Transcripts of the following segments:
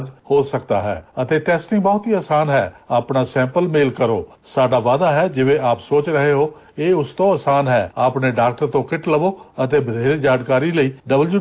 हो सकता है ਅਤੇ ਟੈਸਟਿੰਗ ਬਹੁਤ ਹੀ ਆਸਾਨ ਹੈ। ਆਪਣਾ ਸੈਂਪਲ ਮੇਲ ਕਰੋ। ਸਾਡਾ ਵਾਅਦਾ ਹੈ ਜਿਵੇਂ ਆਪ ਸੋਚ ਰਹੇ ਹੋ ਇਹ ਉਸ ਤੋਂ ਆਸਾਨ ਹੈ। ਆਪਣੇ ਡਾਕਟਰ ਤੋਂ ਕਿਟ ਲਵੋ ਅਤੇ ਵਧੇਰੇ ਜਾਣਕਾਰੀ ਲਈ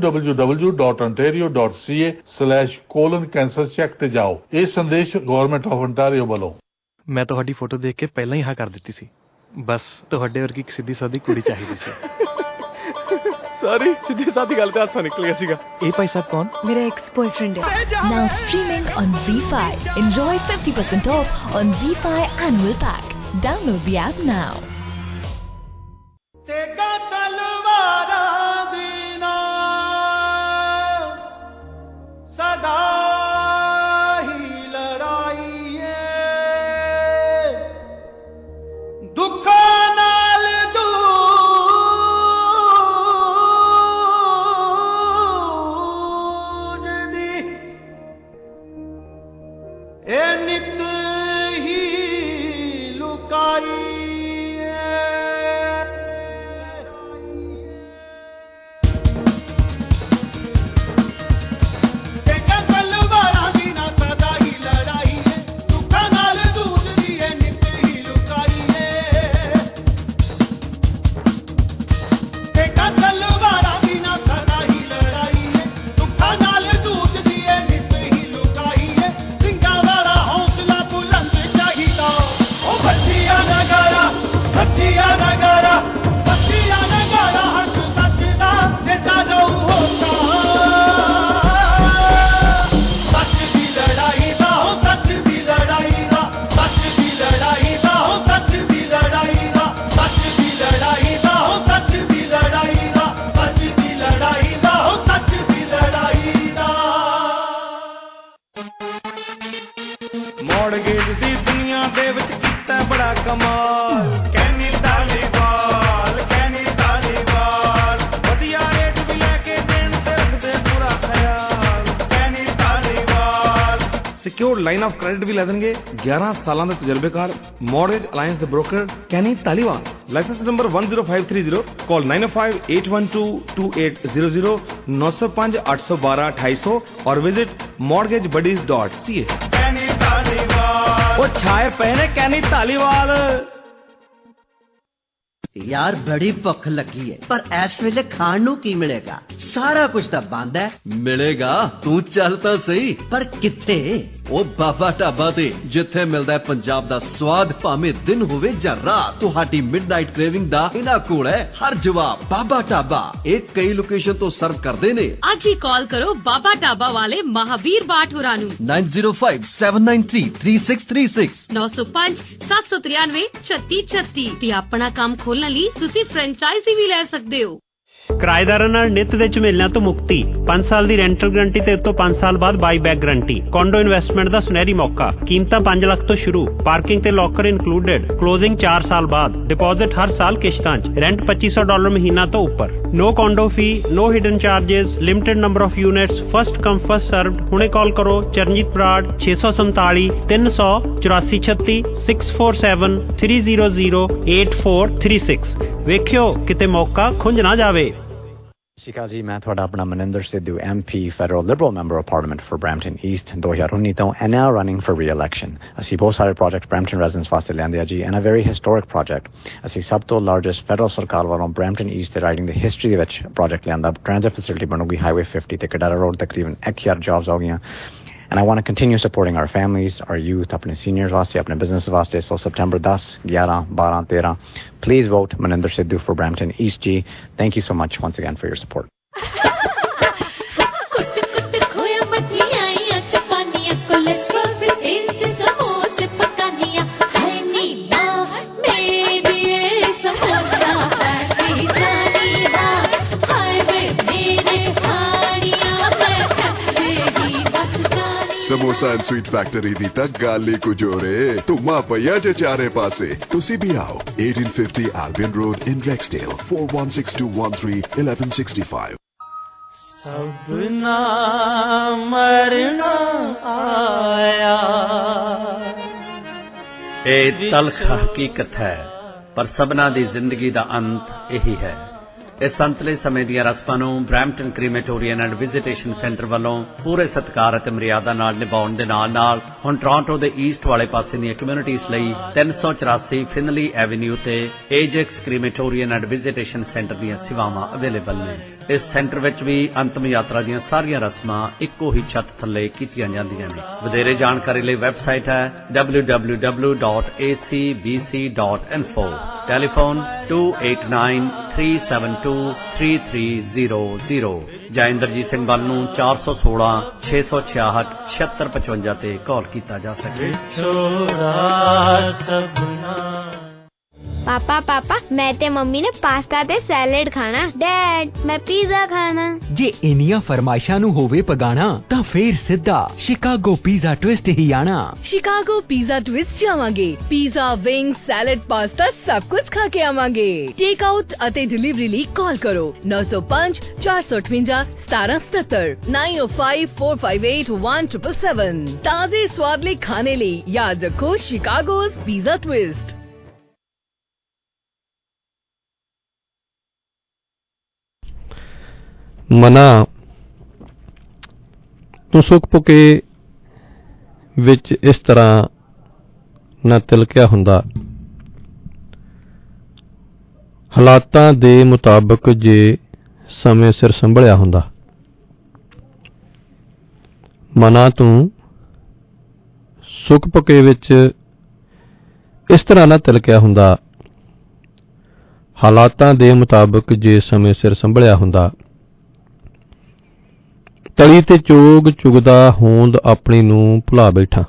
www.ontario.ca/colon-cancer check ਤੇ ਜਾਓ। ਇਹ ਸੰਦੇਸ਼ ਗਵਰਨਮੈਂਟ ਆਫ ontario ਵੱਲੋਂ। ਮੈਂ ਤੁਹਾਡੀ ਫੋਟੋ ਦੇਖ ਕੇ ਪਹਿਲਾਂ ਹੀ ਹਾਂ ਕਰ ਦਿੱਤੀ ਸੀ। ਬਸ ਤੁਹਾਡੇ ਵਰਗੀ ਇੱਕ ਸਿੱਧੀ ਸਾਦੀ ਕੁੜੀ ਚਾਹੀਦੀ ਸੀ। ਸੌਰੀ, ਸਿੱਧੀ ਸਾਦੀ ਗੱਲ ਤੇ ਹਾਸਾ ਨਿਕਲ ਗਿਆ ਸੀਗਾ। ਇਹ ਭਾਈ ਸਾਹਿਬ ਕੌਣ? ਮੇਰਾ ਐਕਸ ਬॉयਫ੍ਰੈਂਡ ਹੈ। Now streaming on ZEE5. Enjoy 50% off on ZEE5 annual pack. Download the app now. ਤੇਗਾ ਤਲਵਾਰਾਂ ਦੀ ਨਾ ਸਦਾ ਹੀ ਲੜਾਈ ਏ ਦੁੱਖਾਂ ਨਾਲ ਜੂਝਦੀ ਇਹ ਨਿਤ ਹੀ ਲੁਕਾਈ ਲਾਈਨ ਆਫ ਕ੍ਰੈਡਿਟ ਵੀ ਲੈ ਦੇਣਗੇ। 11 ਸਾਲਾਂ ਦੇ ਤਜਰਬੇਕਾਰ ਮੌਰਗੇਜ ਅਲਾਈਅੰਸ ਦੇ broker Kenny Dhaliwal. Licence number 10530। Call 9058122800 905 812 2800 और विजिट mortgagebuddies.ca। ਉਹ ਛਾਏ ਪਏ ਨੇ ਕੈਨੀ ਧਾਲੀਵਾਲ। यार बड़ी भुख लगी है पर इस वेले खाण नूं की मिलेगा? सारा कुछ तो बंद है। मिलेगा, तू चल तो सही। पर कित्थे? ਉਹ ਬਾਬਾ ਢਾਬਾ ਤੇ ਜਿੱਥੇ ਮਿਲਦਾ ਹੈ ਪੰਜਾਬ ਦਾ ਸਵਾਦ, ਭਾਵੇਂ ਦਿਨ ਹੋਵੇ ਜਾਂ ਰਾਤ। ਤੁਹਾਡੀ ਮਿਡਨਾਈਟ ਕ੍ਰੇਵਿੰਗ ਦਾ ਇਹਨਾਂ ਕੋਲ ਹੈ ਹਰ ਜਵਾਬ। ਬਾਬਾ ਢਾਬਾ ਇਹ ਕਈ ਲੋਕੇਸ਼ਨ ਤੋਂ ਸਰਵ ਕਰਦੇ ਨੇ। ਅੱਜ ਹੀ ਕਾਲ ਕਰੋ ਬਾਬਾ ਢਾਬਾ ਵਾਲੇ ਮਹਾਵੀਰ ਬਾਠ ਹੋਰਾਂ ਨੂੰ 9057933636 905 793 3636 ਤੇ ਆਪਣਾ ਕੰਮ ਖੋਲਣ ਲਈ ਤੁਸੀਂ ਫਰੈਂਚਾਈਜ਼ੀ ਵੀ ਲੈ ਸਕਦੇ ਹੋ। ਕਿਰਾਏਦਾਰਾਂ ਨਾਲ ਨਿੱਤ ਦੇ ਝਮੇਲਿਆਂ ਤੋਂ ਮੁਕਤੀ। 5 ਸਾਲ ਦੀ ਰੈਂਟਲ ਗਰੰਟੀ ਤੇ ਉਤੋਂ 5 ਸਾਲ ਬਾਅਦ buy back guarantee. Condo investment ਦਾ ਸੁਨਹਿਰੀ ਮੌਕਾ। ਕੀਮਤਾਂ 5 ਲੱਖ ਤੋਂ ਸ਼ੁਰੂ। ਪਾਰਕਿੰਗ ਤੇ ਲੋਕਰ ਇਨਕਲੂਡਡ। ਕਲੋਜ਼ਿੰਗ 4 ਸਾਲ ਬਾਅਦ। ਡਿਪੋਜ਼ਿਟ ਹਰ ਸਾਲ ਕਿਸ਼ਤਾਂ 'ਚ। ਰੈਂਟ $2500 ਮਹੀਨਾ ਤੋਂ ਉੱਪਰ। No condo fee, no hidden charges, limited number of units, first come first served. ਹੁਣੇ ਕਾਲ ਕਰੋ ਚਰਨਜੀਤ ਬਰਾੜ 647 300 8436 647 300 8436। ਵੇਖਿਓ ਕਿਤੇ ਮੌਕਾ ਖੁੰਝ ਨਾ ਜਾਵੇ। ਸਤਿ ਸ਼੍ਰੀ ਅਕਾਲ ਜੀ, ਮੈਂ ਤੁਹਾਡਾ ਆਪਣਾ Maninder Sidhu, MP federal Liberal member of parliament for Brampton East 2019 ਤੋਂ ਐਂਡ ਨਾਓ ਰਨਿੰਗ ਫॉर ਰੀ-ਇਲੈਕਸ਼ਨ। ਅਸੀਂ ਬਹੁਤ ਸਾਰੇ ਪ੍ਰੋਜੈਕਟ ਬਰੈਂਪਟਨ ਰੈਜ਼ੀਡੈਂਟਸ ਵਾਸਤੇ ਲਿਆਂਦੇ ਆ ਜੀ, and a very historic project. ਅਸੀਂ ਸਭ ਤੋਂ ਲਾਰਜੈਸਟ ਫੈਡਰਲ ਸਰਕਾਰ ਵੱਲੋਂ ਬਰੈਂਪਟਨ ਈਸਟ ਦੇ ਰਾਈਡਿੰਗ ਦੀ ਹਿਸਟਰੀ ਦੇ ਵਿੱਚ ਪ੍ਰੋਜੈਕਟ ਲਿਆਂਦਾ। ਟ੍ਰਾਂਜ਼ਿਟ ਫੈਸਿਲਿਟੀ ਬਣੂਗੀ ਹਾਈਵੇ 50 ਤੇ ਕਡਾਰਾ ਰੋਡ ਤਕਰੀਬਨ 1000 ਜੌਬਸ ਹੋ ਗਈਆਂ। And I want to continue supporting our families, our youth, apne seniors vaste, apne business vaste. So September 10, 11, 12, 13. Please vote Maninder Sidhu for Brampton East G. Thank you so much once again for your support. Samosa and sweet factory ਦੀ ਤਾਂ ਗੱਲ ਹੀ ਕੁਝ ਹੋ ਰੇ। ਧੁੰਮਾ ਪਈਆ ਜੇ ਚਾਰੇ ਪਾਸੇ। ਤੁਸੀਂ ਵੀ ਆਓ 1850 Albion Road in Rexdale 4162131165। सबना मरना आया। ਇਹ ਤਲਖ ਹਕੀਕਤ ਹੈ, ਪਰ ਸਭਨਾ ਦੀ ਜ਼ਿੰਦਗੀ ਦਾ ਅੰਤ ਇਹੀ ਹੈ। ਇਸ ਸੰਤਲੇ ਸਮੇਂ ਦੀਆਂ ਰਸਮਾਂ ਨੂੰ Brampton crematorium and visitation centre ਵੱਲੋਂ ਪੂਰੇ ਸਤਿਕਾਰ ਅਤੇ ਮਰਿਆਦਾ ਨਾਲ ਨਿਭਾਉਣ ਦੇ ਨਾਲ ਹੁਣ ਟੋਰਾਂਟੋ ਦੇ ਈਸਟ ਵਾਲੇ ਪਾਸੇ ਦੀਆਂ ਕਮਿਊਨਿਟੀਜ਼ ਲਈ 384 ਫਿਨਲੀ ਐਵਨਿਊ ਤੇ Ajax crematorium and visitation centre ਦੀਆਂ ਸੇਵਾਵਾਂ ਅਵੇਲੇਬਲ ਨੇ। ਇਸ ਸੈਂਟਰ ਵਿੱਚ ਵੀ ਅੰਤਮ ਯਾਤਰਾ ਦੀਆਂ ਸਾਰੀਆਂ ਰਸਮਾਂ ਇੱਕੋ ਹੀ ਛੱਤ ਥੱਲੇ ਕੀਤੀਆਂ ਜਾਂਦੀਆਂ ਨੇ। ਵਧੇਰੇ ਜਾਣਕਾਰੀ ਲਈ ਵੈਬਸਾਈਟ ਹੈ www.acbc.info। ਟੈਲੀਫੋਨ 2893723300 ਜਾਂ ਇੰਦਰਜੀਤ ਸਿੰਘ ਬੱਲ ਨੂੰ 416 666 7655 ਤੇ ਕਾਲ ਕੀਤਾ ਜਾ ਸਕੇ। पापा मैं ते मम्मी ने पास्ता ते सैलेड खाना। डैड मैं पिज़्ज़ा खाना। जे इनिया फरमाइशां नू होवे पगाना तां फिर सिद्धा शिकागो पिज़्ज़ा ट्विस्ट ही आना। शिकागो पिज़्ज़ा ट्विस्ट जावांगे। पिज़्ज़ा, विंग्स, सैलेड, पास्ता सब कुछ खा के आवांगे। टेक आउट अते डिलीवरी ਲਈ कॉल करो 905 458 1777 905 458 1777। ताजे स्वाद ले खाने ਲਈ याद रखो शिकागो's पिज़्ज़ा ट्विस्ट। ਮਨਾ ਤੂੰ ਸੁੱਕ ਪੁਕੇ ਵਿੱਚ ਇਸ ਤਰ੍ਹਾਂ ਨਾ ਤਿਲਕਿਆ ਹੁੰਦਾ। ਹਾਲਾਤਾਂ ਦੇ ਮੁਤਾਬਕ ਜੇ ਸਮੇਂ ਸਿਰ ਸੰਭਲਿਆ ਹੁੰਦਾ। ਮਨਾ ਤੂੰ ਸੁੱਕ ਪੁਕੇ ਵਿੱਚ ਇਸ ਤਰ੍ਹਾਂ ਨਾ ਤਿਲਕਿਆ ਹੁੰਦਾ। ਹਾਲਾਤਾਂ ਦੇ ਮੁਤਾਬਕ ਜੇ ਸਮੇਂ ਸਿਰ ਸੰਭਲਿਆ ਹੁੰਦਾ। ਤਲੀ ਤੇ ਚੋਗ ਚੁਗਦਾ ਹੋਂਦ ਆਪਣੀ ਨੂੰ ਭੁਲਾ ਬੈਠਾ।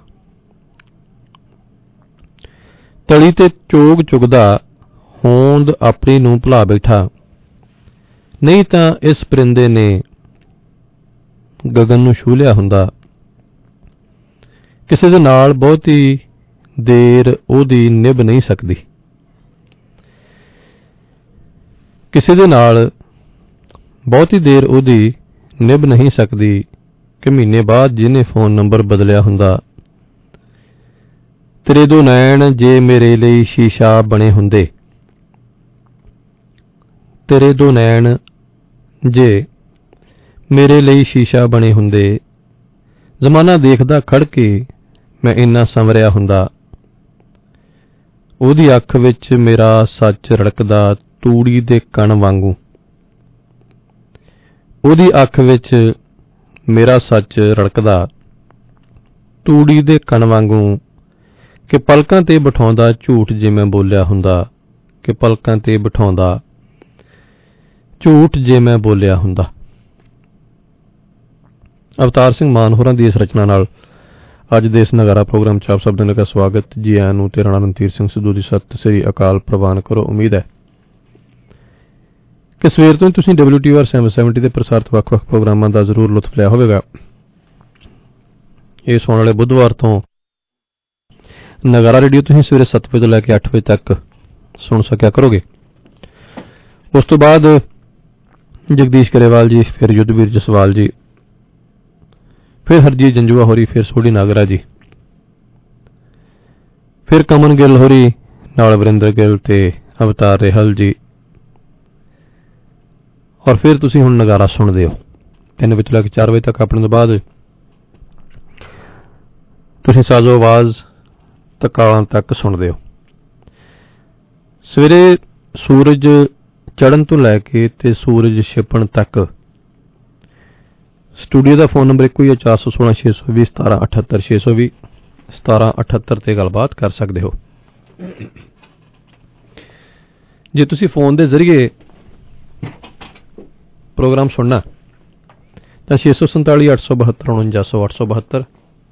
ਤਲੀ ਤੇ ਚੋਗ ਚੁਗਦਾ ਹੋਂਦ ਆਪਣੀ ਨੂੰ ਭੁਲਾ ਬੈਠਾ। ਨਹੀਂ ਤਾਂ ਇਸ ਪਰਿੰਦੇ ਨੇ ਗਗਨ ਨੂੰ ਛੂਹ ਲਿਆ ਹੁੰਦਾ। ਕਿਸੇ ਦੇ ਨਾਲ ਬਹੁਤੀ ਦੇਰ ਉਹਦੀ ਨਿਭ ਨਹੀਂ ਸਕਦੀ। ਕਿਸੇ ਦੇ ਨਾਲ ਬਹੁਤੀ ਦੇਰ ਉਹਦੀ ਨਿਭ ਨਹੀਂ ਸਕਦੀ ਕਿ ਮਹੀਨੇ ਬਾਅਦ ਜਿਹਨੇ ਫੋਨ ਨੰਬਰ ਬਦਲਿਆ ਹੁੰਦਾ। ਤੇਰੇ ਦੋ ਨੈਣ ਜੇ ਮੇਰੇ ਲਈ ਸ਼ੀਸ਼ਾ ਬਣੇ ਹੁੰਦੇ। ਤੇਰੇ ਦੋ ਨੈਣ ਜੇ ਮੇਰੇ ਲਈ ਸ਼ੀਸ਼ਾ ਬਣੇ ਹੁੰਦੇ। ਜ਼ਮਾਨਾ ਦੇਖਦਾ ਖੜ ਕੇ ਮੈਂ ਇੰਨਾ ਸੰਵਰਿਆ ਹੁੰਦਾ। ਉਹਦੀ ਅੱਖ ਵਿੱਚ ਮੇਰਾ ਸੱਚ ਰੜਕਦਾ ਤੂੜੀ ਦੇ ਕਣ ਵਾਂਗੂ। ਉਹਦੀ ਅੱਖ ਵਿੱਚ ਮੇਰਾ ਸੱਚ ਰੜਕਦਾ ਤੂੜੀ ਦੇ ਕਣ ਵਾਂਗੂ ਕਿ ਪਲਕਾਂ ਤੇ ਬਿਠਾਉਂਦਾ ਝੂਠ ਜੇ ਮੈਂ ਬੋਲਿਆ ਹੁੰਦਾ। ਕਿ ਪਲਕਾਂ ਤੇ ਬਿਠਾਉਂਦਾ ਝੂਠ ਜੇ ਮੈਂ ਬੋਲਿਆ ਹੁੰਦਾ। ਅਵਤਾਰ ਸਿੰਘ ਮਾਨ ਹੋਰਾਂ ਦੀ ਇਸ ਰਚਨਾ ਨਾਲ ਅੱਜ ਦੇ ਇਸ ਨਗਾਰਾ ਪ੍ਰੋਗਰਾਮ ਚ ਆਪ ਸਭ ਦਾ ਸਵਾਗਤ। ਜੀ ਆਇਆਂ ਨੂੰ। ਤੇਰਾ ਨਾਮ ਰਣਧੀਰ ਸਿੰਘ ਸਿੱਧੂ ਦੀ ਸਤਿ ਸ੍ਰੀ ਅਕਾਲ ਪ੍ਰਵਾਨ ਕਰੋ। ਉਮੀਦ ਹੈ ਕਿ ਸਵੇਰ ਤੋਂ ਤੁਸੀਂ WTOR 770 ਦੇ ਪ੍ਰਸਾਰਿਤ ਵੱਖ-ਵੱਖ ਪ੍ਰੋਗਰਾਮਾਂ ਦਾ ਜ਼ਰੂਰ ਲੁਤਫ ਲਿਆ ਹੋਵੇਗਾ। ਇਸ ਆਉਣ ਵਾਲੇ ਬੁੱਧਵਾਰ ਤੋਂ ਨਗਾਰਾ ਰੇਡੀਓ ਤੁਸੀਂ ਸਵੇਰੇ 7 ਵਜੇ ਤੋਂ ਲੈ ਕੇ 8 ਵਜੇ ਤੱਕ ਸੁਣ ਸਕਿਆ ਕਰੋਗੇ। ਉਸ ਤੋਂ ਬਾਅਦ ਜਗਦੀਸ਼ ਗਰੇਵਾਲ ਜੀ, ਫਿਰ ਯੁੱਧਵੀਰ ਜਸਵਾਲ ਜੀ, ਫਿਰ ਹਰਜੀਤ ਜੰਜੂਆ ਹੋਰੀ, ਫਿਰ ਸੋਢੀ ਨਾਗਰਾ ਜੀ, ਫਿਰ ਕਮਨ ਗਿੱਲ ਹੋਰੀ, ਨਾਲ ਵਰਿੰਦਰ ਗਿੱਲ ਤੇ ਅਵਤਾਰ ਰੇਹਲ ਜੀ। ਔਰ ਫਿਰ ਤੁਸੀਂ ਹੁਣ ਨਗਾਰਾ ਸੁਣਦੇ ਹੋ 3 ਵਜੇ ਲੈ ਕੇ 4 ਵਜੇ ਤੱਕ। ਆਪਣੇ ਤੋਂ ਬਾਅਦ ਤੁਸੀਂ ਸਾਜ਼ੋ ਆਵਾਜ਼ ਤਕਾਲਾਂ ਤੱਕ ਸੁਣਦੇ ਹੋ। ਸਵੇਰੇ ਸੂਰਜ ਚੜ੍ਹਨ ਤੋਂ ਲੈ ਕੇ ਤੇ ਸੂਰਜ ਛਿਪਣ ਤੱਕ ਸਟੂਡੀਓ ਦਾ ਫੋਨ ਨੰਬਰ ਇੱਕੋ ਹੀ ਹੈ 416 620 1778 620 1778 ਤੇ ਗੱਲਬਾਤ ਕਰ ਸਕਦੇ ਹੋ। ਜੇ ਤੁਸੀਂ ਫੋਨ ਦੇ ਜ਼ਰੀਏ ਪ੍ਰੋਗਰਾਮ ਸੁਣਨਾ ਤਾਂ 647 872 4900 872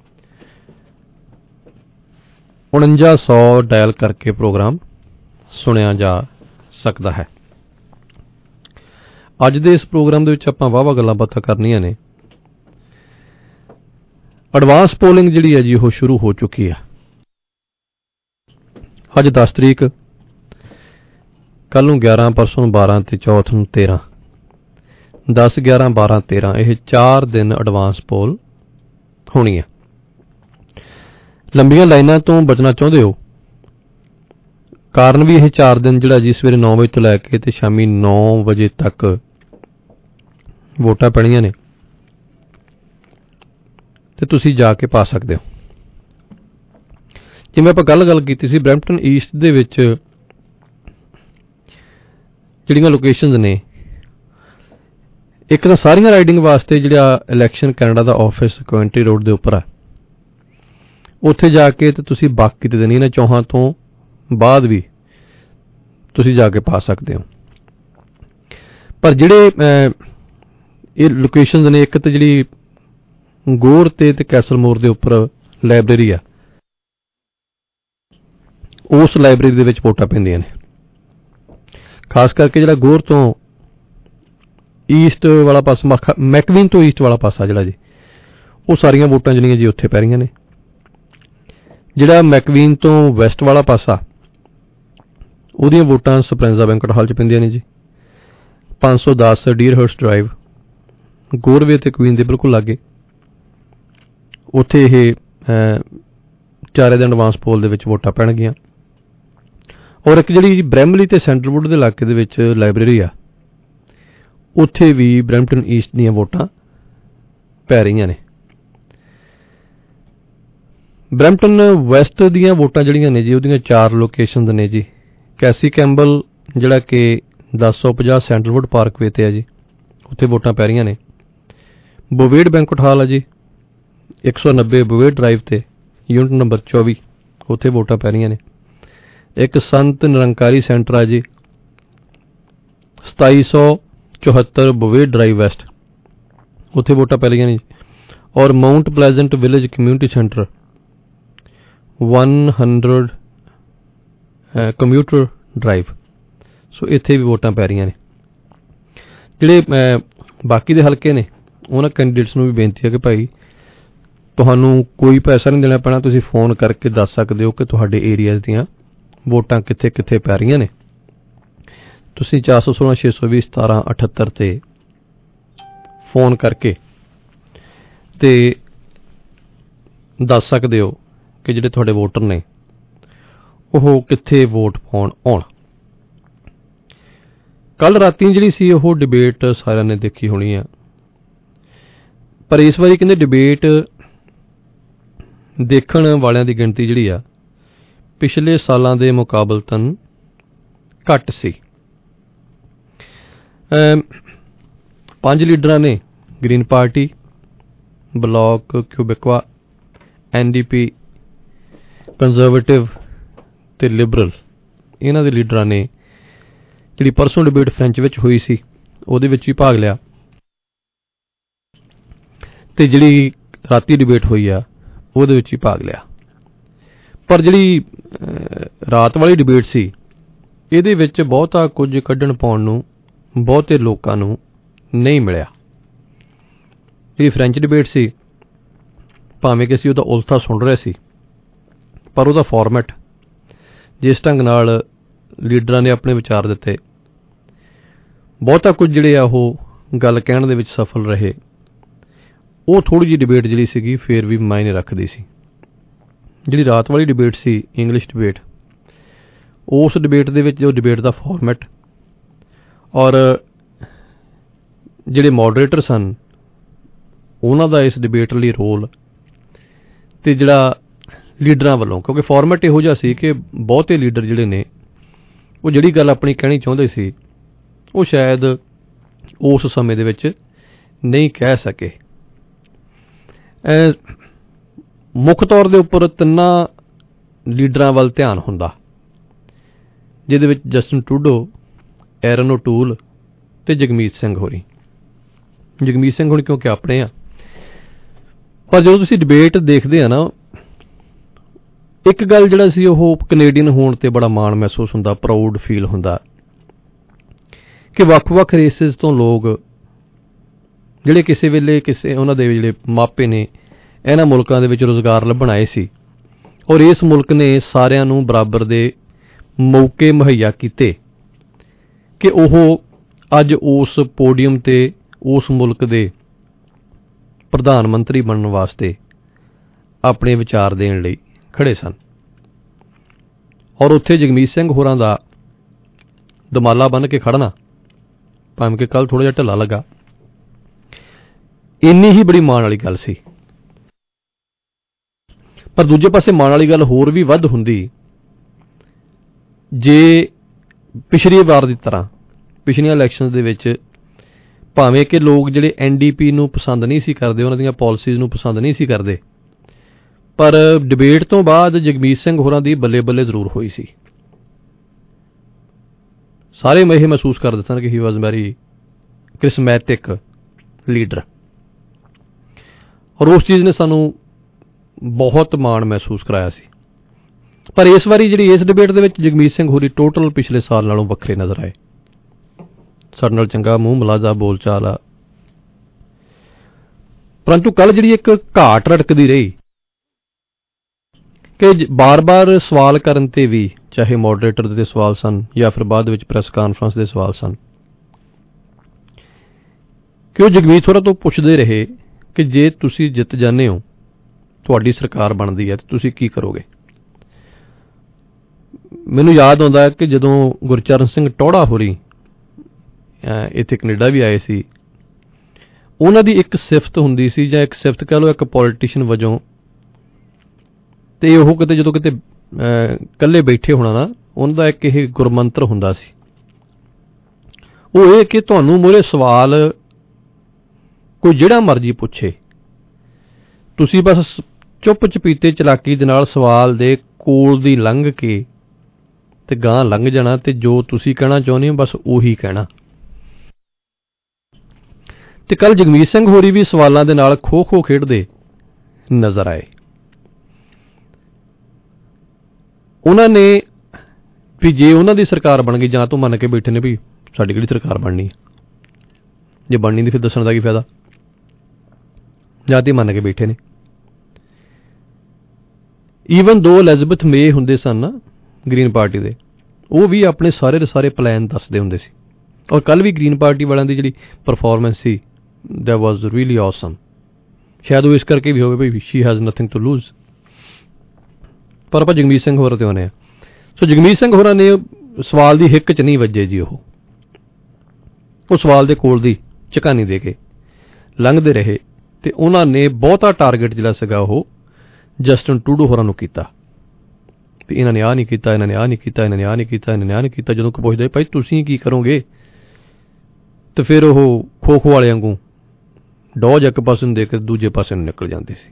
4900 ਡਾਇਲ ਕਰਕੇ ਪ੍ਰੋਗਰਾਮ ਸੁਣਿਆ ਜਾ ਸਕਦਾ ਹੈ। ਅੱਜ ਦੇ ਇਸ ਪ੍ਰੋਗਰਾਮ ਦੇ ਵਿੱਚ ਆਪਾਂ ਵਾਹਵਾ ਗੱਲਾਂ ਬਾਤਾਂ ਕਰਨੀਆਂ ਨੇ। ਐਡਵਾਂਸ ਪੋਲਿੰਗ ਜਿਹੜੀ ਹੈ ਜੀ ਉਹ ਸ਼ੁਰੂ ਹੋ ਚੁੱਕੀ ਹੈ। ਅੱਜ 10 ਤਰੀਕ, ਕੱਲ ਨੂੰ 11, ਪਰਸੋਂ ਨੂੰ 12 ਤੇ ਚੌਥ ਨੂੰ 13। 10, 11, 12, 13 ਇਹ 4 ਦਿਨ ਐਡਵਾਂਸ ਪੋਲ ਹੋਣੀ ਹੈ। ਲੰਬੀਆਂ ਲਾਈਨਾਂ ਤੋਂ ਬਚਣਾ ਚਾਹੁੰਦੇ ਹੋ ਕਾਰਨ ਵੀ ਇਹ 4 ਦਿਨ ਜਿਹੜਾ ਜੀ ਸਵੇਰੇ 9 ਵਜੇ ਤੋਂ ਲੈ ਕੇ ਤੇ ਸ਼ਾਮੀ 9 ਵਜੇ ਤੱਕ ਵੋਟਾਂ ਪੈਣੀਆਂ ਨੇ ਤੇ ਤੁਸੀਂ ਜਾ ਕੇ ਪਾ ਸਕਦੇ ਹੋ। ਜਿਵੇਂ ਆਪਾਂ ਗੱਲ ਕੀਤੀ ਸੀ, ਬਰੈਂਪਟਨ ਈਸਟ ਦੇ ਵਿੱਚ ਜਿਹੜੀਆਂ ਲੋਕੇਸ਼ਨਸ ਨੇ, ਇੱਕ ਤਾਂ ਸਾਰੀਆਂ ਰਾਈਡਿੰਗ ਵਾਸਤੇ ਜਿਹੜਾ ਇਲੈਕਸ਼ਨ ਕੈਨੇਡਾ ਦਾ ਆਫਿਸ ਕੁਇੰਟਰੀ ਰੋਡ ਦੇ ਉੱਪਰ ਆ, ਉੱਥੇ ਜਾ ਕੇ ਤੇ ਤੁਸੀਂ ਬਾਕੀ ਦੇ ਦਿਨ ਇਹਨਾਂ 4 ਤੋਂ ਬਾਅਦ ਵੀ ਤੁਸੀਂ ਜਾ ਕੇ ਪਾ ਸਕਦੇ ਹੋ। ਪਰ ਜਿਹੜੇ ਇਹ ਲੋਕੇਸ਼ਨਸ ਨੇ, ਇੱਕ ਤਾਂ ਜਿਹੜੀ ਗੋਰ ਤੇ ਕੈਸਲਮੋਰ ਦੇ ਉੱਪਰ ਲਾਇਬ੍ਰੇਰੀ ਆ, ਉਸ ਲਾਇਬ੍ਰੇਰੀ ਦੇ ਵਿੱਚ ਵੋਟਾਂ ਪੈਂਦੀਆਂ ਨੇ। ਖਾਸ ਕਰਕੇ ਜਿਹੜਾ ਗੋਰ ਤੋਂ ਈਸਟ ਵਾਲਾ ਪਾਸਾ, ਮੈਕਵੀਨ ਤੋਂ ਈਸਟ ਵਾਲਾ ਪਾਸਾ ਜਿਹੜਾ ਜੀ, ਉਹ ਸਾਰੀਆਂ ਵੋਟਾਂ ਜਿਹੜੀਆਂ ਜੀ ਉੱਥੇ ਪੈ ਰਹੀਆਂ ਨੇ। ਜਿਹੜਾ ਮੈਕਵੀਨ ਤੋਂ ਵੈਸਟ ਵਾਲਾ ਪਾਸਾ, ਉਹਦੀਆਂ ਵੋਟਾਂ ਸਪਰੈਂਜ਼ਾ ਬੈਂਕਟ ਹਾਲ 'ਚ ਪੈਂਦੀਆਂ ਨੇ ਜੀ। 510 ਡੀਰਹਰਸਟ ਡਰਾਈਵ, ਗੋਰਵੇ ਤੇ ਕੁਈਨ ਦੇ ਬਿਲਕੁਲ ਲਾਗੇ, ਉੱਥੇ ਇਹ 4 ਦਿਨ ਐਡਵਾਂਸ ਪੋਲ ਦੇ ਵਿੱਚ ਵੋਟਾਂ ਪੈਣਗੀਆਂ। ਔਰ ਇੱਕ ਜਿਹੜੀ ਬ੍ਰੈਮਲੀ ਤੇ ਸੈਂਟਰਵੁੱਡ ਦੇ ਇਲਾਕੇ ਦੇ ਵਿੱਚ ਲਾਇਬ੍ਰੇਰੀ ਆ, ਉੱਥੇ ਵੀ ਬਰੈਂਪਟਨ ਈਸਟ ਦੀਆਂ ਵੋਟਾਂ ਪੈ ਰਹੀਆਂ ਨੇ। ਬਰੈਂਪਟਨ ਵੈਸਟ ਦੀਆਂ ਵੋਟਾਂ ਜਿਹੜੀਆਂ ਨੇ ਜੀ, ਉਹਦੀਆਂ 4 ਲੋਕੇਸ਼ਨਸ ਨੇ ਜੀ। ਕੈਸੀ ਕੈਂਬਲ ਜਿਹੜਾ ਕਿ 1050 ਸੈਂਟਰਵੁੱਡ ਪਾਰਕਵੇ ਤੇ ਆ ਜੀ, ਉੱਥੇ ਵੋਟਾਂ ਪੈ ਰਹੀਆਂ ਨੇ। ਬੋਵੇਡ ਬੈਂਕਟ ਹਾਲ ਆ ਜੀ, 190 ਬੋਵੇਡ ਡਰਾਈਵ ਤੇ, ਯੂਨਿਟ ਨੰਬਰ 24, ਉੱਥੇ ਵੋਟਾਂ ਪੈ ਰਹੀਆਂ ਨੇ। ਇੱਕ ਸੰਤ ਨਿਰੰਕਾਰੀ ਸੈਂਟਰ ਆ ਜੀ, 2774 ਬੋਵੇਡ ਡਰਾਈਵ ਵੈਸਟ, ਉੱਥੇ ਵੋਟਾਂ ਪੈ ਰਹੀਆਂ ਨੇ। ਔਰ Mount Pleasant Village community centre 100 computer drive, so ਇੱਥੇ ਵੀ ਵੋਟਾਂ ਪੈ ਰਹੀਆਂ ਨੇ। ਜਿਹੜੇ ਬਾਕੀ ਦੇ ਹਲਕੇ ਨੇ, ਉਹਨਾਂ ਕੈਂਡੀਡੇਟਸ ਨੂੰ ਵੀ ਬੇਨਤੀ ਹੈ ਕਿ ਭਾਈ ਤੁਹਾਨੂੰ ਕੋਈ ਪੈਸਾ ਨਹੀਂ ਦੇਣਾ ਪੈਣਾ, ਤੁਸੀਂ ਫੋਨ ਕਰਕੇ ਦੱਸ ਸਕਦੇ ਹੋ ਕਿ ਤੁਹਾਡੇ ਏਰੀਆਜ਼ ਦੀਆਂ ਵੋਟਾਂ ਕਿੱਥੇ ਕਿੱਥੇ ਪੈ ਰਹੀਆਂ ਨੇ। ਤੁਸੀਂ 416 620 1778 ਤੇ ਫੋਨ ਕਰਕੇ ਤੇ ਦੱਸ ਸਕਦੇ ਹੋ ਕਿ ਜਿਹੜੇ ਤੁਹਾਡੇ ਵੋਟਰ ਨੇ ਉਹ ਕਿੱਥੇ ਵੋਟ ਪਾਉਣ ਆਉਣ। ਕੱਲ ਰਾਤੀ ਜਿਹੜੀ ਸੀ ਉਹ ਡਿਬੇਟ ਸਾਰਿਆਂ ਨੇ ਦੇਖੀ ਹੋਣੀ ਆ, ਪਰ ਇਸ ਵਾਰੀ ਕਹਿੰਦੇ ਡਿਬੇਟ ਦੇਖਣ ਵਾਲਿਆਂ ਦੀ ਗਿਣਤੀ ਜਿਹੜੀ ਆ ਪਿਛਲੇ ਸਾਲਾਂ ਦੇ ਮੁਕਾਬਲਤਨ ਘੱਟ ਸੀ। 5 ਲੀਡਰਾਂ ਨੇ, Green Party, Bloc Quebecois, NDP, Conservative ਤੇ ਲਿਬਰਲ, ਇਹਨਾਂ ਦੇ ਲੀਡਰਾਂ ਨੇ ਜਿਹੜੀ ਪਰਸੋਂ ਡਿਬੇਟ ਫ੍ਰੈਂਚ ਵਿੱਚ ਹੋਈ ਸੀ ਉਹਦੇ ਵਿੱਚ ਵੀ ਭਾਗ ਲਿਆ, ਤੇ ਜਿਹੜੀ ਰਾਤੀ ਡਿਬੇਟ ਹੋਈ ਆ ਉਹਦੇ ਵਿੱਚ ਵੀ ਭਾਗ ਲਿਆ। ਪਰ ਜਿਹੜੀ ਰਾਤ ਵਾਲੀ ਡਿਬੇਟ ਸੀ, ਇਹਦੇ ਵਿੱਚ ਬਹੁਤਾ ਕੁਝ ਕੱਢਣ ਪਾਉਣ ਨੂੰ ਬਹੁਤੇ ਲੋਕਾਂ ਨੂੰ ਨਹੀਂ ਮਿਲਿਆ। ਜਿਹੜੀ ਫ੍ਰੈਂਚ ਡਿਬੇਟ ਸੀ, ਭਾਵੇਂ ਕਿ ਅਸੀਂ ਉਹਦਾ ਉਲਥਾ ਸੁਣ ਰਹੇ ਸੀ, ਪਰ ਉਹਦਾ ਫਾਰਮੈਟ, ਜਿਸ ਢੰਗ ਨਾਲ ਲੀਡਰਾਂ ਨੇ ਆਪਣੇ ਵਿਚਾਰ ਦਿੱਤੇ, ਬਹੁਤਾ ਕੁਝ ਜਿਹੜੇ ਆ ਉਹ ਗੱਲ ਕਹਿਣ ਦੇ ਵਿੱਚ ਸਫਲ ਰਹੇ। ਉਹ ਥੋੜ੍ਹੀ ਜਿਹੀ ਡਿਬੇਟ ਜਿਹੜੀ ਸੀਗੀ ਫੇਰ ਵੀ ਮਾਇਨੇ ਰੱਖਦੀ ਸੀ। ਜਿਹੜੀ ਰਾਤ ਵਾਲੀ ਡਿਬੇਟ ਸੀ, ਇੰਗਲਿਸ਼ ਡਿਬੇਟ, ਉਸ ਡਿਬੇਟ ਦੇ ਵਿੱਚ ਜੋ ਡਿਬੇਟ ਦਾ ਫਾਰਮੈਟ ਔਰ ਜਿਹੜੇ ਮੋਡਰੇਟਰ ਸਨ ਉਹਨਾਂ ਦਾ ਇਸ ਡਿਬੇਟ ਲਈ ਰੋਲ, ਤੇ ਜਿਹੜਾ ਲੀਡਰਾਂ ਵੱਲੋਂ, ਕਿਉਂਕਿ ਫਾਰਮੈਟ ਇਹੋ ਜਿਹਾ ਸੀ ਕਿ ਬਹੁਤੇ ਲੀਡਰ ਜਿਹੜੇ ਨੇ ਉਹ ਜਿਹੜੀ ਗੱਲ ਆਪਣੀ ਕਹਿਣੀ ਚਾਹੁੰਦੇ ਸੀ ਉਹ ਸ਼ਾਇਦ ਉਸ ਸਮੇਂ ਦੇ ਵਿੱਚ ਨਹੀਂ ਕਹਿ ਸਕੇ। ਮੁੱਖ ਤੌਰ ਦੇ ਉੱਪਰ 3 ਲੀਡਰਾਂ ਵੱਲ ਧਿਆਨ ਹੁੰਦਾ, ਜਿਹਦੇ ਵਿੱਚ ਜਸਟਿਨ ਟਰੂਡੋ, ਐਰਨ ਓਟੂਲ ਤੇ ਜਗਮੀਤ ਸਿੰਘ ਹੋਰੀ। ਜਗਮੀਤ ਸਿੰਘ ਹੋਣੀ ਕਿਉਂਕਿ ਆਪਣੇ ਆ, ਪਰ ਜਦੋਂ ਤੁਸੀਂ ਡਿਬੇਟ ਦੇਖਦੇ ਆ ਨਾ, ਇੱਕ ਗੱਲ ਜਿਹੜਾ ਸੀ ਉਹ ਕੈਨੇਡੀਅਨ ਹੋਣ ਤੇ ਬੜਾ ਮਾਣ ਮਹਿਸੂਸ ਹੁੰਦਾ, ਪ੍ਰਾਊਡ ਫੀਲ ਹੁੰਦਾ ਕਿ ਵੱਖ-ਵੱਖ ਰੇਸਿਸ ਤੋਂ ਲੋਕ ਜਿਹੜੇ ਕਿਸੇ ਵੇਲੇ ਉਹਨਾਂ ਦੇ ਜਿਹੜੇ ਮਾਪੇ ਨੇ ਇਹਨਾਂ ਮੁਲਕਾਂ ਦੇ ਵਿੱਚ ਰੁਜ਼ਗਾਰ ਲੱਭਣ ਆਏ ਸੀ, ਔਰ ਇਸ ਮੁਲਕ ਨੇ ਸਾਰਿਆਂ ਨੂੰ ਬਰਾਬਰ ਦੇ ਮੌਕੇ ਮੁਹੱਈਆ ਕੀਤੇ ਕਿ ਉਹ ਅੱਜ ਉਸ ਪੋਡੀਅਮ ਤੇ ਉਸ ਮੁਲਕ ਦੇ ਪ੍ਰਧਾਨ ਮੰਤਰੀ ਬਣਨ ਵਾਸਤੇ ਆਪਣੇ ਵਿਚਾਰ ਦੇਣ ਲਈ ਖੜੇ ਸਨ। ਔਰ ਉੱਥੇ ਜਗਮੀਤ ਸਿੰਘ ਹੋਰਾਂ ਦਾ ਦਮਾਲਾ ਬੰਨ੍ਹ ਕੇ ਖੜਨਾ, ਭਾਵੇਂ ਕਿ ਕੱਲ੍ਹ ਥੋੜ੍ਹਾ ਜਿਹਾ ਢਿੱਲਾ ਲੱਗਾ, ਇੰਨੀ ਹੀ ਬੜੀ ਮਾਣ ਵਾਲੀ ਗੱਲ ਸੀ। ਪਰ ਦੂਜੇ ਪਾਸੇ ਮਾਣ ਵਾਲੀ ਗੱਲ ਹੋਰ ਵੀ ਵੱਧ ਹੁੰਦੀ ਜੇ ਪਿਛਲੀ ਵਾਰ ਦੀ ਤਰ੍ਹਾਂ ਪਿਛਲੀਆਂ ਇਲੈਕਸ਼ਨਸ ਦੇ ਵਿੱਚ ਭਾਵੇਂ ਕਿ ਲੋਕ ਜਿਹੜੇ NDP ਨੂੰ ਪਸੰਦ ਨਹੀਂ ਸੀ ਕਰਦੇ, ਉਹਨਾਂ ਦੀਆਂ ਪਾਲਿਸੀਜ਼ ਨੂੰ ਪਸੰਦ ਨਹੀਂ ਸੀ ਕਰਦੇ, ਪਰ ਡਿਬੇਟ ਤੋਂ ਬਾਅਦ ਜਗਮੀਤ ਸਿੰਘ ਹੋਰਾਂ ਦੀ ਬੱਲੇ ਬੱਲੇ ਜ਼ਰੂਰ ਹੋਈ ਸੀ। ਸਾਰੇ ਇਹ ਮਹਿਸੂਸ ਕਰਦੇ ਸਨ ਕਿ ਹੀ ਵਾਜ਼ ਵੈਰੀ ਕ੍ਰਿਸਮੈਟਿਕ ਲੀਡਰ, ਔਰ ਉਸ ਚੀਜ਼ ਨੇ ਸਾਨੂੰ ਬਹੁਤ ਮਾਣ ਮਹਿਸੂਸ ਕਰਾਇਆ ਸੀ। ਪਰ ਇਸ ਵਾਰੀ ਜਿਹੜੀ ਇਸ ਡਿਬੇਟ ਦੇ ਵਿੱਚ ਜਗਮੀਤ ਸਿੰਘ ਹੋਰੀ ਟੋਟਲ ਪਿਛਲੇ ਸਾਲ ਨਾਲੋਂ ਵੱਖਰੇ ਨਜ਼ਰ ਆਏ। ਸਾਡੇ ਨਾਲ ਚੰਗਾ ਮੂੰਹ ਮਲਾਜ਼ਾ ਬੋਲ ਚਾਲ ਆ, ਪਰੰਤੂ ਕੱਲ੍ਹ ਜਿਹੜੀ ਇੱਕ ਘਾਟ ਰੜਕਦੀ ਰਹੀ ਕਿ ਬਾਰ-ਬਾਰ ਸਵਾਲ ਕਰਨ ਤੇ ਵੀ, ਚਾਹੇ ਮੋਡਰੇਟਰ ਦੇ ਸਵਾਲ ਸਨ ਜਾਂ ਫਿਰ ਬਾਅਦ ਵਿੱਚ ਪ੍ਰੈਸ ਕਾਨਫਰੰਸ ਦੇ ਸਵਾਲ ਸਨ, ਕਿ ਉਹ ਜਗਮੀਤ ਹੋਰਾਂ ਤੋਂ ਪੁੱਛਦੇ ਰਹੇ ਕਿ ਜੇ ਤੁਸੀਂ ਜਿੱਤ ਜਾਂਦੇ ਹੋ, ਤੁਹਾਡੀ ਸਰਕਾਰ ਬਣਦੀ ਹੈ, ਤਾਂ ਤੁਸੀਂ ਕੀ ਕਰੋਗੇ। ਮੈਨੂੰ ਯਾਦ ਆਉਂਦਾ ਕਿ ਜਦੋਂ ਗੁਰਚਰਨ ਸਿੰਘ ਟੌਹੜਾ ਹੋਰੀ ਇੱਥੇ ਕੈਨੇਡਾ ਵੀ ਆਏ ਸੀ, ਉਹਨਾਂ ਦੀ ਇੱਕ ਸਿਫਤ ਹੁੰਦੀ ਸੀ, ਜਾਂ ਇੱਕ ਸਿਫਤ ਕਹਿ ਲਓ ਇੱਕ ਪੋਲੀਟੀਸ਼ੀਅਨ ਵਜੋਂ, ਤੇ ਉਹ ਕਿਤੇ ਜਦੋਂ ਕਿਤੇ ਇਕੱਲੇ ਬੈਠੇ ਹੋਣਾ ਨਾ, ਉਹਨਾਂ ਦਾ ਇੱਕ ਇਹ ਗੁਰਮੰਤਰ ਹੁੰਦਾ ਸੀ, ਉਹ ਇਹ ਕਿ ਤੁਹਾਨੂੰ ਮੂਹਰੇ ਸਵਾਲ ਕੋਈ ਜਿਹੜਾ ਮਰਜ਼ੀ ਪੁੱਛੇ, ਤੁਸੀਂ ਬਸ ਚੁੱਪ ਚਪੀਤੇ ਚਲਾਕੀ ਦੇ ਨਾਲ ਸਵਾਲ ਦੇ ਕੋਲ ਦੀ ਲੰਘ ਕੇ ਤੇ ਗਾਂਹ ਲੰਘ ਜਾਣਾ, ਤੇ ਜੋ ਤੁਸੀਂ ਕਹਿਣਾ ਚਾਹੁੰਦੇ ਹੋ ਬਸ ਉਹੀ ਕਹਿਣਾ। ਤੇ ਕੱਲ੍ਹ ਜਗਮੀਤ ਸਿੰਘ ਹੋਰੀ ਵੀ ਸਵਾਲਾਂ ਦੇ ਨਾਲ ਖੋ-ਖੋ ਖੇਡਦੇ ਨਜ਼ਰ ਆਏ। ਉਹਨਾਂ ਨੇ ਵੀ ਜੇ ਉਹਨਾਂ ਦੀ ਸਰਕਾਰ ਬਣ ਗਈ, ਜਾਂ ਤੋਂ ਮੰਨ ਕੇ ਬੈਠੇ ਨੇ ਵੀ ਸਾਡੀ ਕਿਹੜੀ ਸਰਕਾਰ ਬਣਨੀ ਹੈ, ਜੇ ਬਣਨੀ ਨਹੀਂ ਫਿਰ ਦੱਸਣ ਦਾ ਕੀ ਫਾਇਦਾ, ਜਾਂ ਤੇ ਮੰਨ ਕੇ ਬੈਠੇ ਨੇ। ਈਵਨ ਦੋ ਐਲਿਜ਼ਬੈਥ ਮੇ ਹੁੰਦੇ ਸਨ ਨਾ ਗ੍ਰੀਨ ਪਾਰਟੀ ਦੇ, ਉਹ ਵੀ ਆਪਣੇ ਸਾਰੇ ਦੇ ਸਾਰੇ ਪਲਾਨ ਦੱਸਦੇ ਹੁੰਦੇ ਸੀ, ਔਰ ਕੱਲ੍ਹ ਵੀ ਗ੍ਰੀਨ ਪਾਰਟੀ ਵਾਲਿਆਂ ਦੀ ਜਿਹੜੀ ਪਰਫਾਰਮੈਂਸ ਸੀ that was really awesome। ਸ਼ਾਇਦ ਉਹ ਇਸ ਕਰਕੇ ਵੀ ਹੋਵੇ ਵੀ she has nothing to lose। ਪਰ ਆਪਾਂ ਜਗਮੀਤ ਸਿੰਘ ਹੋਰਾਂ ਤੇ ਆਉਂਦੇ ਹਾਂ। ਸੋ ਜਗਮੀਤ ਸਿੰਘ ਹੋਰਾਂ ਨੇ ਸਵਾਲ ਦੀ ਹਿੱਕ 'ਚ ਨਹੀਂ ਵੱਜੇ ਜੀ, ਉਹ ਸਵਾਲ ਦੇ ਕੋਲ ਦੀ ਝਕਾਨੀ ਦੇ ਕੇ ਲੰਘਦੇ ਰਹੇ, ਤੇ ਉਹਨਾਂ ਨੇ ਬਹੁਤਾ ਟਾਰਗੇਟ ਜਿਹੜਾ ਸੀਗਾ ਉਹ ਜਸਟਿਨ ਟਰੂਡੋ ਹੋਰਾਂ ਨੂੰ ਕੀਤਾ ਵੀ ਇਹਨਾਂ ਨੇ ਆਹ ਨਹੀਂ ਕੀਤਾ, ਇਹਨਾਂ ਨੇ ਆਹ ਨਹੀਂ ਕੀਤਾ, ਇਹਨਾਂ ਨੇ ਆਹ ਨਹੀਂ ਕੀਤਾ, ਇਹਨਾਂ ਨੇ ਆਹ ਨਹੀਂ ਕੀਤਾ। ਜਦੋਂ ਕੋਈ ਪੁੱਛਦੇ ਭਾਈ ਤੁਸੀਂ ਕੀ ਕਰੋਗੇ, ਤੇ ਫਿਰ ਉਹ ਖੋ-ਖੋ ਵਾਲਿਆਂ ਵਾਂਗੂ ਡੋਜ ਇੱਕ ਪਾਸੇ ਨੂੰ ਦੇ ਕੇ ਦੂਜੇ ਪਾਸੇ ਨੂੰ ਨਿਕਲ ਜਾਂਦੇ ਸੀ।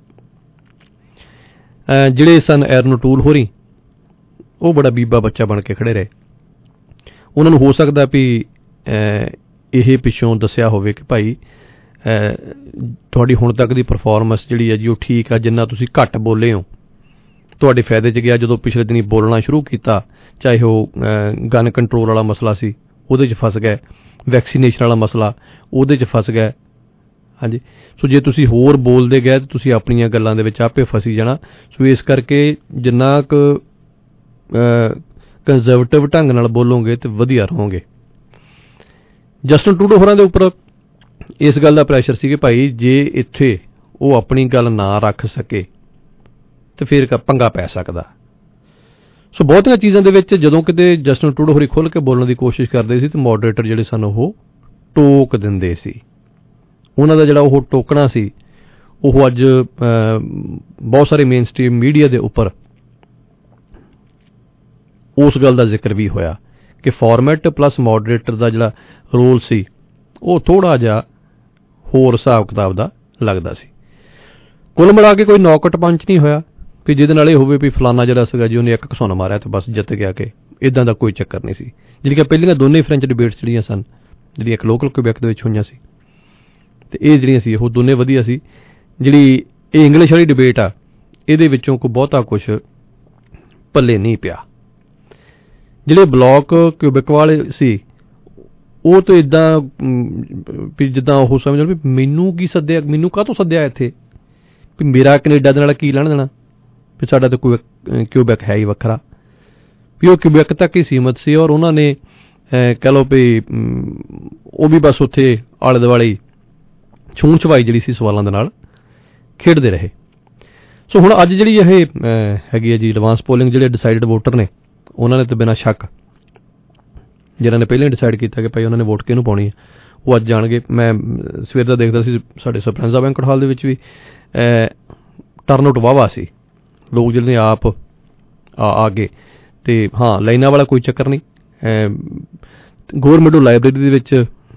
ਜਿਹੜੇ ਸਨ ਐਰਨ ਟੂਲ ਹੋਰੀ, ਉਹ ਬੜਾ ਬੀਬਾ ਬੱਚਾ ਬਣ ਕੇ ਖੜੇ ਰਹੇ। ਉਹਨਾਂ ਨੂੰ ਹੋ ਸਕਦਾ ਵੀ ਇਹ ਪਿੱਛੋਂ ਦੱਸਿਆ ਹੋਵੇ ਕਿ ਭਾਈ ਤੁਹਾਡੀ ਹੁਣ ਤੱਕ ਦੀ ਪਰਫਾਰਮੈਂਸ ਜਿਹੜੀ ਹੈ ਜੀ ਉਹ ਠੀਕ ਆ, ਜਿੰਨਾ ਤੁਸੀਂ ਘੱਟ ਬੋਲੇ ਹੋ ਤੁਹਾਡੇ ਫਾਇਦੇ 'ਚ ਗਿਆ। ਜਦੋਂ ਪਿਛਲੇ ਦਿਨੀ ਬੋਲਣਾ ਸ਼ੁਰੂ ਕੀਤਾ, ਚਾਹੇ ਉਹ ਗਨ ਕੰਟਰੋਲ ਵਾਲਾ ਮਸਲਾ ਸੀ, ਉਹਦੇ 'ਚ ਫਸ ਗਏ, ਵੈਕਸੀਨੇਸ਼ਨ ਵਾਲਾ ਮਸਲਾ, ਉਹਦੇ 'ਚ ਫਸ ਗਏ। ਹਾਂਜੀ, ਸੋ ਜੇ ਤੁਸੀਂ ਹੋਰ ਬੋਲਦੇ ਗਏ ਤਾਂ ਤੁਸੀਂ ਆਪਣੀਆਂ ਗੱਲਾਂ ਦੇ ਵਿੱਚ ਆਪੇ ਫਸੀ ਜਾਣਾ। ਸੋ ਇਸ ਕਰਕੇ ਜਿੰਨਾ ਕੁ ਕੰਜ਼ਰਵੇਟਿਵ ਢੰਗ ਨਾਲ ਬੋਲੋਗੇ ਤੇ ਵਧੀਆ ਰਹੋਗੇ। ਜਸਟਿਨ ਟਰੂਡੋ ਹੋਰਾਂ ਦੇ ਉੱਪਰ ਇਸ ਗੱਲ ਦਾ ਪ੍ਰੈਸ਼ਰ ਸੀ ਕਿ ਭਾਈ ਜੇ ਇੱਥੇ ਉਹ ਆਪਣੀ ਗੱਲ ਨਾ ਰੱਖ ਸਕੇ ਤੇ ਫਿਰ ਪੰਗਾ ਪੈ ਸਕਦਾ। ਸੋ ਬਹੁਤੀਆਂ ਚੀਜ਼ਾਂ ਦੇ ਵਿੱਚ ਜਦੋਂ ਕਿਤੇ ਜਸਟਿਨ ਟਰੂਡੋ ਹੋਰੀ ਖੁੱਲ੍ਹ ਕੇ ਬੋਲਣ ਦੀ ਕੋਸ਼ਿਸ਼ ਕਰਦੇ ਸੀ ਤੇ ਮੋਡਰੇਟਰ ਜਿਹੜੇ ਸਨ ਉਹ ਟੋਕ ਦਿੰਦੇ ਸੀ। ਉਹਨਾਂ ਦਾ ਜਿਹੜਾ ਉਹ ਟੋਕਣਾ ਸੀ ਉਹ ਅੱਜ ਬਹੁਤ ਸਾਰੇ ਮੇਨ ਸਟ੍ਰੀਮ ਮੀਡੀਆ ਦੇ ਉੱਪਰ ਉਸ ਗੱਲ ਦਾ ਜ਼ਿਕਰ ਵੀ ਹੋਇਆ ਕਿ ਫਾਰਮੈਟ ਪਲੱਸ ਮੋਡਰੇਟਰ ਦਾ ਜਿਹੜਾ ਰੋਲ ਸੀ ਉਹ ਥੋੜ੍ਹਾ ਜਿਹਾ ਹੋਰ ਹਿਸਾਬ ਕਿਤਾਬ ਦਾ ਲੱਗਦਾ ਸੀ। ਕੁੱਲ ਮਿਲਾ ਕੇ ਕੋਈ ਨੌਕਟ ਪੰਚ ਨਹੀਂ ਹੋਇਆ ਵੀ ਜਿਹਦੇ ਨਾਲ ਇਹ ਹੋਵੇ ਵੀ ਫਲਾਨਾ ਜਿਹੜਾ ਸੀਗਾ ਜੀ ਉਹਨੇ ਇੱਕ ਘਸੁੰਨ ਮਾਰਿਆ ਤੇ ਬਸ ਜਿੱਤ ਗਿਆ, ਕਿ ਇੱਦਾਂ ਦਾ ਕੋਈ ਚੱਕਰ ਨਹੀਂ ਸੀ। ਜਿਹੜੀਆਂ ਪਹਿਲੀਆਂ ਦੋਨੇ ਫ੍ਰੈਂਚ ਡਿਬੇਟਸ ਜਿਹੜੀਆਂ ਸਨ, ਜਿਹੜੀਆਂ ਇੱਕ ਲੋਕਲ ਕੁਬੈਕ ਦੇ ਵਿੱਚ ਹੋਈਆਂ ਸੀ ਤੇ ਇਹ ਜਿਹੜੀਆਂ ਸੀ ਉਹ ਦੋਨੇ ਵਧੀਆ ਸੀ। ਜਿਹੜੀ ਇਹ ਇੰਗਲਿਸ਼ ਵਾਲੀ ਡਿਬੇਟ ਆ, ਇਹਦੇ ਵਿੱਚੋਂ ਕੋਈ ਬਹੁਤਾ ਕੁਛ ਪੱਲੇ ਨਹੀਂ ਪਿਆ। ਜਿਹੜੇ ਬਲਾਕ ਕਿਊਬਿਕ ਵਾਲੇ ਸੀ ਉਹ ਤਾਂ ਇੱਦਾਂ ਵੀ ਜਿੱਦਾਂ ਉਹ ਸਮਝ ਵੀ ਮੈਨੂੰ ਕੀ ਸੱਦਿਆ, ਮੈਨੂੰ ਕਾਹਤੋਂ ਸੱਦਿਆ ਇੱਥੇ, ਵੀ ਮੇਰਾ ਕੈਨੇਡਾ ਦੇ ਨਾਲ ਕੀ ਲੈਣ ਦੇਣਾ, ਵੀ ਸਾਡਾ ਤਾਂ ਕੋਈ ਕਿਊਬੈਕ ਹੈ ਹੀ ਵੱਖਰਾ। ਵੀ ਉਹ ਕਿਊਬੈਕ ਤੱਕ ਹੀ ਸੀਮਤ ਸੀ ਔਰ ਉਹਨਾਂ ਨੇ ਕਹਿ ਲਓ ਵੀ ਉਹ ਵੀ ਬਸ ਉੱਥੇ ਆਲੇ ਦੁਆਲੇ ਛੂਣ ਛਵਾਈ ਜਿਹੜੀ ਸੀ ਸਵਾਲਾਂ ਦੇ ਨਾਲ ਖੇਡਦੇ ਰਹੇ। ਸੋ ਹੁਣ ਅੱਜ ਜਿਹੜੀ ਇਹ ਹੈਗੀ ਹੈ ਜੀ ਐਡਵਾਂਸ ਪੋਲਿੰਗ, ਜਿਹੜੇ ਡਿਸਾਈਡਡ ਵੋਟਰ ਨੇ ਉਹਨਾਂ ਨੇ ਤਾਂ ਬਿਨਾਂ ਸ਼ੱਕ ਜਿਨ੍ਹਾਂ ਨੇ ਪਹਿਲਾਂ ਡਿਸਾਈਡ ਕੀਤਾ ਕਿ ਭਾਈ ਉਹਨਾਂ ਨੇ ਵੋਟ ਕਿਹਨੂੰ ਪਾਉਣੀ ਹੈ, ਉਹ ਅੱਜ ਜਾਣਗੇ। ਮੈਂ ਸਵੇਰ ਦਾ ਦੇਖਦਾ ਸੀ ਸਾਡੇ ਸਪਰੈਂਜ਼ਾ ਬੈਂਕਟ ਹਾਲ ਦੇ ਵਿੱਚ ਵੀ ਟਰਨ ਆਊਟ ਵਾਹਵਾ ਸੀ, ਲੋਕ ਜਿਹੜੇ ਨੇ ਆਪ ਆ ਗਏ। ਅਤੇ ਹਾਂ, ਲਾਈਨਾਂ ਵਾਲਾ ਕੋਈ ਚੱਕਰ ਨਹੀਂ। ਗੌਰਮਿੰਟੋ ਲਾਇਬ੍ਰੇਰੀ ਦੇ ਵਿੱਚ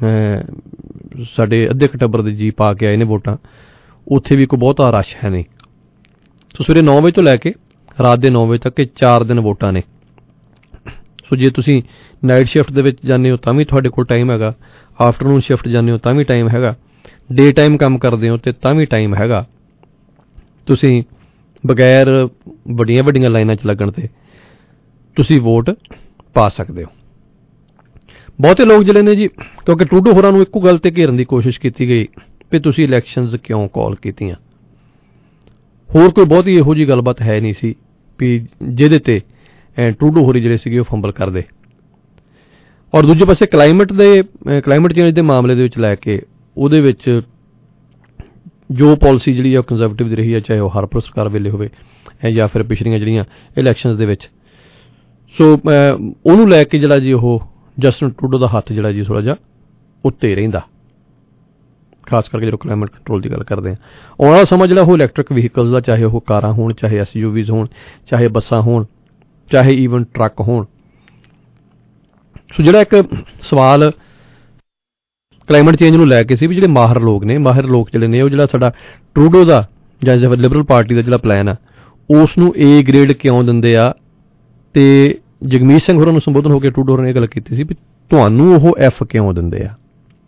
ਸਾਡੇ ਅੱਧੇ ਕੁ ਟੱਬਰ ਦੇ ਜੀ ਪਾ ਕੇ ਆਏ ਨੇ ਵੋਟਾਂ, ਉੱਥੇ ਵੀ ਕੋਈ ਬਹੁਤਾ ਰਸ਼ ਹੈ ਨਹੀਂ। ਸੋ ਸਵੇਰੇ 9 ਵਜੇ ਤੋਂ ਲੈ ਕੇ ਰਾਤ ਦੇ 9 ਵਜੇ ਤੱਕ ਇਹ 4 ਦਿਨ ਵੋਟਾਂ ਨੇ। ਸੋ ਜੇ ਤੁਸੀਂ ਨਾਈਟ ਸ਼ਿਫਟ ਦੇ ਵਿੱਚ ਜਾਂਦੇ ਹੋ ਤਾਂ ਵੀ ਤੁਹਾਡੇ ਕੋਲ ਟਾਈਮ ਹੈਗਾ, ਆਫਟਰਨੂਨ ਸ਼ਿਫਟ ਜਾਂਦੇ ਹੋ ਤਾਂ ਵੀ ਟਾਈਮ ਹੈਗਾ, ਡੇ ਟਾਈਮ ਕੰਮ ਕਰਦੇ ਹੋ ਅਤੇ ਤਾਂ ਵੀ ਟਾਈਮ ਹੈਗਾ। ਤੁਸੀਂ ਬਗੈਰ ਵੱਡੀਆਂ ਵੱਡੀਆਂ ਲਾਈਨਾਂ 'ਚ ਲੱਗਣ 'ਤੇ ਤੁਸੀਂ ਵੋਟ ਪਾ ਸਕਦੇ ਹੋ। ਬਹੁਤੇ ਲੋਕ ਜਿਹੜੇ ਨੇ ਜੀ, ਕਿਉਂਕਿ ਟਰੂਡੋ ਹੋਰਾਂ ਨੂੰ ਇੱਕੋ ਗੱਲ 'ਤੇ ਘੇਰਨ ਦੀ ਕੋਸ਼ਿਸ਼ ਕੀਤੀ ਗਈ ਵੀ ਤੁਸੀਂ ਇਲੈਕਸ਼ਨਜ਼ ਕਿਉਂ ਕਾਲ ਕੀਤੀਆਂ। ਹੋਰ ਕੋਈ ਬਹੁਤੀ ਇਹੋ ਜਿਹੀ ਗੱਲਬਾਤ ਹੈ ਨਹੀਂ ਸੀ ਵੀ ਜਿਹਦੇ 'ਤੇ ਟਰੂਡੋ ਹੋਰੀ ਜਿਹੜੇ ਸੀਗੇ ਉਹ ਫੰਬਲ ਕਰਦੇ। ਔਰ ਦੂਜੇ ਪਾਸੇ ਕਲਾਈਮੇਟ ਚੇਂਜ ਦੇ ਮਾਮਲੇ ਦੇ ਵਿੱਚ ਲੈ ਕੇ ਉਹਦੇ ਵਿੱਚ ਜੋ ਪਾਲਿਸੀ ਜਿਹੜੀ ਆ ਉਹ ਕੰਜ਼ਰਵੇਟਿਵ ਦੀ ਰਹੀ ਹੈ, ਚਾਹੇ ਉਹ ਹਰਪ੍ਰੀਤ ਸਰਕਾਰ ਵੇਲੇ ਹੋਵੇ ਜਾਂ ਫਿਰ ਪਿਛਲੀਆਂ ਜਿਹੜੀਆਂ ਇਲੈਕਸ਼ਨਜ਼ ਦੇ ਵਿੱਚ। ਸੋ ਉਹਨੂੰ ਲੈ ਕੇ ਜਿਹੜਾ ਜੀ ਉਹ ਜਸਟਿਨ ਟਰੂਡੋ ਦਾ ਹੱਥ ਜਿਹੜਾ ਜੀ ਥੋੜ੍ਹਾ ਜਿਹਾ ਉੱਤੇ ਰਹਿੰਦਾ, ਖਾਸ ਕਰਕੇ ਜਦੋਂ ਕਲਾਈਮੇਟ ਕੰਟਰੋਲ ਦੀ ਗੱਲ ਕਰਦੇ ਹਾਂ। ਆਉਣ ਵਾਲਾ ਸਮਾਂ ਜਿਹੜਾ ਉਹ ਇਲੈਕਟ੍ਰਿਕ ਵਹੀਕਲਸ ਦਾ, ਚਾਹੇ ਉਹ ਕਾਰਾਂ ਹੋਣ, ਚਾਹੇ SUVs ਹੋਣ, ਚਾਹੇ ਬੱਸਾਂ ਹੋਣ, ਚਾਹੇ ਈਵਨ ਟਰੱਕ ਹੋਣ। ਸੋ ਜਿਹੜਾ ਇੱਕ ਸਵਾਲ ਕਲਾਈਮੇਟ ਚੇਂਜ ਨੂੰ ਲੈ ਕੇ ਸੀ ਵੀ ਜਿਹੜੇ ਮਾਹਿਰ ਲੋਕ ਜਿਹੜੇ ਨੇ ਉਹ ਜਿਹੜਾ ਸਾਡਾ ਟਰੂਡੋ ਦਾ ਜਾਂ ਲਿਬਰਲ ਪਾਰਟੀ ਦਾ ਜਿਹੜਾ ਪਲਾਨ ਆ ਉਸ ਨੂੰ A ਗ੍ਰੇਡ ਕਿਉਂ ਦਿੰਦੇ ਆ। ਅਤੇ ਜਗਮੀਤ ਸਿੰਘ ਹੋਰਾਂ ਨੂੰ ਸੰਬੋਧਨ ਹੋ ਕੇ ਟਰੂਡੋ ਹੋਰਾਂ ਨੇ ਇਹ ਗੱਲ ਕੀਤੀ ਸੀ ਵੀ ਤੁਹਾਨੂੰ ਉਹ F ਕਿਉਂ ਦਿੰਦੇ ਆ।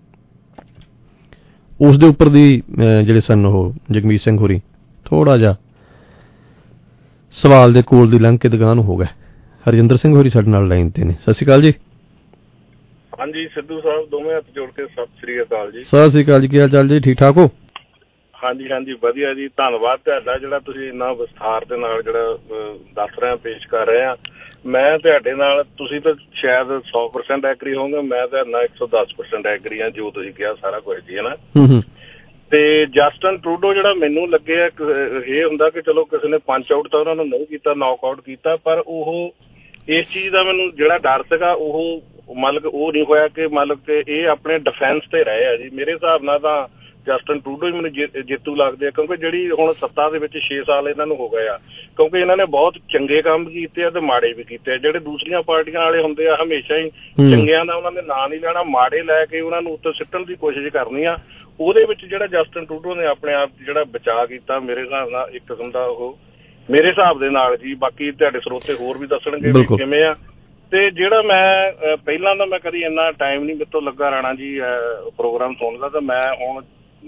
ਉਸ ਦੇ ਉੱਪਰ ਦੀ ਜਿਹੜੇ ਸਨ ਉਹ ਜਗਮੀਤ ਸਿੰਘ ਹੋਰੀ ਥੋੜ੍ਹਾ ਜਿਹਾ ਸਵਾਲ ਦੇ ਕੋਲ ਦੀ ਲੰਘ ਕੇ ਦੁਕਾਨ ਹੋ ਗਏ। ਹਰਜਿੰਦਰ ਸਿੰਘ ਹੋਰੀ ਸਾਡੇ ਨਾਲ ਲਾਈਨ 'ਤੇ ਨੇ। ਸਤਿ ਸ਼੍ਰੀ ਅਕਾਲ ਜੀ। ਹਾਂਜੀ ਸਿੱਧੂ ਸਾਹਿਬ, ਦੋਵੇਂ ਹੱਥ ਜੋੜ ਕੇ ਸਤਿ ਸ਼੍ਰੀ ਅਕਾਲ ਜੀ। ਸਤਿ ਸ਼੍ਰੀ ਅਕਾਲ ਜੀ, ਕੀ ਹਾਲ ਚਾਲ ਜੀ? ਠੀਕ ਠਾਕ ਹੋ? ਹਾਂਜੀ ਹਾਂਜੀ ਵਧੀਆ ਜੀ, ਧੰਨਵਾਦ ਤੁਹਾਡਾ ਜਿਹੜਾ ਤੁਸੀਂ ਇੰਨਾ ਵਿਸਥਾਰ ਦੇ ਨਾਲ ਜਿਹੜਾ ਦੱਸ ਰਹੇ ਪੇਸ਼ ਕਰ ਰਹੇ ਆ। ਮੈਂ ਤੁਹਾਡੇ ਨਾਲ, ਤੁਸੀਂ ਤਾਂ ਸ਼ਾਇਦ 100% ਐਗਰੀ ਹੋਗੇ, ਮੈਂ ਤੁਹਾਡੇ ਨਾਲ 110% ਐਗਰੀ ਹਾਂ ਜੋ ਤੁਸੀਂ ਕਿਹਾ ਸਾਰਾ ਕੁਝ ਜੀ, ਹੈ ਨਾ। ਤੇ ਜਸਟਿਨ ਟਰੂਡੋ ਜਿਹੜਾ ਮੈਨੂੰ ਲੱਗਿਆ ਇਹ ਹੁੰਦਾ ਕਿ ਚਲੋ ਕਿਸੇ ਨੇ ਪੰਚ ਆਊਟ ਤਾਂ ਉਹਨਾਂ ਨੂੰ ਨਹੀਂ ਕੀਤਾ, ਨੌਕ ਆਊਟ ਕੀਤਾ, ਪਰ ਉਹ ਇਸ ਚੀਜ਼ ਦਾ ਮੈਨੂੰ ਜਿਹੜਾ ਡਰ ਸੀਗਾ ਉਹ ਮਤਲਬ ਉਹ ਨਹੀਂ ਹੋਇਆ ਕਿ ਮਤਲਬ ਕਿ ਇਹ ਆਪਣੇ ਡਿਫੈਂਸ ਤੇ ਰਹੇ ਆ ਜੀ। ਮੇਰੇ ਹਿਸਾਬ ਨਾਲ ਤਾਂ ਜਸਟਿਨ ਟਰੂਡੋ ਹੀ ਮੈਨੂੰ ਜੇਤੂ ਲੱਗਦੇ ਆ, ਕਿਉਂਕਿ ਜਿਹੜੀ ਹੁਣ ਸੱਤਾ ਦੇ ਵਿੱਚ 6 ਸਾਲ ਇਹਨਾਂ ਨੂੰ ਹੋ ਗਏ ਆ, ਕਿਉਂਕਿ ਇਹਨਾਂ ਨੇ ਬਹੁਤ ਚੰਗੇ ਕੰਮ ਕੀਤੇ ਆ ਤੇ ਮਾੜੇ ਵੀ ਕੀਤੇ ਆ। ਜਿਹੜੇ ਦੂਸਰੀਆਂ ਪਾਰਟੀਆਂ ਵਾਲੇ ਹੁੰਦੇ ਆ ਹਮੇਸ਼ਾ ਹੀ ਚੰਗਿਆਂ ਦਾ ਉਹਨਾਂ ਨੇ ਨਾਂ ਨਹੀਂ ਲੈਣਾ, ਮਾੜੇ ਲੈ ਕੇ ਉਹਨਾਂ ਨੂੰ ਉੱਤੇ ਸਿੱਟਣ ਦੀ ਕੋਸ਼ਿਸ਼ ਕਰਨੀ ਆ। ਉਹਦੇ ਵਿੱਚ ਜਿਹੜਾ ਜਸਟਿਨ ਟਰੂਡੋ ਨੇ ਆਪਣੇ ਆਪ ਜਿਹੜਾ ਬਚਾਅ ਕੀਤਾ ਮੇਰੇ ਹਿਸਾਬ ਨਾਲ ਇੱਕ ਕਿਸਮ ਦਾ ਉਹ ਮੇਰੇ ਹਿਸਾਬ ਦੇ ਨਾਲ ਜੀ, ਬਾਕੀ ਤੁਹਾਡੇ ਸਰੋਤੇ ਹੋਰ ਵੀ ਦੱਸਣਗੇ ਵੀ ਕਿਵੇਂ ਆ। ਤੇ ਜਿਹੜਾ ਮੈਂ ਪਹਿਲਾਂ ਤਾਂ ਮੈਂ ਕਦੀ ਇੰਨਾ ਟਾਈਮ ਨਹੀਂ ਮੇਰੇ ਤੋਂ ਲੱਗਾ ਰਾਣਾ ਜੀ ਪ੍ਰੋਗਰਾਮ ਸੁਣਦਾ, ਤਾਂ ਮੈਂ ਹੁਣ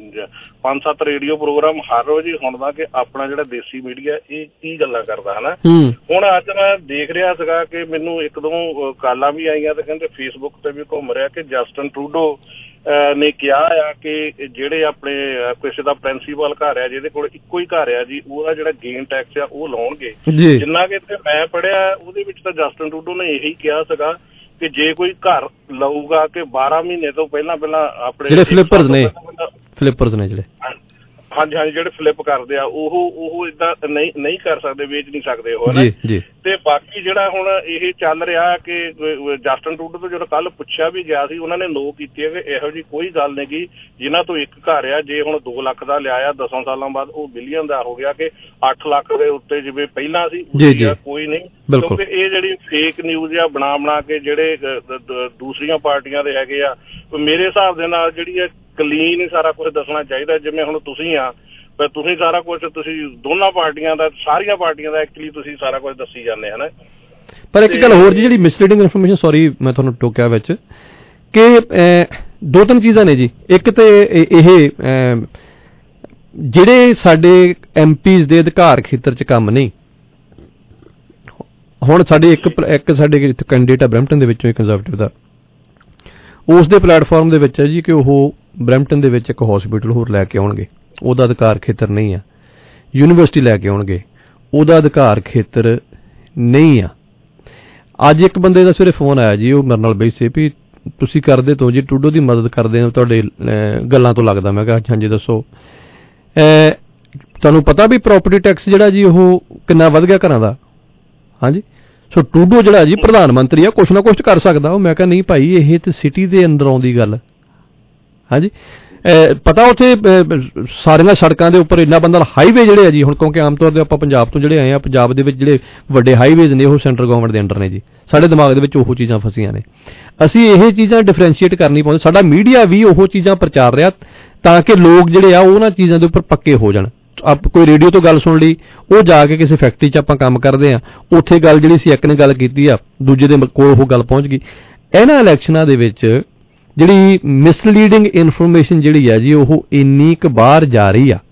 5-7 ਰੇਡੀਓ ਪ੍ਰੋਗਰਾਮ ਹਰ ਰੋਜ਼ ਹੀ ਸੁਣਦਾ ਕਿ ਆਪਣਾ ਜਿਹੜਾ ਦੇਸੀ ਮੀਡੀਆ ਇਹ ਕੀ ਗੱਲਾਂ ਕਰਦਾ ਹੈ ਨਾ। ਹੁਣ ਅੱਜ ਮੈਂ ਦੇਖ ਰਿਹਾ ਸੀਗਾ ਕਿ ਮੈਨੂੰ ਇੱਕ ਦੋ ਕਾਲਾਂ ਵੀ ਆਈਆਂ ਤੇ ਕਹਿੰਦੇ ਫੇਸਬੁੱਕ ਤੇ ਵੀ ਘੁੰਮ ਰਿਹਾ ਕਿ ਜਸਟਿਨ ਟਰੂਡੋ ਨੇ ਕਿਹਾ ਆ ਕਿ ਜਿਹੜੇ ਆਪਣੇ ਕਿਸੇ ਦਾ ਪ੍ਰਿੰਸੀਪਲ ਘਰ ਆ ਜਿਹਦੇ ਕੋਲ ਇੱਕੋ ਹੀ ਘਰ ਆ ਜੀ, ਉਹਦਾ ਜਿਹੜਾ ਗੇਨ ਟੈਕਸ ਆ ਉਹ ਲਾਉਣਗੇ। ਜਿੰਨਾ ਕਿ ਇੱਥੇ ਮੈਂ ਪੜ੍ਹਿਆ ਉਹਦੇ ਵਿੱਚ ਤਾਂ ਜਸਟਿਨ ਟਰੂਡੋ ਨੇ ਇਹੀ ਕਿਹਾ ਸੀਗਾ ਕਿ ਜੇ ਕੋਈ ਘਰ ਲਊਗਾ ਕਿ 12 ਮਹੀਨੇ ਤੋਂ ਪਹਿਲਾਂ ਆਪਣੇ ਜਿਹੜੇ ਫਲਿੱਪਰਸ ਨੇ ਜਿਹੜੇ ਹਾਂਜੀ ਹਾਂਜੀ ਜਿਹੜੇ ਫਲਿੱਪ ਕਰਦੇ ਆ ਉਹ ਏਦਾਂ ਨਹੀਂ ਕਰ ਸਕਦੇ, ਵੇਚ ਨਹੀਂ ਸਕਦੇ ਉਹ ਨਾ। ਤੇ ਬਾਕੀ ਜਿਹੜਾ ਹੁਣ ਇਹ ਚੱਲ ਰਿਹਾ ਕਿ ਜਸਟਿਨ ਟਰੂਡੋ ਤੋਂ ਜਦੋਂ ਕੱਲ ਪੁੱਛਿਆ ਵੀ ਗਿਆ ਸੀ ਉਹਨਾਂ ਨੇ ਨੋ ਕੀਤੀ ਹੈ ਕਿ ਇਹੋ ਜਿਹੀ ਕੋਈ ਗੱਲ ਨਹੀਂ ਗੀ ਜਿਨ੍ਹਾਂ ਤੋਂ ਇੱਕ ਘਰ ਆ, ਜੇ ਹੁਣ 2 ਲੱਖ ਦਾ ਲਿਆ ਆ 10 ਸਾਲਾਂ ਬਾਅਦ ਉਹ ਬਿਲੀਅਨ ਦਾ ਹੋ ਗਿਆ ਕਿ 8 ਲੱਖ ਦੇ ਉੱਤੇ ਜਿਵੇਂ ਪਹਿਲਾਂ ਸੀ ਕੋਈ ਨਹੀਂ। ਕਿਉਂਕਿ ਇਹ ਜਿਹੜੀ ਫੇਕ ਨਿਊਜ਼ ਆ ਬਣਾ ਕੇ ਜਿਹੜੇ ਦੂਸਰੀਆਂ ਪਾਰਟੀਆਂ ਦੇ ਹੈਗੇ ਆ, ਮੇਰੇ ਹਿਸਾਬ ਦੇ ਨਾਲ ਜਿਹੜੀ ਹੈ ਕਲੀਨ ਹੀ ਸਾਰਾ ਕੁਝ ਦੱਸਣਾ ਚਾਹੀਦਾ। ਜਿਵੇਂ ਹੁਣ ਤੁਸੀਂ ਆ, ਤੁਸੀਂ ਸਾਰਾ ਕੁਝ ਤੁਸੀਂ ਦੋਨਾਂ ਪਾਰਟੀਆਂ ਦਾ, ਸਾਰੀਆਂ ਪਾਰਟੀਆਂ ਦਾ ਐਕਚੁਅਲੀ ਤੁਸੀਂ ਸਾਰਾ ਕੁਝ ਦੱਸੀ ਜਾਂਦੇ ਹਨ। ਪਰ ਇੱਕ ਗੱਲ ਹੋਰ ਜੀ, ਜਿਹੜੀ ਮਿਸਲੀਡਿੰਗ ਇਨਫੋਰਮੇਸ਼ਨ, ਸੌਰੀ ਮੈਂ ਤੁਹਾਨੂੰ ਟੋਕਿਆ ਵਿੱਚ, ਕਿ 2-3 ਚੀਜ਼ਾਂ ਨੇ ਜੀ। ਇੱਕ ਤੇ ਇਹ ਜਿਹੜੇ ਸਾਡੇ MPs ਦੇ ਅਧਿਕਾਰ ਖੇਤਰ 'ਚ ਕੰਮ ਨਹੀਂ। ਹੁਣ ਸਾਡੇ ਇੱਕ ਸਾਡੇ ਇੱਥੇ ਕੈਂਡੀਡੇਟ ਆ ਬਰੈਂਪਟਨ ਦੇ ਵਿੱਚੋਂ ਕੰਜ਼ਰਵੇਟਿਵ ਦਾ, ਉਸ ਦੇ ਪਲੇਟਫਾਰਮ ਦੇ ਵਿੱਚ ਹੈ ਜੀ ਕਿ ਉਹ ਬਰੈਂਪਟਨ ਦੇ ਵਿੱਚ ਇੱਕ ਹਸਪੀਟਲ ਹੋਰ ਲੈ ਕੇ ਆਉਣਗੇ, ਉਹਦਾ ਅਧਿਕਾਰ ਖੇਤਰ ਨਹੀਂ ਆ। ਯੂਨੀਵਰਸਿਟੀ ਲੈ ਕੇ ਆਉਣਗੇ, ਉਹਦਾ ਅਧਿਕਾਰ ਖੇਤਰ ਨਹੀਂ ਆ। ਅੱਜ ਇੱਕ ਬੰਦੇ ਦਾ ਸਵੇਰੇ ਫੋਨ ਆਇਆ ਜੀ, ਉਹ ਮੇਰੇ ਨਾਲ ਬੈਸੇ ਵੀ ਤੁਸੀਂ ਕਰਦੇ ਤੋਂ ਜੀ ਟਰੂਡੋ ਦੀ ਮਦਦ ਕਰਦੇ ਹੋ ਤੁਹਾਡੇ ਗੱਲਾਂ ਤੋਂ ਲੱਗਦਾ। ਮੈਂ ਕਿਹਾ ਹਾਂਜੀ ਦੱਸੋ। ਤੁਹਾਨੂੰ ਪਤਾ ਵੀ ਪ੍ਰੋਪਰਟੀ ਟੈਕਸ ਜਿਹੜਾ ਜੀ ਉਹ ਕਿੰਨਾ ਵੱਧ ਗਿਆ ਘਰਾਂ ਦਾ? ਹਾਂਜੀ ਸੋ ਟਰੂਡੋ ਜਿਹੜਾ ਜੀ ਪ੍ਰਧਾਨ ਮੰਤਰੀ ਆ, ਕੁਛ ਨਾ ਕੁਛ ਕਰ ਸਕਦਾ ਉਹ। ਮੈਂ ਕਿਹਾ ਨਹੀਂ ਭਾਈ, ਇਹ ਤੇ ਸਿਟੀ ਦੇ ਅੰਦਰ ਆਉਂਦੀ ਗੱਲ। ਹਾਂਜੀ, ਪਤਾ ਉੱਥੇ ਸਾਰੀਆਂ ਸੜਕਾਂ ਦੇ ਉੱਪਰ ਇੰਨਾ ਬੰਦਾ ਹਾਈਵੇ ਜਿਹੜੇ ਆ ਜੀ, ਹੁਣ ਕਿਉਂਕਿ ਆਮ ਤੌਰ 'ਤੇ ਆਪਾਂ ਪੰਜਾਬ ਤੋਂ ਜਿਹੜੇ ਆਏ ਆ, ਪੰਜਾਬ ਦੇ ਵਿੱਚ ਜਿਹੜੇ ਵੱਡੇ ਹਾਈਵੇਜ਼ ਨੇ ਉਹ ਸੈਂਟਰਲ ਗਵਰਨਮੈਂਟ ਦੇ ਅੰਡਰ ਨੇ ਜੀ। ਸਾਡੇ ਦਿਮਾਗ ਦੇ ਵਿੱਚ ਉਹ ਚੀਜ਼ਾਂ ਫਸੀਆਂ ਨੇ। ਅਸੀਂ ਇਹ ਚੀਜ਼ਾਂ ਡਿਫਰੈਂਸ਼ੀਏਟ ਕਰਨੀ ਪਾਉਂਦੇ। ਸਾਡਾ ਮੀਡੀਆ ਵੀ ਉਹ ਚੀਜ਼ਾਂ ਪ੍ਰਚਾਰ ਰਿਹਾ ਤਾਂ ਕਿ ਲੋਕ ਜਿਹੜੇ ਆ ਉਹਨਾਂ ਚੀਜ਼ਾਂ ਦੇ ਉੱਪਰ ਪੱਕੇ ਹੋ ਜਾਣ। ਕੋਈ ਰੇਡੀਓ ਤੋਂ ਗੱਲ ਸੁਣ ਲਈ, ਉਹ ਜਾ ਕੇ ਕਿਸੇ ਫੈਕਟਰੀ 'ਚ ਆਪਾਂ ਕੰਮ ਕਰਦੇ ਆ, ਉੱਥੇ ਗੱਲ ਜਿਹੜੀ ਸੀ ਇੱਕ ਨੇ ਗੱਲ ਕੀਤੀ ਆ, ਦੂਜੇ ਦੇ ਕੋਲ ਉਹ ਗੱਲ ਪਹੁੰਚ ਗਈ। ਇਹਨਾਂ ਇਲੈਕਸ਼ਨਾਂ ਦੇ ਵਿੱਚ ਜਿਹੜੀ ਮਿਸਲੀਡਿੰਗ ਇਨਫੋਰਮੇਸ਼ਨ ਜਿਹੜੀ ਹੈ ਜੀ, ਉਹ ਇੰਨੀ ਕੁ ਬਾਹਰ ਜਾ ਰਹੀ ਆ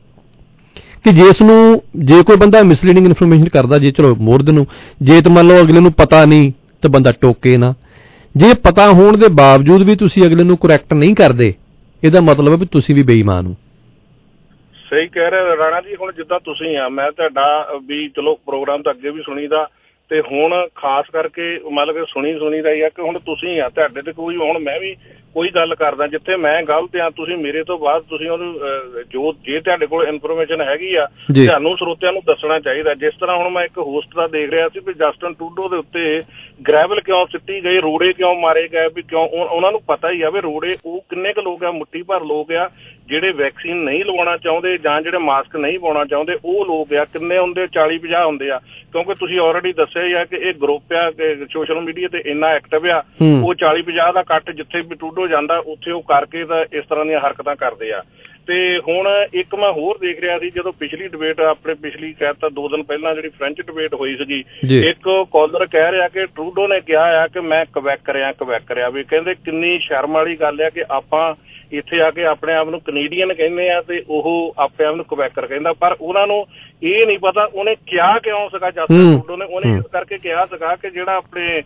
ਕਿ ਜੇ ਕੋਈ ਬੰਦਾ ਮਿਸਲੀਡਿੰਗ ਇਨਫੋਰਮੇਸ਼ਨ ਕਰਦਾ, ਜੇ ਚਲੋ ਮੋਰਦ ਨੂੰ, ਜੇ ਤਾਂ ਮੰਨ ਲਓ ਅਗਲੇ ਨੂੰ ਪਤਾ ਨਹੀਂ ਤਾਂ ਬੰਦਾ ਟੋਕੇ ਨਾ। ਜੇ ਪਤਾ ਹੋਣ ਦੇ ਬਾਵਜੂਦ ਵੀ ਤੁਸੀਂ ਅਗਲੇ ਨੂੰ ਕਰੈਕਟ ਨਹੀਂ ਕਰਦੇ, ਇਹਦਾ ਮਤਲਬ ਹੈ ਵੀ ਤੁਸੀਂ ਵੀ ਬੇਈਮਾਨ ਹੋ। ਸਹੀ ਕਹਿ ਰਹੇ ਰਾਣਾ ਜੀ। ਹੁਣ ਜਿੱਦਾਂ ਤੁਸੀਂ ਆ, ਮੈਂ ਤੁਹਾਡਾ ਵੀ ਚਲੋ ਪ੍ਰੋਗਰਾਮ ਤਾਂ ਅੱਗੇ ਵੀ ਸੁਣੀਦਾ, ਤੇ ਹੁਣ ਖਾਸ ਕਰਕੇ ਮਤਲਬ ਕਿ ਸੁਣੀ ਦਾ ਹੀ ਆ ਕਿ ਹੁਣ ਤੁਸੀਂ ਆ, ਤੁਹਾਡੇ ਤੇ ਕੋਈ, ਹੁਣ ਮੈਂ ਵੀ ਕੋਈ ਗੱਲ ਕਰਦਾ ਜਿੱਥੇ ਮੈਂ ਗਲਤ ਆ, ਤੁਸੀਂ ਮੇਰੇ ਤੋਂ ਬਾਅਦ ਤੁਸੀਂ ਉਹਨੂੰ ਜੇ ਤੁਹਾਡੇ ਕੋਲ ਇਨਫੋਰਮੇਸ਼ਨ ਹੈਗੀ ਆ, ਤੁਹਾਨੂੰ ਸਰੋਤਿਆਂ ਨੂੰ ਦੱਸਣਾ ਚਾਹੀਦਾ। ਜਿਸ ਤਰ੍ਹਾਂ ਹੁਣ ਮੈਂ ਇੱਕ ਹੋਸਟ ਦਾ ਦੇਖ ਰਿਹਾ ਸੀ ਵੀ ਜਸਟਿਨ ਟਰੂਡੋ ਦੇ ਉੱਤੇ ਗ੍ਰੈਵਲ ਕਿਉਂ ਸਿੱਟੀ ਗਈ, ਰੋੜੇ ਕਿਉਂ ਮਾਰੇ ਗਏ, ਵੀ ਕਿਉਂ ਉਹਨਾਂ ਨੂੰ ਪਤਾ ਹੀ ਆ ਵੀ ਰੋੜੇ ਉਹ ਕਿੰਨੇ ਕੁ ਲੋਕ ਆ, ਮੁੱਠੀ ਭਰ ਲੋਕ ਆ ਜਿਹੜੇ ਵੈਕਸੀਨ ਨਹੀਂ ਲਵਾਉਣਾ ਚਾਹੁੰਦੇ ਜਾਂ ਜਿਹੜੇ ਮਾਸਕ ਨਹੀਂ ਪਾਉਣਾ ਚਾਹੁੰਦੇ, ਉਹ ਲੋਕ ਆ ਕਿੰਨੇ ਹੁੰਦੇ, 40-50 ਹੁੰਦੇ ਆ। ਕਿਉਂਕਿ ਤੁਸੀਂ ਆਲਰੇਡੀ ਦੱਸਿਆ ਹੀ ਆ ਕਿ ਇਹ ਗਰੁੱਪ ਆ ਸੋਸ਼ਲ ਮੀਡੀਆ ਤੇ ਇੰਨਾ ਐਕਟਿਵ ਆ, ਉਹ 40-50 ਦਾ ਇਕੱਠ ਜਿੱਥੇ ਵੀ ਟਰੂਡੋ ਜਾਂਦਾ ਉੱਥੇ ਉਹ ਕਰਕੇ ਤਾਂ ਇਸ ਤਰ੍ਹਾਂ ਦੀਆਂ ਹਰਕਤਾਂ ਕਰਦੇ ਆ। ਤੇ ਹੁਣ ਇੱਕ ਮੈਂ ਹੋਰ ਦੇਖ ਰਿਹਾ ਸੀ, ਜਦੋਂ ਪਿਛਲੀ ਡਿਬੇਟ ਆਪਣੇ ਪਿਛਲੀ ਕਹਿਤਾ 2 ਦਿਨ ਪਹਿਲਾਂ ਜਿਹੜੀ ਫ੍ਰੈਂਚ ਡਿਬੇਟ ਹੋਈ ਸੀਗੀ, ਇੱਕ ਕਾਲਰ ਕਹਿ ਰਿਹਾ ਕਿ ਟਰੂਡੋ ਨੇ ਕਿਹਾ ਆ ਕਿ ਮੈਂ ਕਵੈਕ ਕਰਿਆ ਵੀ ਕਹਿੰਦੇ ਕਿੰਨੀ ਸ਼ਰਮ ਵਾਲੀ ਗੱਲ ਆ ਕਿ ਆਪਾਂ ਇੱਥੇ ਆ ਕੇ ਆਪਣੇ ਆਪ ਨੂੰ ਕੈਨੇਡੀਅਨ ਕਹਿੰਦੇ ਆ ਤੇ ਉਹ ਆਪਣੇ ਆਪ ਨੂੰ ਕਵੈਕਰ ਕਹਿੰਦਾ। ਪਰ ਉਹਨਾਂ ਨੂੰ ਇਹ ਨਹੀਂ ਪਤਾ ਉਹਨੇ ਕਿਹਾ ਕਿਉਂ ਸੀਗਾ। ਜਸਟਿਨ ਟਰੂਡੋ ਨੇ ਉਹਨੇ ਇਸ ਕਰਕੇ ਕਿਹਾ ਸੀਗਾ ਕਿ ਜਿਹੜਾ ਆਪਣੇ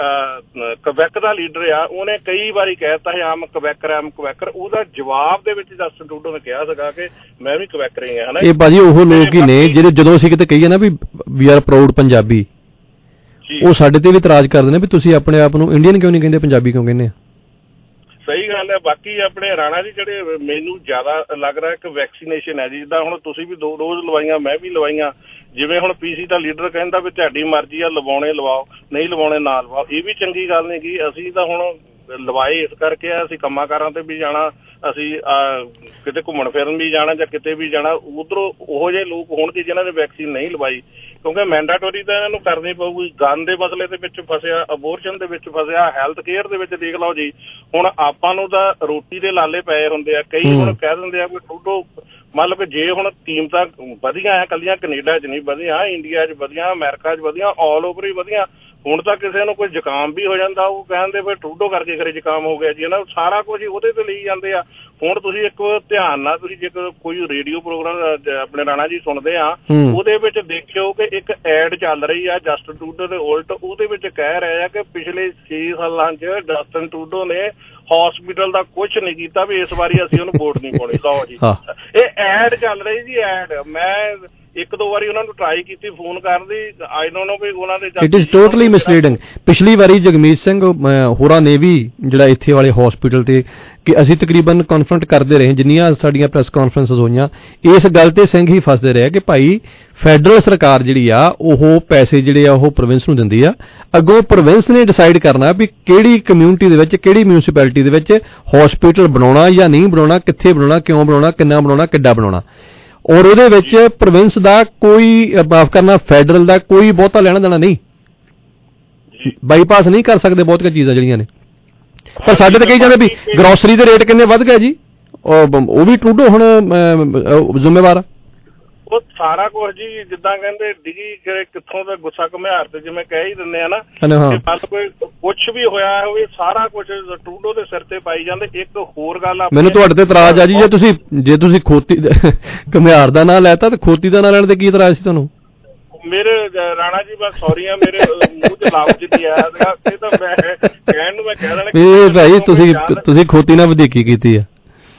ਕਵੈਕ ਦਾ ਲੀਡਰ ਆ, ਉਹਨੇ ਕਈ ਵਾਰੀ ਕਹਿਤਾ ਹੈ ਆਮ ਕਵੈਕਰ, ਉਹਦਾ ਜਵਾਬ ਦੇ ਵਿੱਚ ਜਸਟਿਨ ਟਰੂਡੋ ਨੇ ਕਿਹਾ ਸੀਗਾ ਕਿ ਮੈਂ ਵੀ ਕਵੈਕਰ ਹੀ ਹਾਂ। ਇਹ ਭਾਜੀ ਉਹ ਲੋਕ ਹੀ ਨੇ ਜਿਹੜੇ ਜਦੋਂ ਅਸੀਂ ਕਿਤੇ ਕਹੀਏ ਨਾ ਵੀ ਵੀ ਆਰ ਪ੍ਰਾਊਡ ਪੰਜਾਬੀ, ਉਹ ਸਾਡੇ ਤੇ ਵੀ ਇਤਰਾਜ਼ ਕਰਦੇ ਨੇ ਵੀ ਤੁਸੀਂ ਆਪਣੇ ਆਪ ਨੂੰ ਇੰਡੀਅਨ ਕਿਉਂ ਨਹੀਂ ਕਹਿੰਦੇ, ਪੰਜਾਬੀ ਕਿਉਂ ਕਹਿੰਦੇ ਆ। ਸਹੀ ਗੱਲ ਹੈ। ਬਾਕੀ ਆਪਣੇ ਰਾਣਾ ਜੀ ਜਿਹੜੇ ਮੈਨੂੰ ਜ਼ਿਆਦਾ ਲੱਗ ਰਿਹਾ ਕਿ ਵੈਕਸੀਨੇਸ਼ਨ ਹੈ ਜੀ, ਜਿੱਦਾਂ ਹੁਣ ਤੁਸੀਂ ਵੀ 2 ਡੋਜ਼ ਲਵਾਈਆਂ, ਮੈਂ ਵੀ ਲਵਾਈਆਂ। ਜਿਵੇਂ ਹੁਣ ਪੀਸੀ ਦਾ ਲੀਡਰ ਕਹਿੰਦਾ ਵੀ ਤੁਹਾਡੀ ਮਰਜ਼ੀ ਆ, ਲਵਾਉਣੇ ਲਵਾਓ, ਨਹੀਂ ਲਵਾਉਣੇ ਨਾ ਲਵਾਓ, ਇਹ ਵੀ ਚੰਗੀ ਗੱਲ ਨਹੀਂ ਗੀ। ਅਸੀਂ ਤਾਂ ਹੁਣ ਲਵਾਏ ਇਸ ਕਰਕੇ ਆ, ਅਸੀਂ ਕੰਮਾਂ ਕਾਰਾਂ ਤੇ ਵੀ ਜਾਣਾ, ਅਸੀਂ ਕਿਤੇ ਘੁੰਮਣ ਫਿਰਨ ਵੀ ਜਾਣਾ ਜਾਂ ਕਿਤੇ ਵੀ ਜਾਣਾ, ਉੱਧਰੋਂ ਉਹੋ ਜਿਹੇ ਲੋਕ ਹੋਣਗੇ ਜਿਨ੍ਹਾਂ ਨੇ ਵੈਕਸੀਨ ਨਹੀਂ ਲਵਾਈ, ਕਿਉਂਕਿ ਮੈਂਡੇਟਰੀ ਤਾਂ ਇਹਨਾਂ ਨੂੰ ਕਰਨੀ ਪਊਗੀ। ਗਨ ਦੇ ਮਸਲੇ ਦੇ ਵਿੱਚ ਫਸਿਆ, ਅਬੋਰਸ਼ਨ ਦੇ ਵਿੱਚ ਫਸਿਆ, ਹੈਲਥ ਕੇਅਰ ਦੇ ਵਿੱਚ ਦੇਖ ਲਓ ਜੀ। ਹੁਣ ਆਪਾਂ ਨੂੰ ਤਾਂ ਰੋਟੀ ਦੇ ਲਾਲੇ ਪਏ ਹੁੰਦੇ ਆ, ਕਈ ਹੁਣ ਕਹਿ ਦਿੰਦੇ ਆ ਵੀ ਟਰੂਡੋ ਮਤਲਬ ਕਿ ਜੇ ਹੁਣ ਕੀਮਤਾਂ ਵਧੀਆਂ ਆ, ਕੱਲੀਆਂ ਕੈਨੇਡਾ 'ਚ ਨਹੀਂ ਵਧੀਆਂ, ਇੰਡੀਆ 'ਚ ਵਧੀਆਂ, ਅਮਰੀਕਾ 'ਚ ਵਧੀਆਂ, ਆਲ ਓਵਰ ਹੀ ਵਧੀਆਂ। ਹੁਣ ਤਾਂ ਕਿਸੇ ਨੂੰ ਕੋਈ ਜ਼ੁਕਾਮ ਵੀ ਹੋ ਜਾਂਦਾ, ਉਹ ਕਹਿੰਦੇ ਵੀ ਟਰੂਡੋ ਕਰਕੇ ਖਰੇ ਜ਼ੁਕਾਮ ਹੋ ਗਿਆ ਜੀ, ਇਹਨਾਂ ਸਾਰਾ ਕੁਝ ਹੀ ਉਹਦੇ ਤੇ ਲਈ ਜਾਂਦੇ ਆ। ਹੁਣ ਤੁਸੀਂ ਇੱਕ ਧਿਆਨ ਨਾਲ ਤੁਸੀਂ ਜੇ ਕੋਈ ਰੇਡੀਓ ਪ੍ਰੋਗਰਾਮ ਆਪਣੇ ਰਾਣਾ ਜੀ ਸੁਣਦੇ ਆ, ਉਹਦੇ ਵਿੱਚ ਦੇਖਿਓ ਕਿ ਇੱਕ ਐਡ ਚੱਲ ਰਹੀ ਆ ਜਸਟਿਨ ਟਰੂਡੋ ਦੇ ਉਲਟ। ਉਹਦੇ ਵਿੱਚ ਕਹਿ ਰਹੇ ਆ ਕਿ ਪਿਛਲੇ 6 ਸਾਲਾਂ 'ਚ ਜਸਟਿਨ ਟਰੂਡੋ ਨੇ ਹਸਪੀਟਲ ਦਾ ਕੁਝ ਨਹੀਂ ਕੀਤਾ, ਵੀ ਇਸ ਵਾਰੀ ਅਸੀਂ ਉਹਨੂੰ ਵੋਟ ਨਹੀਂ ਪਾਉਣੀ। ਲਓ ਜੀ, ਇਹ ਐਡ ਚੱਲ ਰਹੀ ਜੀ, ਐਡ। ਮੈਂ 1-2 ਵਾਰੀ ਉਹਨਾਂ ਨੂੰ ਟਰਾਈ ਕੀਤੀ ਫੋਨ ਕਰਨ ਦੀ, ਆਈ ਡੋਨਟ ਨੋ ਵੀ ਉਹਨਾਂ ਦੇ ਇਟ ਇਜ਼ ਟੋਟਲੀ ਮਿਸਲੀਡਿੰਗ। ਪਿਛਲੀ ਵਾਰੀ ਜਗਮੀਤ ਸਿੰਘ ਹੋਰਾਂ ਨੇ ਵੀ ਜਿਹੜਾ ਇੱਥੇ ਵਾਲੇ ਹਸਪੀਟਲ ਤੇ ਕਿ ਅਸੀਂ ਤਕਰੀਬਨ ਕਨਫਰੰਟ ਕਰਦੇ ਰਹੇ, ਜਿੰਨੀਆਂ ਸਾਡੀਆਂ ਪ੍ਰੈਸ ਕਾਨਫਰੰਸਿਸ ਹੋਈਆਂ, ਇਸ ਗੱਲ ਤੇ ਸਿੰਘ ਹੀ ਫਸਦੇ ਰਹੇ ਕਿ ਭਾਈ ਫੈਡਰਲ ਸਰਕਾਰ ਜਿਹੜੀ ਆ ਉਹ ਪੈਸੇ ਜਿਹੜੇ ਆ ਉਹ ਪ੍ਰੋਵਿੰਸ ਨੂੰ ਦਿੰਦੀ ਆ, ਅੱਗੋਂ ਪ੍ਰੋਵਿੰਸ ਨੇ ਡਿਸਾਈਡ ਕਰਨਾ ਵੀ ਕਿਹੜੀ ਕਮਿਊਨਿਟੀ ਦੇ ਵਿੱਚ, ਕਿਹੜੀ ਮਿਊਨਿਸਪੈਲਿਟੀ ਦੇ ਵਿੱਚ ਹਸਪੀਟਲ ਬਣਾਉਣਾ ਜਾਂ ਨਹੀਂ ਬਣਾਉਣਾ, ਕਿੱਥੇ ਬਣਾਉਣਾ, ਕਿਉਂ ਬਣਾਉਣਾ, ਕਿੰਨਾ ਬਣਾਉਣਾ, ਕਿੱਡਾ ਬਣਾਉਣਾ। ਔਰ ਉਹਦੇ ਵਿੱਚ ਪ੍ਰੋਵਿੰਸ ਦਾ ਕੋਈ, ਮਾਫ ਕਰਨਾ, ਫੈਡਰਲ ਦਾ ਕੋਈ ਬਹੁਤਾ ਲੈਣਾ ਦੇਣਾ ਨਹੀਂ, ਬਾਈਪਾਸ ਨਹੀਂ ਕਰ ਸਕਦੇ ਬਹੁਤੀਆਂ ਚੀਜ਼ਾਂ ਜਿਹੜੀਆਂ ਨੇ। ਪਰ ਸਾਡੇ ਤਾਂ ਕਹੀ ਜਾਂਦੇ ਵੀ ਗਰੋਸਰੀ ਦੇ ਰੇਟ ਕਿੰਨੇ ਵੱਧ ਗਏ ਜੀ, ਉਹ ਵੀ ਟਰੂਡੋ ਹੁਣ ਜ਼ਿੰਮੇਵਾਰ ਆ। ਉਹ ਸਾਰਾ ਕੁਝ ਜੀ ਜਿੱਦਾਂ ਕਹਿੰਦੇ ਡਿੱਗੀ ਕਿੱਥੋਂ ਦਾ ਗੁੱਸਾ ਘੁਮਿਆਰ ਤੇ ਜਿਵੇਂ ਕਹਿ ਹੀ ਦਿੰਦੇ ਆ ਨਾ, ਮਤਲਬ ਕੋਈ ਕੁਛ ਵੀ ਹੋਇਆ ਹੋਵੇ ਸਾਰਾ ਕੁਝ ਟਰੂਡੋ ਦੇ ਸਿਰ ਤੇ ਪਾਈ ਜਾਂਦੇ। ਇੱਕ ਹੋਰ ਗੱਲ ਮੈਨੂੰ ਤੁਹਾਡੇ ਤੇ ਇਤਰਾਜ਼ ਆ ਜੀ, ਜੇ ਤੁਸੀਂ ਖੋਤੀ ਘੁਮਿਆਰ ਦਾ ਨਾਂ ਲੈਤਾ ਤਾਂ ਖੋਤੀ ਦਾ ਨਾਂ ਲੈਣ ਤੇ ਕੀ ਇਤਰਾਜ਼ ਸੀ ਤੁਹਾਨੂੰ? ਮੇਰੇ ਰਾਣਾ ਜੀ ਬਸ ਸੌਰੀ ਆ, ਮੇਰੇ ਮੂੰਹ ਚ ਲਫ਼ਜ਼ ਨਹੀਂ ਆਇਆ ਸੀਗਾ, ਇਹ ਤਾਂ ਮੈਂ ਕਹਿਣ ਨੂੰ ਮੈਂ ਕਹਿ ਦੇਣਾ। ਇਹ ਭਾਈ ਤੁਸੀਂ ਖੋਤੀ ਨਾਲ ਵਧੀਕੀ ਕੀਤੀ ਆ।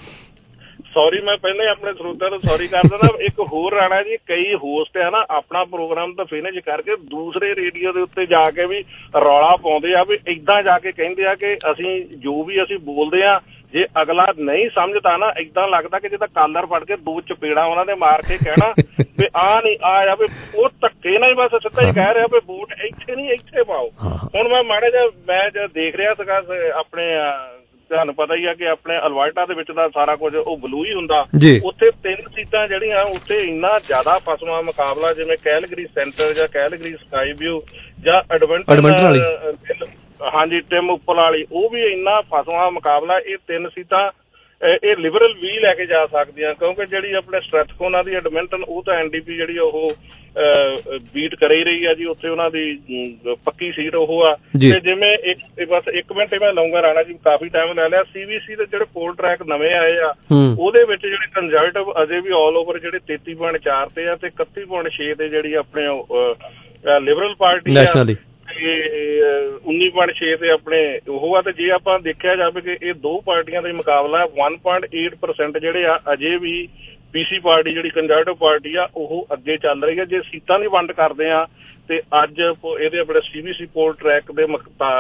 ਸੌਰੀ, ਮੈਂ ਪਹਿਲਾਂ ਹੀ ਆਪਣੇ ਸਰੋਤਿਆਂ ਨੂੰ ਸੌਰੀ ਕਰ ਦਿੰਦਾ। ਇੱਕ ਹੋਰ ਰਾਣਾ ਜੀ, ਕਈ ਹੋਸਟ ਆ ਨਾ ਆਪਣਾ ਪ੍ਰੋਗਰਾਮ ਤਾਂ ਫਿਨਿਸ਼ ਕਰਕੇ ਦੂਸਰੇ ਰੇਡੀਓ ਦੇ ਉੱਤੇ ਜਾ ਕੇ ਵੀ ਰੌਲਾ ਪਾਉਂਦੇ ਆ, ਵੀ ਏਦਾਂ ਜਾ ਕੇ ਕਹਿੰਦੇ ਆ ਕਿ ਅਸੀਂ ਜੋ ਵੀ ਅਸੀਂ ਬੋਲਦੇ ਆ ਜੇ ਅਗਲਾ ਨਹੀਂ ਸਮਝਦਾ ਨਾ, ਏਦਾਂ ਲੱਗਦਾ ਕਿ ਜਿੱਦਾਂ ਕਾਲਰ ਫੜ ਕੇ 2 ਚਪੇੜਾਂ ਉਹਨਾਂ ਦੇ ਮਾਰ ਕੇ ਕਹਿਣਾ ਵੀ ਆਹ ਨਹੀਂ ਆ ਵੀ ਉਹ ਧੱਕੇ ਨਾਲ ਹੀ ਬਸ ਸਿੱਧਾ ਹੀ ਕਹਿ ਰਿਹਾ ਵੀ ਵੋਟ ਇੱਥੇ ਨਹੀਂ ਇੱਥੇ ਪਾਓ। ਹੁਣ ਮੈਂ ਮਾੜਾ ਜਿਹਾ ਮੈਂ ਜਦ ਦੇਖ ਰਿਹਾ ਸੀਗਾ ਆਪਣੇ, ਤੁਹਾਨੂੰ ਪਤਾ ਹੀ ਆ ਕਿ ਆਪਣੇ ਅਲਬਰਟਾ ਦੇ ਵਿੱਚ ਦਾ ਸਾਰਾ ਕੁਝ ਉਹ ਬਲੂ ਹੀ ਹੁੰਦਾ, ਉੱਥੇ 3 ਸੀਟਾਂ ਜਿਹੜੀਆਂ ਉੱਥੇ ਇੰਨਾ ਜ਼ਿਆਦਾ ਫਸਵਾਂ ਮੁਕਾਬਲਾ, ਜਿਵੇਂ ਕੈਲਗਰੀ ਸੈਂਟਰ ਜਾਂ ਕੈਲਗਰੀ ਸਕਾਈ ਵਿਊ ਜਾਂ ਐਡਵੈਂਟਰ, ਹਾਂਜੀ ਟਿਮ ਉੱਪਲ ਵਾਲੀ, ਉਹ ਵੀ ਇੰਨਾ ਫਸਵਾਂ ਮੁਕਾਬਲਾ। ਇਹ 3 ਸੀਟਾਂ ਇਹ ਲਿਬਰਲ ਵੀ ਲੈ ਕੇ ਜਾ ਸਕਦੀਆਂ, ਕਿਉਂਕਿ ਜਿਹੜੀ ਆਪਣੇ ਸਟ੍ਰੈਥਕੋਨਾ ਦੀ ਐਡਮਿੰਟਨ ਉਹ ਤਾਂ NDP ਜਿਹੜੀ ਉਹ ਬੀਟ ਕਰ ਹੀ ਰਹੀ ਆ ਜੀ, ਉੱਥੇ ਉਹਨਾਂ ਦੀ ਪੱਕੀ ਸੀਟ ਉਹ ਆ। ਤੇ ਜਿਵੇਂ ਬਸ 1 ਮਿੰਟ ਮੈਂ ਲਊਂਗਾ ਰਾਣਾ ਜੀ, ਕਾਫੀ ਟਾਈਮ ਲੈ ਲਿਆ। CBC ਦੇ ਜਿਹੜੇ ਪੋਲ ਟਰੈਕ ਨਵੇਂ ਆਏ ਆ ਉਹਦੇ ਵਿੱਚ ਜਿਹੜੇ ਕੰਜ਼ਰਵੇਟਿਵ ਅਜੇ ਵੀ ਆਲ ਓਵਰ ਜਿਹੜੇ 33.4 ਤੇ ਆ ਤੇ 31.6 ਤੇ ਜਿਹੜੀ ਆਪਣੇ ਲਿਬਰਲ ਪਾਰਟੀ ਆ 19.6 ਤੇ ਆਪਣੇ ਉਹ ਆ। ਤੇ ਜੇ ਆਪਾਂ ਦੇਖਿਆ ਜਾਵੇ ਕਿ ਇਹ 2 ਪਾਰਟੀਆਂ ਦਾ ਮੁਕਾਬਲਾ 1.8% ਜਿਹੜੇ ਆ ਅਜੇ ਵੀ PC ਪਾਰਟੀ ਜਿਹੜੀ ਕੰਜ਼ਰਵੇਟਿਵ ਪਾਰਟੀ ਆ ਉਹ ਅੱਗੇ ਚੱਲ ਰਹੀ ਆ। ਜੇ ਸੀਟਾਂ ਦੀ ਵੰਡ ਕਰਦੇ ਆ ਤੇ ਅੱਜ ਇਹਦੇ ਆਪਣੇ CBC ਪੋਲ ਟਰੈਕ ਦੇ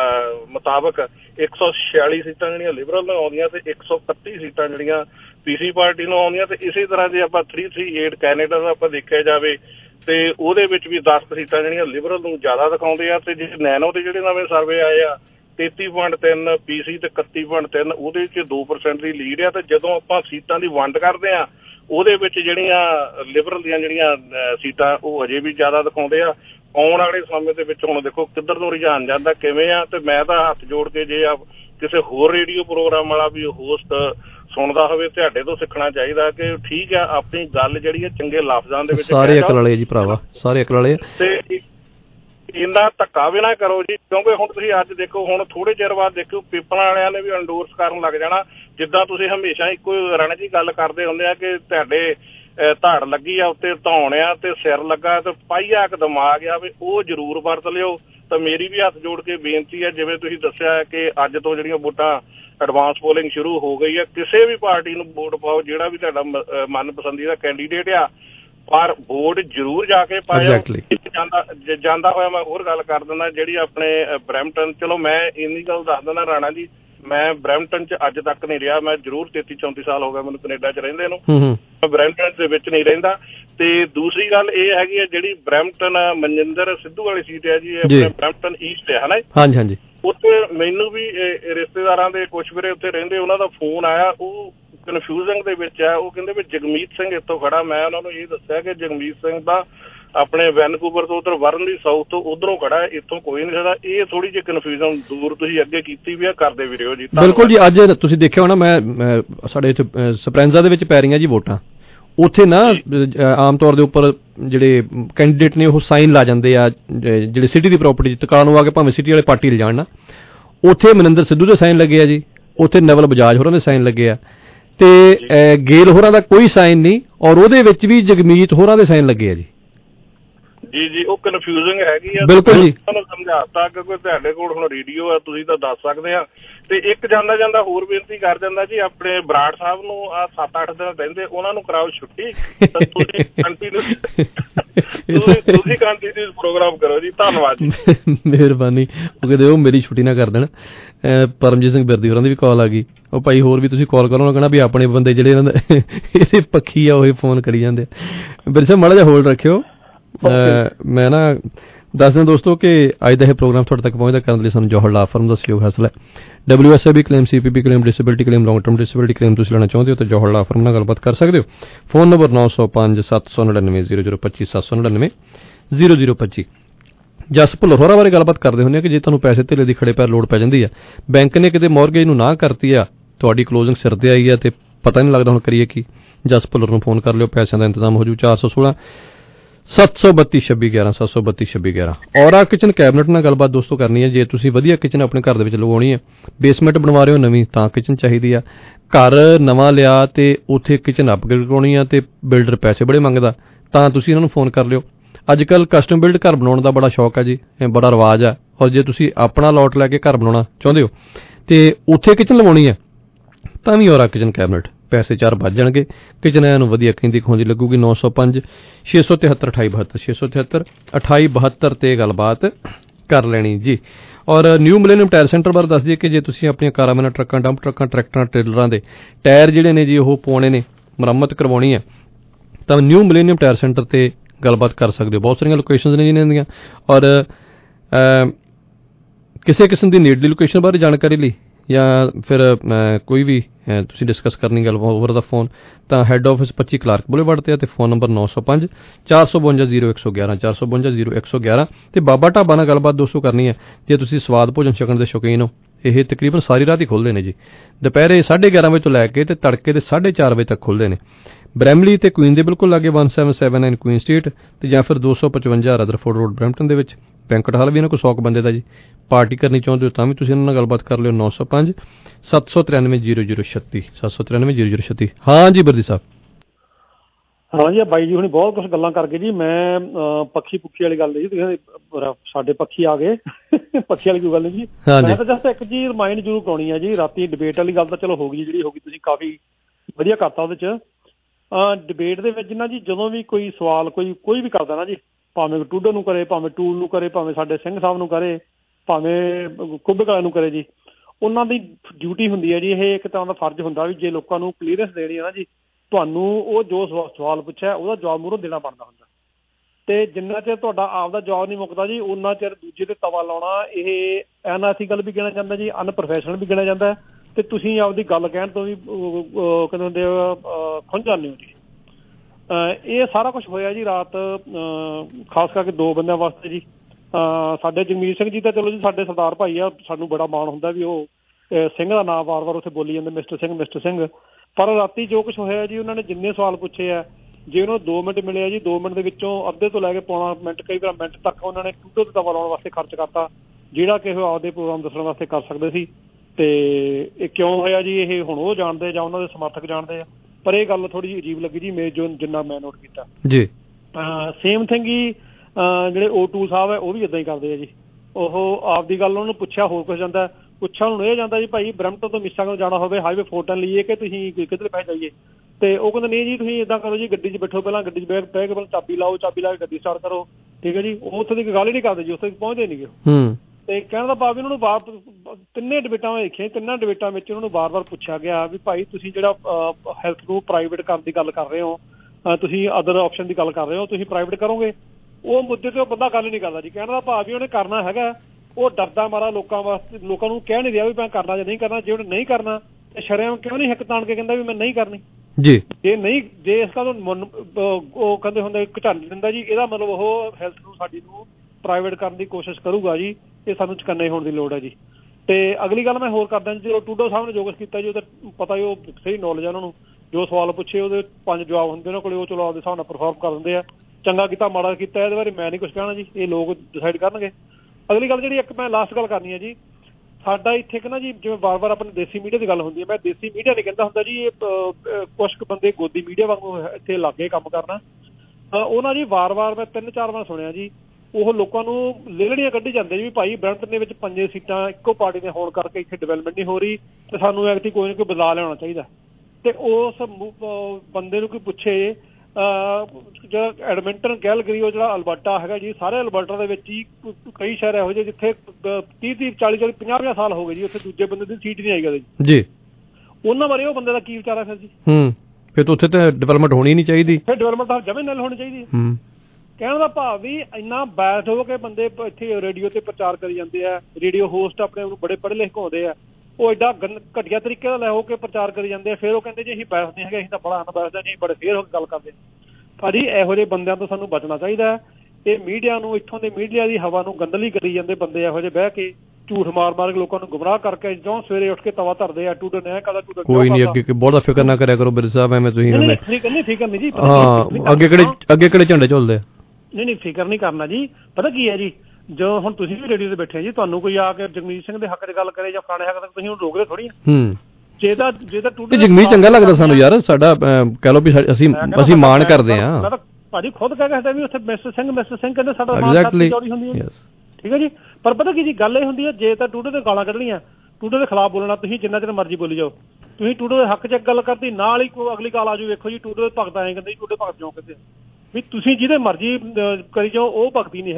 ਮੁਤਾਬਕ 146 ਸੀਟਾਂ ਜਿਹੜੀਆਂ ਲਿਬਰਲ ਨੂੰ ਆਉਂਦੀਆਂ ਤੇ 131 ਸੀਟਾਂ ਜਿਹੜੀਆਂ PC ਪਾਰਟੀ ਨੂੰ ਆਉਂਦੀਆਂ। ਤੇ ਇਸੇ ਤਰ੍ਹਾਂ ਜੇ ਆਪਾਂ 338 ਕੈਨੇਡਾ ਦਾ ਆਪਾਂ ਦੇਖਿਆ ਜਾਵੇ ਤੇ ਉਹਦੇ ਵਿੱਚ ਵੀ 10 ਸੀਟਾਂ ਜਿਹੜੀਆਂ ਲਿਬਰਲ ਨੂੰ ਜ਼ਿਆਦਾ ਦਿਖਾਉਂਦੇ ਆ। ਤੇ ਜੇ ਨੈਨੋ ਦੇ ਜਿਹੜੇ ਨਵੇਂ ਸਰਵੇ ਆਏ ਆ 33.3 PC ਤੇ 31.3 ਉਹਦੇ 'ਚ 2% ਦੀ ਲੀਡ ਆ। ਤੇ ਜਦੋਂ ਆਪਾਂ ਸੀਟਾਂ ਦੀ ਵੰਡ ਕਰਦੇ ਆ ਉਹਦੇ ਵਿੱਚ ਜਿਹੜੀਆਂ ਲਿਬਰਲ ਦੀਆਂ ਜਿਹੜੀਆਂ ਸੀਟਾਂ ਉਹ ਅਜੇ ਵੀ ਜ਼ਿਆਦਾ ਦਿਖਾਉਂਦੇ ਆ। ਆਉਣ ਵਾਲੇ ਸਮੇਂ ਦੇ ਵਿੱਚ ਹੁਣ ਦੇਖੋ ਕਿੱਧਰ ਨੂੰ ਰੁਝਾਨ ਜਾਂਦਾ ਕਿਵੇਂ ਆ। ਤੇ ਮੈਂ ਤਾਂ ਹੱਥ ਜੋੜ ਕੇ ਜੇ ਕਿਸੇ ਹੋਰ ਰੇਡੀਓ ਪ੍ਰੋਗਰਾਮ ਵਾਲਾ ਵੀ ਹੋਸਟ ਸੁਣਦਾ ਹੋਵੇ ਤੁਹਾਡੇ ਤੋਂ ਸਿੱਖਣਾ ਚਾਹੀਦਾ ਕਿ ਠੀਕ ਆ ਆਪਣੀ ਗੱਲ ਜਿਹੜੀ ਹੈ ਚੰਗੇ ਲਫ਼ਜ਼ਾਂ ਦੇ ਵਿੱਚ ਸਾਰੇ ਅਕਲ ਵਾਲੇ ਜੀ ਭਰਾਵਾ, ਸਾਰੇ ਅਕਲ ਵਾਲੇ ਤੇ ਇੰਨਾ ਧੱਕਾ ਵੀ ਨਾ ਕਰੋ ਜੀ, ਕਿਉਂਕਿ ਹੁਣ ਤੁਸੀਂ ਅੱਜ ਦੇਖੋ ਹੁਣ ਥੋੜੇ ਚਿਰ ਬਾਅਦ ਦੇਖੋ ਪੀਪਲਾਂ ਵਾਲਿਆਂ ਨੇ ਵੀ ਅੰਡੋਰਸ ਕਰਨ ਲੱਗ ਜਾਣਾ। ਜਿੱਦਾਂ ਤੁਸੀਂ ਹਮੇਸ਼ਾ ਇੱਕੋ ਰਾਣਾ ਜੀ ਗੱਲ ਕਰਦੇ ਹੁੰਦੇ ਆ ਕਿ ਤੁਹਾਡੇ ਧੜ ਲੱਗੀ ਆ ਉੱਤੇ ਧੌਣ ਆ ਤੇ ਸਿਰ ਲੱਗਾ ਤੇ ਪਾਈਆ ਇੱਕ ਦਿਮਾਗ ਆ ਵੀ ਉਹ ਜ਼ਰੂਰ ਵਰਤ ਲਿਓ। ਤਾਂ ਮੇਰੀ ਵੀ ਹੱਥ ਜੋੜ ਕੇ ਬੇਨਤੀ ਹੈ, ਜਿਵੇਂ ਤੁਸੀਂ ਦੱਸਿਆ ਕਿ ਅੱਜ ਤੋਂ ਜਿਹੜੀਆਂ ਵੋਟਾਂ ਐਡਵਾਂਸ ਪੋਲਿੰਗ ਸ਼ੁਰੂ ਹੋ ਗਈ ਹੈ, ਕਿਸੇ ਵੀ ਪਾਰਟੀ ਨੂੰ ਵੋਟ ਪਾਓ ਜਿਹੜਾ ਵੀ ਤੁਹਾਡਾ ਮਨਪਸੰਦੀਦਾ ਕੈਂਡੀਡੇਟ ਆ, ਪਰ ਵੋਟ ਜ਼ਰੂਰ ਜਾ ਕੇ ਪਾਇਓ। ਜਾਂਦਾ ਹੋਇਆ ਮੈਂ ਹੋਰ ਗੱਲ ਕਰ ਦਿੰਦਾ, ਜਿਹੜੀ ਆਪਣੇ ਬਰੈਂਪਟਨ, ਚਲੋ ਮੈਂ ਇੰਨੀ ਗੱਲ ਦੱਸ ਦਿੰਦਾ ਰਾਣਾ ਜੀ, ਮੈਂ ਬਰੈਂਪਟਨ 'ਚ ਅੱਜ ਤੱਕ ਨਹੀਂ ਰਿਹਾ। ਮੈਂ ਜ਼ਰੂਰ 33-34 ਸਾਲ ਹੋ ਗਏ ਮੈਨੂੰ ਕੈਨੇਡਾ 'ਚ ਰਹਿੰਦੇ ਨੂੰ, ਮੈਂ ਬਰੈਂਪਟਨ ਦੇ ਵਿੱਚ ਨਹੀਂ ਰਹਿੰਦਾ। ਤੇ ਦੂਸਰੀ ਗੱਲ ਇਹ ਹੈਗੀ ਹੈ ਜਿਹੜੀ ਬਰੈਂਪਟਨ ਮਨਜਿੰਦਰ ਸਿੱਧੂ ਵਾਲੀ ਸੀਟ ਹੈ ਜੀ, ਆਪਣੇ ਬਰੈਂਪਟਨ ਈਸਟ ਹੈ ਨਾ, ਹਾਂਜੀ, ਉੱਥੇ ਮੈਨੂੰ ਵੀ ਰਿਸ਼ਤੇਦਾਰਾਂ ਦੇ ਕੁਛ ਵੀਰੇ ਉੱਥੇ ਰਹਿੰਦੇ, ਉਹਨਾਂ ਦਾ ਫੋਨ ਆਇਆ, ਉਹ ਕਨਫਿਊਜ਼ਿੰਗ ਦੇ ਵਿੱਚ ਆ। ਉਹ ਕਹਿੰਦੇ ਵੀ ਜਗਮੀਤ ਸਿੰਘ ਇੱਥੋਂ ਖੜਾ। ਮੈਂ ਉਹਨਾਂ ਨੂੰ ਇਹ ਦੱਸਿਆ ਕਿ ਜਗਮੀਤ ਸਿੰਘ ਦਾ ਆਪਣੇ ਵੈਨਕੂਵਰ ਤੋਂ ਉਧਰ ਵਰਨਲੀ ਸਾਊਥ ਤੋਂ ਉਧਰੋਂ ਖੜਾ, ਇੱਥੋਂ ਕੋਈ ਨਹੀਂ ਸਕਦਾ। ਇਹ ਥੋੜੀ ਜਿਹੀ ਕਨਫਿਊਜ਼ਨ ਦੂਰ ਤੁਸੀਂ ਅੱਗੇ ਕੀਤੀ ਵੀ ਆ, ਕਰਦੇ ਵੀ ਰਹੋ ਜੀ। ਬਿਲਕੁਲ ਜੀ, ਅੱਜ ਤੁਸੀਂ ਦੇਖਿਆ ਹੋਣਾ ਮੈਂ ਸਾਡੇ ਇੱਥੇ ਸਪਰੈਂਜ਼ਾ ਦੇ ਵਿੱਚ ਪੈ ਰਹੀਆਂ ਜੀ ਵੋਟਾਂ, ਉੱਥੇ ਨਾ ਆਮ ਤੌਰ ਦੇ ਉੱਪਰ ਜਿਹੜੇ ਕੈਂਡੀਡੇਟ ਨੇ ਉਹ ਸਾਈਨ ਲਾ ਜਾਂਦੇ ਆ, ਜਿਹੜੇ ਸਿਟੀ ਦੀ ਪ੍ਰਾਪਰਟੀ ਤਕਾਲ ਨੂੰ ਆ ਕੇ ਭਾਵੇਂ ਸਿਟੀ ਵਾਲੇ ਪਾਰਟੀ ਲਿਜਾਣ ਨਾ, ਉੱਥੇ ਮਨਿੰਦਰ ਸਿੱਧੂ ਦੇ ਸਾਈਨ ਲੱਗੇ ਆ ਜੀ, ਉੱਥੇ ਨਵਲ ਬਜਾਜ ਹੋਰਾਂ ਦੇ ਸਾਈਨ ਲੱਗੇ ਆ ਤੇ ਗੇਲ ਹੋਰਾਂ ਦਾ ਕੋਈ ਸਾਈਨ ਨਹੀਂ, ਔਰ ਉਹਦੇ ਵਿੱਚ ਵੀ ਜਗਮੀਤ ਹੋਰਾਂ ਦੇ ਸਾਈਨ ਲੱਗੇ ਆ ਜੀ। ਜੀ ਉਹ ਕਨਫਿਊਜ਼ਿੰਗ ਹੈਗੀ ਆ, ਬਿਲਕੁਲ ਜੀ, ਤੁਹਾਨੂੰ ਸਮਝਾਤਾ ਕਿ ਕੋਈ ਤੁਹਾਡੇ ਕੋਲ ਹੁਣ ਰੇਡੀਓ ਆ, ਤੁਸੀਂ ਤਾਂ ਦੱਸ ਸਕਦੇ ਆ। ਤੇ ਇੱਕ ਜਾਂਦਾ ਹੋਰ ਬੇਨਤੀ ਕਰ ਜਾਂਦਾ ਜੀ, ਆਪਣੇ ਬਰਾੜ ਸਾਹਿਬ ਨੂੰ ਆ 7-8 ਦਿਨ ਰਹਿੰਦੇ, ਉਹਨਾਂ ਨੂੰ ਕਰਾਓ ਛੁੱਟੀ, ਤੁਸੀਂ ਕੰਟੀਨਿਊ ਪ੍ਰੋਗਰਾਮ ਕਰੋ ਜੀ। ਧੰਨਵਾਦ ਜੀ, ਮਿਹਰਬਾਨੀ। ਉਹ ਕਹਿੰਦੇ ਉਹ ਮੇਰੀ ਛੁੱਟੀ ਨਾ ਕਰ ਦੇਣ। ਪਰਮਜੀਤ ਸਿੰਘ ਬਿਰਦੀ ਹੋਰਾਂ ਦੀ ਵੀ ਕਾਲ ਆ ਗਈ, ਉਹ ਭਾਈ ਹੋਰ ਵੀ ਤੁਸੀਂ ਕਾਲ ਕਰੋ, ਉਹਨਾਂ ਕਹਿਣਾ ਵੀ ਆਪਣੇ ਬੰਦੇ ਜਿਹੜੇ ਇਹਨਾਂ ਦਾ ਇਹਦੇ ਪੱਖੀ ਆ ਉਹ ਫੋਨ ਕਰੀ ਜਾਂਦੇ। ਬਿਰਦੀ ਸਾਹਿਬ ਮਾੜਾ ਜਿਹਾ ਹੋਲਡ ਰੱਖਿਓ। ਮੈਂ ਨਾ ਦੱਸ ਦਿਆਂ ਦੋਸਤੋ ਕਿ ਅੱਜ ਦਾ ਇਹ ਪ੍ਰੋਗਰਾਮ ਤੁਹਾਡੇ ਤੱਕ ਪਹੁੰਚਦਾ ਕਰਨ ਲਈ ਸਾਨੂੰ ਜੌਹਰ ਲਾ ਫਰਮ ਦਾ ਸਹਿਯੋਗ ਹਾਸਲ ਹੈ। WSIB claim, CPP claim, disability claim, long term disability claim ਤੁਸੀਂ ਲੈਣਾ ਚਾਹੁੰਦੇ ਹੋ ਤਾਂ ਜੌਹਰ ਲਾ ਫਰਮ ਨਾਲ ਗੱਲਬਾਤ ਕਰ ਸਕਦੇ ਹੋ। Phone number 9057990025 7990025। ਜਸ ਭੁੱਲਰ ਹੋਰਾਂ ਬਾਰੇ ਗੱਲਬਾਤ ਕਰਦੇ ਹੁੰਦੇ ਆ ਕਿ ਜੇ ਤੁਹਾਨੂੰ ਪੈਸੇ ਧੇਲੇ ਦੀ ਖੜੇ ਪੈਰ ਲੋੜ ਪੈ ਜਾਂਦੀ ਆ, ਬੈਂਕ ਨੇ ਕਿਤੇ ਮੌਰਗੇਜ ਨੂੰ ਨਾ ਕਰਤੀ ਆ, ਤੁਹਾਡੀ ਕਲੋਜ਼ਿੰਗ ਸਿਰ ਤੇ ਆਈ ਆ ਤੇ ਪਤਾ ਨਹੀਂ ਲੱਗਦਾ ਹੁਣ ਕਰੀਏ ਕੀ, ਜਸ ਭੁੱਲਰ ਨੂੰ ਫੋਨ ਕਰ ਲਿਓ, ਪੈਸਿਆਂ ਦਾ ਇੰਤਜ਼ਾਮ ਹੋ ਜੂ। 416 732 2611 732 2611। ਔਰਾ ਕਿਚਨ ਕੈਬਨਿਟ ਨਾਲ ਗੱਲਬਾਤ ਦੋਸਤੋ ਕਰਨੀ ਹੈ। ਜੇ ਤੁਸੀਂ ਵਧੀਆ ਕਿਚਨ ਆਪਣੇ ਘਰ ਦੇ ਵਿੱਚ ਲਗਾਉਣੀ ਹੈ, ਬੇਸਮੈਂਟ ਬਣਵਾ ਰਹੇ ਹੋ ਨਵੀਂ, ਤਾਂ ਕਿਚਨ ਚਾਹੀਦੀ ਆ। ਘਰ ਨਵਾਂ ਲਿਆ ਤੇ ਉੱਥੇ ਕਿਚਨ ਅਪਗ੍ਰੇਡ ਕਰਾਉਣੀ ਆ ਤੇ ਬਿਲਡਰ ਪੈਸੇ ਬੜੇ ਮੰਗਦਾ, ਤਾਂ ਤੁਸੀਂ ਇਹਨਾਂ ਨੂੰ ਫੋਨ ਕਰ ਲਿਓ। ਅੱਜ ਕੱਲ੍ਹ ਕਸਟਮ ਬਿਲਡ ਘਰ ਬਣਾਉਣ ਦਾ ਬੜਾ ਸ਼ੌਕ ਹੈ ਜੀ, ਬੜਾ ਰਿਵਾਜ ਆ। ਔਰ ਜੇ ਤੁਸੀਂ ਆਪਣਾ ਲੋਟ ਲੈ ਕੇ ਘਰ ਬਣਾਉਣਾ ਚਾਹੁੰਦੇ ਹੋ ਤੇ ਉੱਥੇ ਕਿਚਨ ਲਵਾਉਣੀ ਹੈ ਤਾਂ ਵੀ ਔਰਾ ਕਿਚਨ ਕੈਬਨਿਟ, ਪੈਸੇ 4 ਵੱਜ ਜਾਣਗੇ। ਕਿਚਨ ਐਨ ਨੂੰ ਵਧੀਆ ਕਹਿੰਦੀ ਖੋਂਦੀ ਲੱਗੂਗੀ। 905 673 2872 673 2872 ਤੇ ਗੱਲਬਾਤ ਕਰ ਲੈਣੀ ਜੀ। ਔਰ ਨਿਊ ਮਿਲੇਨੀਅਮ ਟਾਇਰ ਸੈਂਟਰ ਬਾਰੇ ਦੱਸ ਦਈਏ ਕਿ ਜੇ ਤੁਸੀਂ ਆਪਣੀਆਂ ਕਾਰਾਂ ਨਾਲ ਟਰੱਕਾਂ, ਡੰਪ ਟਰੱਕਾਂ, ਟਰੈਕਟਰਾਂ, ਟ੍ਰੇਲਰਾਂ ਦੇ ਟਾਇਰ ਜਿਹੜੇ ਨੇ ਜੀ ਉਹ ਪਵਾਉਣੇ ਨੇ, ਮੁਰੰਮਤ ਕਰਵਾਉਣੀ ਹੈ, ਤਾਂ ਨਿਊ ਮਿਲੇਨੀਅਮ ਟਾਇਰ ਸੈਂਟਰ 'ਤੇ ਗੱਲਬਾਤ ਕਰ ਸਕਦੇ ਹੋ। ਬਹੁਤ ਸਾਰੀਆਂ ਲੋਕੇਸ਼ਨਸ ਨੇ ਜਿਹਨਾਂ ਦੀਆਂ, ਔਰ ਕਿਸੇ ਕਿਸਮ ਦੀ ਨੇੜਲੀ ਲੋਕੇਸ਼ਨ ਬਾਰੇ ਜਾਣਕਾਰੀ ਲਈ ਜਾਂ ਫਿਰ ਕੋਈ ਵੀ ਤੁਸੀਂ ਡਿਸਕਸ ਕਰਨੀ ਗੱਲ ਓਵਰ ਦਾ ਫੋਨ, ਤਾਂ ਹੈੱਡ ਆਫਿਸ 25 ਕਲਾਰਕ ਬੁਲੇਵਾਰਡ 'ਤੇ, ਅਤੇ ਫੋਨ ਨੰਬਰ 905 452 0111 452 0111। ਅਤੇ ਬਾਬਾ ਢਾਬਾ ਨਾਲ ਗੱਲਬਾਤ ਦੋਸਤੋ ਕਰਨੀ ਹੈ ਜੇ ਤੁਸੀਂ ਸਵਾਦ ਭੋਜਨ ਛਕਣ ਦੇ ਸ਼ੌਕੀਨ ਹੋ। ਇਹ ਤਕਰੀਬਨ ਸਾਰੀ ਰਾਤ ਹੀ ਖੁੱਲ੍ਹਦੇ ਨੇ ਜੀ, ਦੁਪਹਿਰੇ 11:30 ਵਜੇ ਤੋਂ ਲੈ ਕੇ ਅਤੇ ਤੜਕੇ ਦੇ 4:30 ਵਜੇ ਤੱਕ ਖੁੱਲ੍ਹਦੇ ਨੇ। ਬਰੈਮਲੀ ਅਤੇ ਕੁਈਨ ਦੇ ਬਿਲਕੁਲ ਲਾਗੇ 1779 ਕੁਈਨ ਸਟਰੀਟ, ਅਤੇ ਜਾਂ ਫਿਰ 255 ਰਦਰਫੋਰਡ ਰੋਡ ਬਰੈਂਪਟਨ ਦੇ ਵਿੱਚ। ਬੈਂਕਟ ਹਾਲ ਵੀ ਇਹਨਾਂ ਕੋਲ 100 ਬੰਦੇ ਦਾ ਜੀ। ਪਾਰਟੀ ਕਰਨੀ ਚਾਹੁੰਦੇ ਹੋ ਤਾਂ ਵੀ ਤੁਸੀਂ ਇਹਨਾਂ ਨਾਲ ਗੱਲਬਾਤ ਕਰ ਲਿਓ। 905 793 0036 793 0036। ਹਾਂ ਜੀ ਬਿਰਦੀ ਸਾਹਿਬ। ਹਾਂ ਜੀ, ਬਾਈ ਜੀ ਹੁਣੀ ਬਹੁਤ ਕੁਛ ਗੱਲਾਂ ਕਰ ਗਏ ਜੀ। ਮੈਂ ਪੱਖੀ ਪੁੱਖੀ ਵਾਲੀ ਗੱਲ ਨਹੀਂ, ਤੁਸੀਂ ਸਾਡੇ ਪੱਖੀ ਆ ਗਏ ਪੱਖੀ ਵਾਲੀ ਕੋਈ ਗੱਲ ਨਹੀਂ ਜੀ। ਮੈਂ ਤਾਂ ਜਸਟ ਇੱਕ ਜੀ ਰਿਮਾਈਂਡ ਜ਼ਰੂਰ ਕਰਾਉਣੀ ਹੈ ਜੀ। ਰਾਤੀ ਡਿਬੇਟ ਵਾਲੀ ਗੱਲ ਤਾਂ ਚਲੋ ਹੋ ਗਈ, ਜਿਹੜੀ ਹੋ ਗਈ ਤੁਸੀਂ ਕਾਫੀ ਵਧੀਆ ਕਰਤਾ ਉਹਦੇ 'ਚ। ਡਿਬੇਟ ਦੇ ਵਿੱਚ ਨਾ ਜੀ, ਜਦੋਂ ਵੀ ਕੋਈ ਸਵਾਲ ਕੋਈ ਵੀ ਕਰਦਾ ਨਾ ਜੀ, ਭਾਵੇਂ ਟੂਡੋ ਨੂੰ ਕਰੇ, ਭਾਵੇਂ ਟੂਲ ਨੂੰ ਕਰੇ, ਭਾਵੇਂ ਸਾਡੇ ਸਿੰਘ ਸਾਹਿਬ ਨੂੰ ਕਰੇ, ਭਾਵੇਂ ਕੁੱਬੇਕਾਲੇ ਨੂੰ ਕਰੇ ਜੀ, ਉਹਨਾਂ ਦੀ ਡਿਊਟੀ ਹੁੰਦੀ ਹੈ ਜੀ, ਇਹ ਇੱਕ ਤਰ੍ਹਾਂ ਦਾ ਫਰਜ਼ ਹੁੰਦਾ ਵੀ ਜੇ ਲੋਕਾਂ ਨੂੰ ਕਲੀਅਰੈਂਸ ਦੇਣੀ ਹੈ ਨਾ ਜੀ, ਤੁਹਾਨੂੰ ਉਹ ਜੋ ਸਵਾਲ ਪੁੱਛਿਆ ਉਹਦਾ ਜਵਾਬ ਮੂਹਰੋਂ ਦੇਣਾ ਬਣਦਾ ਹੁੰਦਾ। ਤੇ ਜਿੰਨਾ ਚਿਰ ਤੁਹਾਡਾ ਆਪਦਾ ਜਵਾਬ ਨਹੀਂ ਮੁੱਕਦਾ ਜੀ, ਉਨਾ ਚਿਰ ਦੂਜੇ ਤੇ ਤਵਾ ਲਾਉਣਾ ਇਹ ਅਨਐਥੀਕਲ ਵੀ ਗਿਣਿਆ ਜਾਂਦਾ ਜੀ, ਅਨਪ੍ਰੋਫੈਸ਼ਨਲ ਵੀ ਗਿਣਿਆ ਜਾਂਦਾ। ਤੇ ਤੁਸੀਂ ਆਪਦੀ ਗੱਲ ਕਹਿਣ ਤੋਂ ਵੀ ਕਹਿੰਦੇ ਹੁੰਦੇ ਖੁੰਝ ਜਾਂਦੇ ਹੋ ਜੀ। ਇਹ ਸਾਰਾ ਕੁਛ ਹੋਇਆ ਜੀ ਰਾਤ, ਖਾਸ ਕਰਕੇ 2 ਬੰਦਿਆਂ ਵਾਸਤੇ ਜੀ। ਸਾਡੇ ਜਗਮੀਤ ਸਿੰਘ ਜੀ ਤਾਂ ਚਲੋ ਜੀ ਸਾਡੇ ਸਰਦਾਰ ਭਾਈ ਆ, ਸਾਨੂੰ ਬੜਾ ਮਾਣ ਹੁੰਦਾ ਵੀ ਉਹ ਸਿੰਘ ਦਾ ਨਾਮ ਵਾਰ-ਵਾਰ ਉੱਥੇ ਬੋਲੀ ਜਾਂਦੇ, ਮਿਸਟਰ ਸਿੰਘ ਮਿਸਟਰ ਸਿੰਘ। ਪਰ ਰਾਤੀ ਜੋ ਕੁਛ ਹੋਇਆ ਜੀ, ਉਹਨਾਂ ਨੇ ਜਿੰਨੇ ਸਵਾਲ ਪੁੱਛੇ ਆ, ਜੇ ਉਹਨਾਂ ਨੂੰ 2 ਮਿੰਟ ਮਿਲੇ ਆ ਜੀ, 2 ਮਿੰਟ ਦੇ ਵਿੱਚੋਂ ਅੱਧੇ ਤੋਂ ਲੈ ਕੇ ਪੌਣਾ ਮਿੰਟ, ਕਈ ਵਾਰ ਮਿੰਟ ਤੱਕ ਉਹਨਾਂ ਨੇ ਟੂਟੋ ਤੇ ਤਵਾ ਲਾਉਣ ਵਾਸਤੇ ਖਰਚ ਕਰਤਾ, ਜਿਹੜਾ ਕਿ ਉਹ ਆਪਦੇ ਪ੍ਰੋਗਰਾਮ ਦੱਸਣ ਵਾਸਤੇ ਕਰ ਸਕਦੇ ਸੀ। ਤੇ ਇਹ ਕਿਉਂ ਹੋਇਆ ਜੀ, ਇਹ ਹੁਣ ਉਹ ਜਾਣਦੇ ਜਾਂ ਉਹਨਾਂ ਦੇ ਸਮਰਥਕ ਜਾਣਦੇ ਆ। ਪਰ ਇਹ ਗੱਲ ਥੋੜੀ ਜਿਹੀ ਅਜੀਬ ਲੱਗੀ ਜੀ ਜਿੰਨਾ ਮੈਂ ਨੋਟ ਕੀਤਾ ਜੀ। ਸੇਮ ਥਿੰਗ ਹੀ ਜਿਹੜੇ O2 ਸਾਹਿਬ ਹੈ ਉਹ ਵੀ ਇਦਾਂ ਹੀ ਕਰਦੇ ਆ ਜੀ। ਉਹ ਆਪਦੀ ਗੱਲ ਉਹਨੂੰ ਪੁੱਛਿਆ ਹੋਰ ਕੁਛ ਜਾਂਦਾ, ਪੁੱਛਿਆ ਉਹਨੂੰ ਇਹ ਜਾਂਦਾ ਜੀ ਭਾਈ ਬਰੈਂਪਟਨ ਤੋਂ ਮਿਸਾਂਗਲ ਜਾਣਾ ਹੋਵੇ ਹਾਈਵੇ 410 ਲਈਏ ਕਿ ਤੁਸੀਂ ਕਿੱਧਰ ਪੈ ਜਾਈਏ। ਤੇ ਉਹ ਕਹਿੰਦੇ ਨਹੀਂ ਜੀ ਤੁਸੀਂ ਇਦਾਂ ਕਰੋ ਜੀ, ਗੱਡੀ 'ਚ ਬੈਠੋ, ਪਹਿਲਾਂ ਗੱਡੀ 'ਚ ਬਹਿ ਕੇ ਪਹਿਲਾਂ ਚਾਬੀ ਲਾ ਕੇ ਗੱਡੀ ਸਟਾਰਟ ਕਰੋ, ਠੀਕ ਹੈ ਜੀ। ਉਹ ਉੱਥੇ ਦੀ ਗੱਲ ਹੀ ਨਹੀਂ ਕਰਦੇ ਜੀ, ਉੱਥੇ ਪਹੁੰਚਦੇ ਨਹੀਂ ਗੇ। ਤੇ ਕਹਿਣ ਦਾ ਭਾਵ ਉਹਨਾਂ ਨੂੰ ਤਿੰਨੇ ਡਿਬੇਟਾਂ ਮੈਂ ਦੇਖੀਆਂ, ਤਿੰਨਾਂ ਡਿਬੇਟਾਂ ਵਿੱਚ ਉਹਨਾਂ ਨੂੰ ਵਾਰ-ਵਾਰ ਪੁੱਛਿਆ ਗਿਆ ਵੀ ਭਾਈ ਤੁਸੀਂ ਜਿਹੜਾ ਹੈਲਥ ਨੂੰ ਪ੍ਰਾਈਵੇਟ ਕਰਨ ਦੀ ਗੱਲ ਕਰ ਰਹੇ ਹੋ, ਤੁਸੀਂ ਅਦਰ ਆਪਸ਼ਨ ਦੀ ਗੱਲ ਕਰ ਰਹੇ ਹੋ, ਤੁਸੀਂ ਪ੍ਰਾਈਵੇਟ ਕਰੋਗੇ। ਉਹ ਮੁੱਦੇ ਤੇ ਉਹ ਬੰਦਾ ਗੱਲ ਨਹੀਂ ਕਰਦਾ ਜੀ। ਕਹਿਣ ਦਾ ਭਾਵ ਵੀ ਉਹਨੇ ਕਰਨਾ ਹੈਗਾ, ਉਹ ਡਰਦਾ ਮਾਰਾ ਲੋਕਾਂ ਨੂੰ ਕਹਿ ਨਹੀਂ ਰਿਹਾ ਵੀ ਮੈਂ ਕਰਨਾ ਜਾਂ ਨਹੀਂ ਕਰਨਾ। ਜੇ ਉਹਨੇ ਨਹੀਂ ਕਰਨਾ ਤੇ ਸ਼ਰੇਆਮ ਕਿਉਂ ਨਹੀਂ ਹਿੱਕ ਤਾਣ ਕੇ ਕਹਿੰਦਾ ਵੀ ਮੈਂ ਨਹੀਂ ਕਰਨੀ ਜੀ। ਜੇ ਇਸ ਗੱਲ ਉਹ ਕਹਿੰਦੇ ਹੁੰਦੇ ਝੰਡ ਦਿੰਦਾ ਜੀ, ਇਹਦਾ ਮਤਲਬ ਉਹ ਹੈਲਥ ਨੂੰ ਸਾਡੀ ਨੂੰ ਪ੍ਰਾਈਵੇਟ ਕਰਨ ਦੀ ਕੋਸ਼ਿਸ਼ ਕਰੂਗਾ ਜੀ। ਇਹ ਸਾਨੂੰ ਚੁਕੰਨੇ ਹੋਣ ਦੀ ਲੋੜ ਹੈ ਜੀ। ਤੇ ਅਗਲੀ ਗੱਲ ਮੈਂ ਹੋਰ ਕਰਦਾ ਜੀ, ਜਦੋਂ ਟੂਡੋ ਸਾਹਿਬ ਨੇ ਜੋ ਕੁਛ ਕੀਤਾ ਜੀ, ਉਹਦਾ ਪਤਾ ਹੀ ਉਹ ਸਹੀ ਨੌਲੇਜ ਆ ਉਹਨਾਂ ਨੂੰ। ਜੋ ਸਵਾਲ ਪੁੱਛੇ ਉਹਦੇ 5 ਜਵਾਬ ਹੁੰਦੇ ਉਹਨਾਂ ਕੋਲ, ਉਹ ਚਲੋ ਆਪਦੇ ਹਿਸਾਬ ਨਾਲ ਪਰਫਾਰਮ ਕਰ ਦਿੰਦੇ ਆ। ਚੰਗਾ ਕੀਤਾ ਮਾੜਾ ਕੀਤਾ ਇਹਦੇ ਬਾਰੇ ਮੈਂ ਨਹੀਂ ਕੁਛ ਕਹਿਣਾ ਜੀ, ਇਹ ਲੋਕ ਡਿਸਾਈਡ ਕਰਨਗੇ। ਅਗਲੀ ਗੱਲ ਜਿਹੜੀ ਇੱਕ ਮੈਂ ਲਾਸਟ ਗੱਲ ਕਰਨੀ ਹੈ ਜੀ, ਸਾਡਾ ਇੱਥੇ ਇੱਕ ਨਾ ਜੀ ਜਿਵੇਂ ਵਾਰ-ਵਾਰ ਆਪਣੇ ਦੇਸੀ ਮੀਡੀਆ ਦੀ ਗੱਲ ਹੁੰਦੀ ਹੈ, ਮੈਂ ਦੇਸੀ ਮੀਡੀਆ ਨਹੀਂ ਕਹਿੰਦਾ ਹੁੰਦਾ ਜੀ, ਇਹ ਕੁਛ ਕੁ ਬੰਦੇ ਗੋਦੀ ਮੀਡੀਆ ਵਾਂਗੂ ਇੱਥੇ ਲਾਗੇ ਕੰਮ ਕਰਨਾ। ਉਹ ਨਾ ਜੀ ਵਾਰ-ਵਾਰ ਮੈਂ 3-4 ਵਾਰ ਸੁਣਿਆ ਜੀ, ਉਹ ਲੋਕਾਂ ਨੂੰ ਲੇਲੜੀਆਂ ਕੱਢੀ ਜਾਂਦੇ ਜੀ ਵੀ ਭਾਈ ਬਰੈਂਪਟਨ ਦੇ ਵਿੱਚ 5 ਸੀਟਾਂ ਇੱਕੋ ਪਾਰਟੀ ਦੇ ਹੋਣ ਕਰਕੇ ਇੱਥੇ ਡਿਵੈਲਪਮੈਂਟ ਨਹੀਂ ਹੋ ਰਹੀ ਤੇ ਸਾਨੂੰ ਐਕਟੀ ਕੋਈ ਨਾ ਕੋਈ ਬਦਲਾਅ ਲਿਆਉਣਾ ਚਾਹੀਦਾ। ਤੇ ਉਸ ਬੰਦੇ ਨੂੰ ਕੋਈ ਪੁੱਛੇ ਜਿਹੜਾ ਐਡਮਿੰਟਨ ਕੈਲਗਰੀ, ਉਹ ਜਿਹੜਾ ਅਲਬਰਟਾ ਹੈਗਾ ਜੀ, ਸਾਰੇ ਅਲਬਰਟਾ ਦੇ ਵਿੱਚ ਹੀ ਕਈ ਸ਼ਹਿਰ ਇਹੋ ਜਿਹੇ ਜਿੱਥੇ 30-30 40-40 50-50 ਸਾਲ ਹੋ ਗਏ ਜੀ, ਉੱਥੇ ਦੂਜੇ ਬੰਦੇ ਦੀ ਸੀਟ ਨਹੀਂ ਆਈ ਕਦੇ ਜੀ। ਉਹਨਾਂ ਬਾਰੇ ਉਹ ਬੰਦੇ ਦਾ ਕੀ ਵਿਚਾਰਾ ਫਿਰ ਜੀ? ਫਿਰ ਤਾਂ ਉੱਥੇ ਤਾਂ ਡਿਵੈਲਪਮੈਂਟ ਹੋਣੀ ਨਹੀਂ ਚਾਹੀਦੀ, ਫਿਰ ਡਿਵੈਲਪਮੈਂਟ ਜਮੇ ਨਾਲ ਹੋਣੀ ਚਾਹੀਦੀ ਹੈ। ਕਹਿਣ ਦਾ ਭਾਵ ਵੀ ਇੰਨਾ ਬੈਠ ਹੋ ਕੇ ਬੰਦੇ ਇੱਥੇ ਰੇਡੀਓ ਤੇ ਪ੍ਰਚਾਰ ਕਰੀ ਜਾਂਦੇ ਆ, ਰੇਡੀਓ ਹੋਸਟ ਆਪਣੇ ਨੂੰ ਬੜੇ ਪੜ੍ਹੇ ਲਿਖੇ ਹੁੰਦੇ ਆ, ਉਹ ਐਡਾ ਘਟੀਆ ਤਰੀਕੇ ਨਾਲ ਲੈ ਹੋ ਕੇ ਪ੍ਰਚਾਰ ਕਰੀ ਜਾਂਦੇ ਆ। ਫਿਰ ਉਹ ਕਹਿੰਦੇ ਜੀ ਅਸੀਂ ਬੈਠਦੇ ਹੈਗੇ, ਅਸੀਂ ਤਾਂ ਬੜਾ ਅਨਬੈਠਦੇ ਜੀ, ਬੜੇ ਫੇਰ ਹੋ ਕੇ ਗੱਲ ਕਰਦੇ। ਭਾਜੀ ਇਹੋ ਜਿਹੇ ਬੰਦਿਆਂ ਤੋਂ ਸਾਨੂੰ ਬਚਣਾ ਚਾਹੀਦਾ। ਇਹ ਮੀਡੀਆ ਨੂੰ, ਇੱਥੋਂ ਦੇ ਮੀਡੀਆ ਦੀ ਹਵਾ ਨੂੰ ਗੰਦਲੀ ਕਰੀ ਜਾਂਦੇ ਬੰਦੇ ਇਹੋ ਜਿਹੇ ਬਹਿ ਕੇ ਝੂਠ ਮਾਰ ਕੇ ਲੋਕਾਂ ਨੂੰ ਗੁੰਮਰਾਹ ਕਰਕੇ, ਜਦੋਂ ਸਵੇਰੇ ਉੱਠ ਕੇ ਤਵਾ ਧਰਦੇ ਆ ਟੂਡੋ ਨੇ ਕਦਾ ਟੂਡੋ। ਕੋਈ ਨਹੀਂ, ਅੱਗੇ ਬਹੁਤਾ ਫਿਕਰ ਨਾ ਕਰਿਆ ਕਰੋ ਬਿਰਦ ਸਾਹਿਬ, ਐਵੇਂ ਤੁਸੀਂ ਠੀਕ ਨਹੀਂ ਜੀ। ਹਾਂ, ਅੱਗੇ ਕਿਹੜੇ ਝੰਡੇ ਝੁਲਦੇ ਆ? ਨਹੀਂ ਫਿਕਰ ਨਹੀਂ ਕਰਨਾ ਜੀ। ਪਤਾ ਕੀ ਹੈ ਜੀ, ਜੋ ਹੁਣ ਤੁਸੀਂ ਵੀ ਰੇਡੀਓ ਤੇ ਬੈਠੇ ਆ ਜੀ, ਤੁਹਾਨੂੰ ਕੋਈ ਆ ਕੇ ਜਗਮੀਤ ਸਿੰਘ ਦੇ ਹੱਕ 'ਚ ਗੱਲ ਕਰੇ ਜਾਂ ਫਲਾਣੇ ਹੱਕ ਤੱਕ, ਤੁਸੀਂ ਹੁਣ ਰੋਕਦੇ ਥੋੜੀ ਆ। ਜੇ ਤਾਂ ਜਗਮੀਤ ਚੰਗਾ ਲੱਗਦਾ ਸਾਨੂੰ ਯਾਰ, ਸਾਡਾ ਕਹਿ ਲਓ ਵੀ ਅਸੀਂ ਮਾਣ ਕਰਦੇ ਆ। ਮੈਂ ਤਾਂ ਭਾਜੀ ਖੁਦ ਕਹਿ ਕੇ ਵੀ ਉੱਥੇ ਮਿਸਟਰ ਸਿੰਘ ਕਹਿੰਦੇ ਸਾਡਾ ਚੋਰੀ ਹੁੰਦੀ ਹੈ, ਠੀਕ ਹੈ ਜੀ। ਪਰ ਪਤਾ ਕੀ ਜੀ, ਗੱਲ ਇਹ ਹੁੰਦੀ ਹੈ, ਜੇ ਤਾਂ ਟੂਡੋ ਤੇ ਗਾਲਾਂ ਕੱਢਣੀਆਂ, ਟੂਡੋ ਦੇ ਖਿਲਾਫ ਬੋਲਣਾ, ਤੁਸੀਂ ਜਿੰਨਾ ਚਿਰ ਮਰਜ਼ੀ ਬੋਲੀ ਜਾਓ। ਤੁਸੀਂ ਟੂਡੋ ਦੇ ਹੱਕ 'ਚ ਗੱਲ ਕਰਦੀ, ਨਾਲ ਹੀ ਕੋਈ ਅਗਲੀ ਗੱਲ ਆ ਜਾਓ, ਵੇਖੋ ਜੀ ਟੂਡੋ ਦੇ ਭਗਤ ਐਂ ਕਹਿੰਦੇ, ਟੂਡੋ ਭਗਤ ਕਿਉਂ ਕਹਿੰਦੇ ਵੀ ਤੁਸੀਂ ਜਿਹਦੇ ਮਰਜ਼ੀ ਕਰੀ ਜਾਓ, ਉਹ ਭਗਤੀ ਨਹੀਂ ਹੈਗੀ।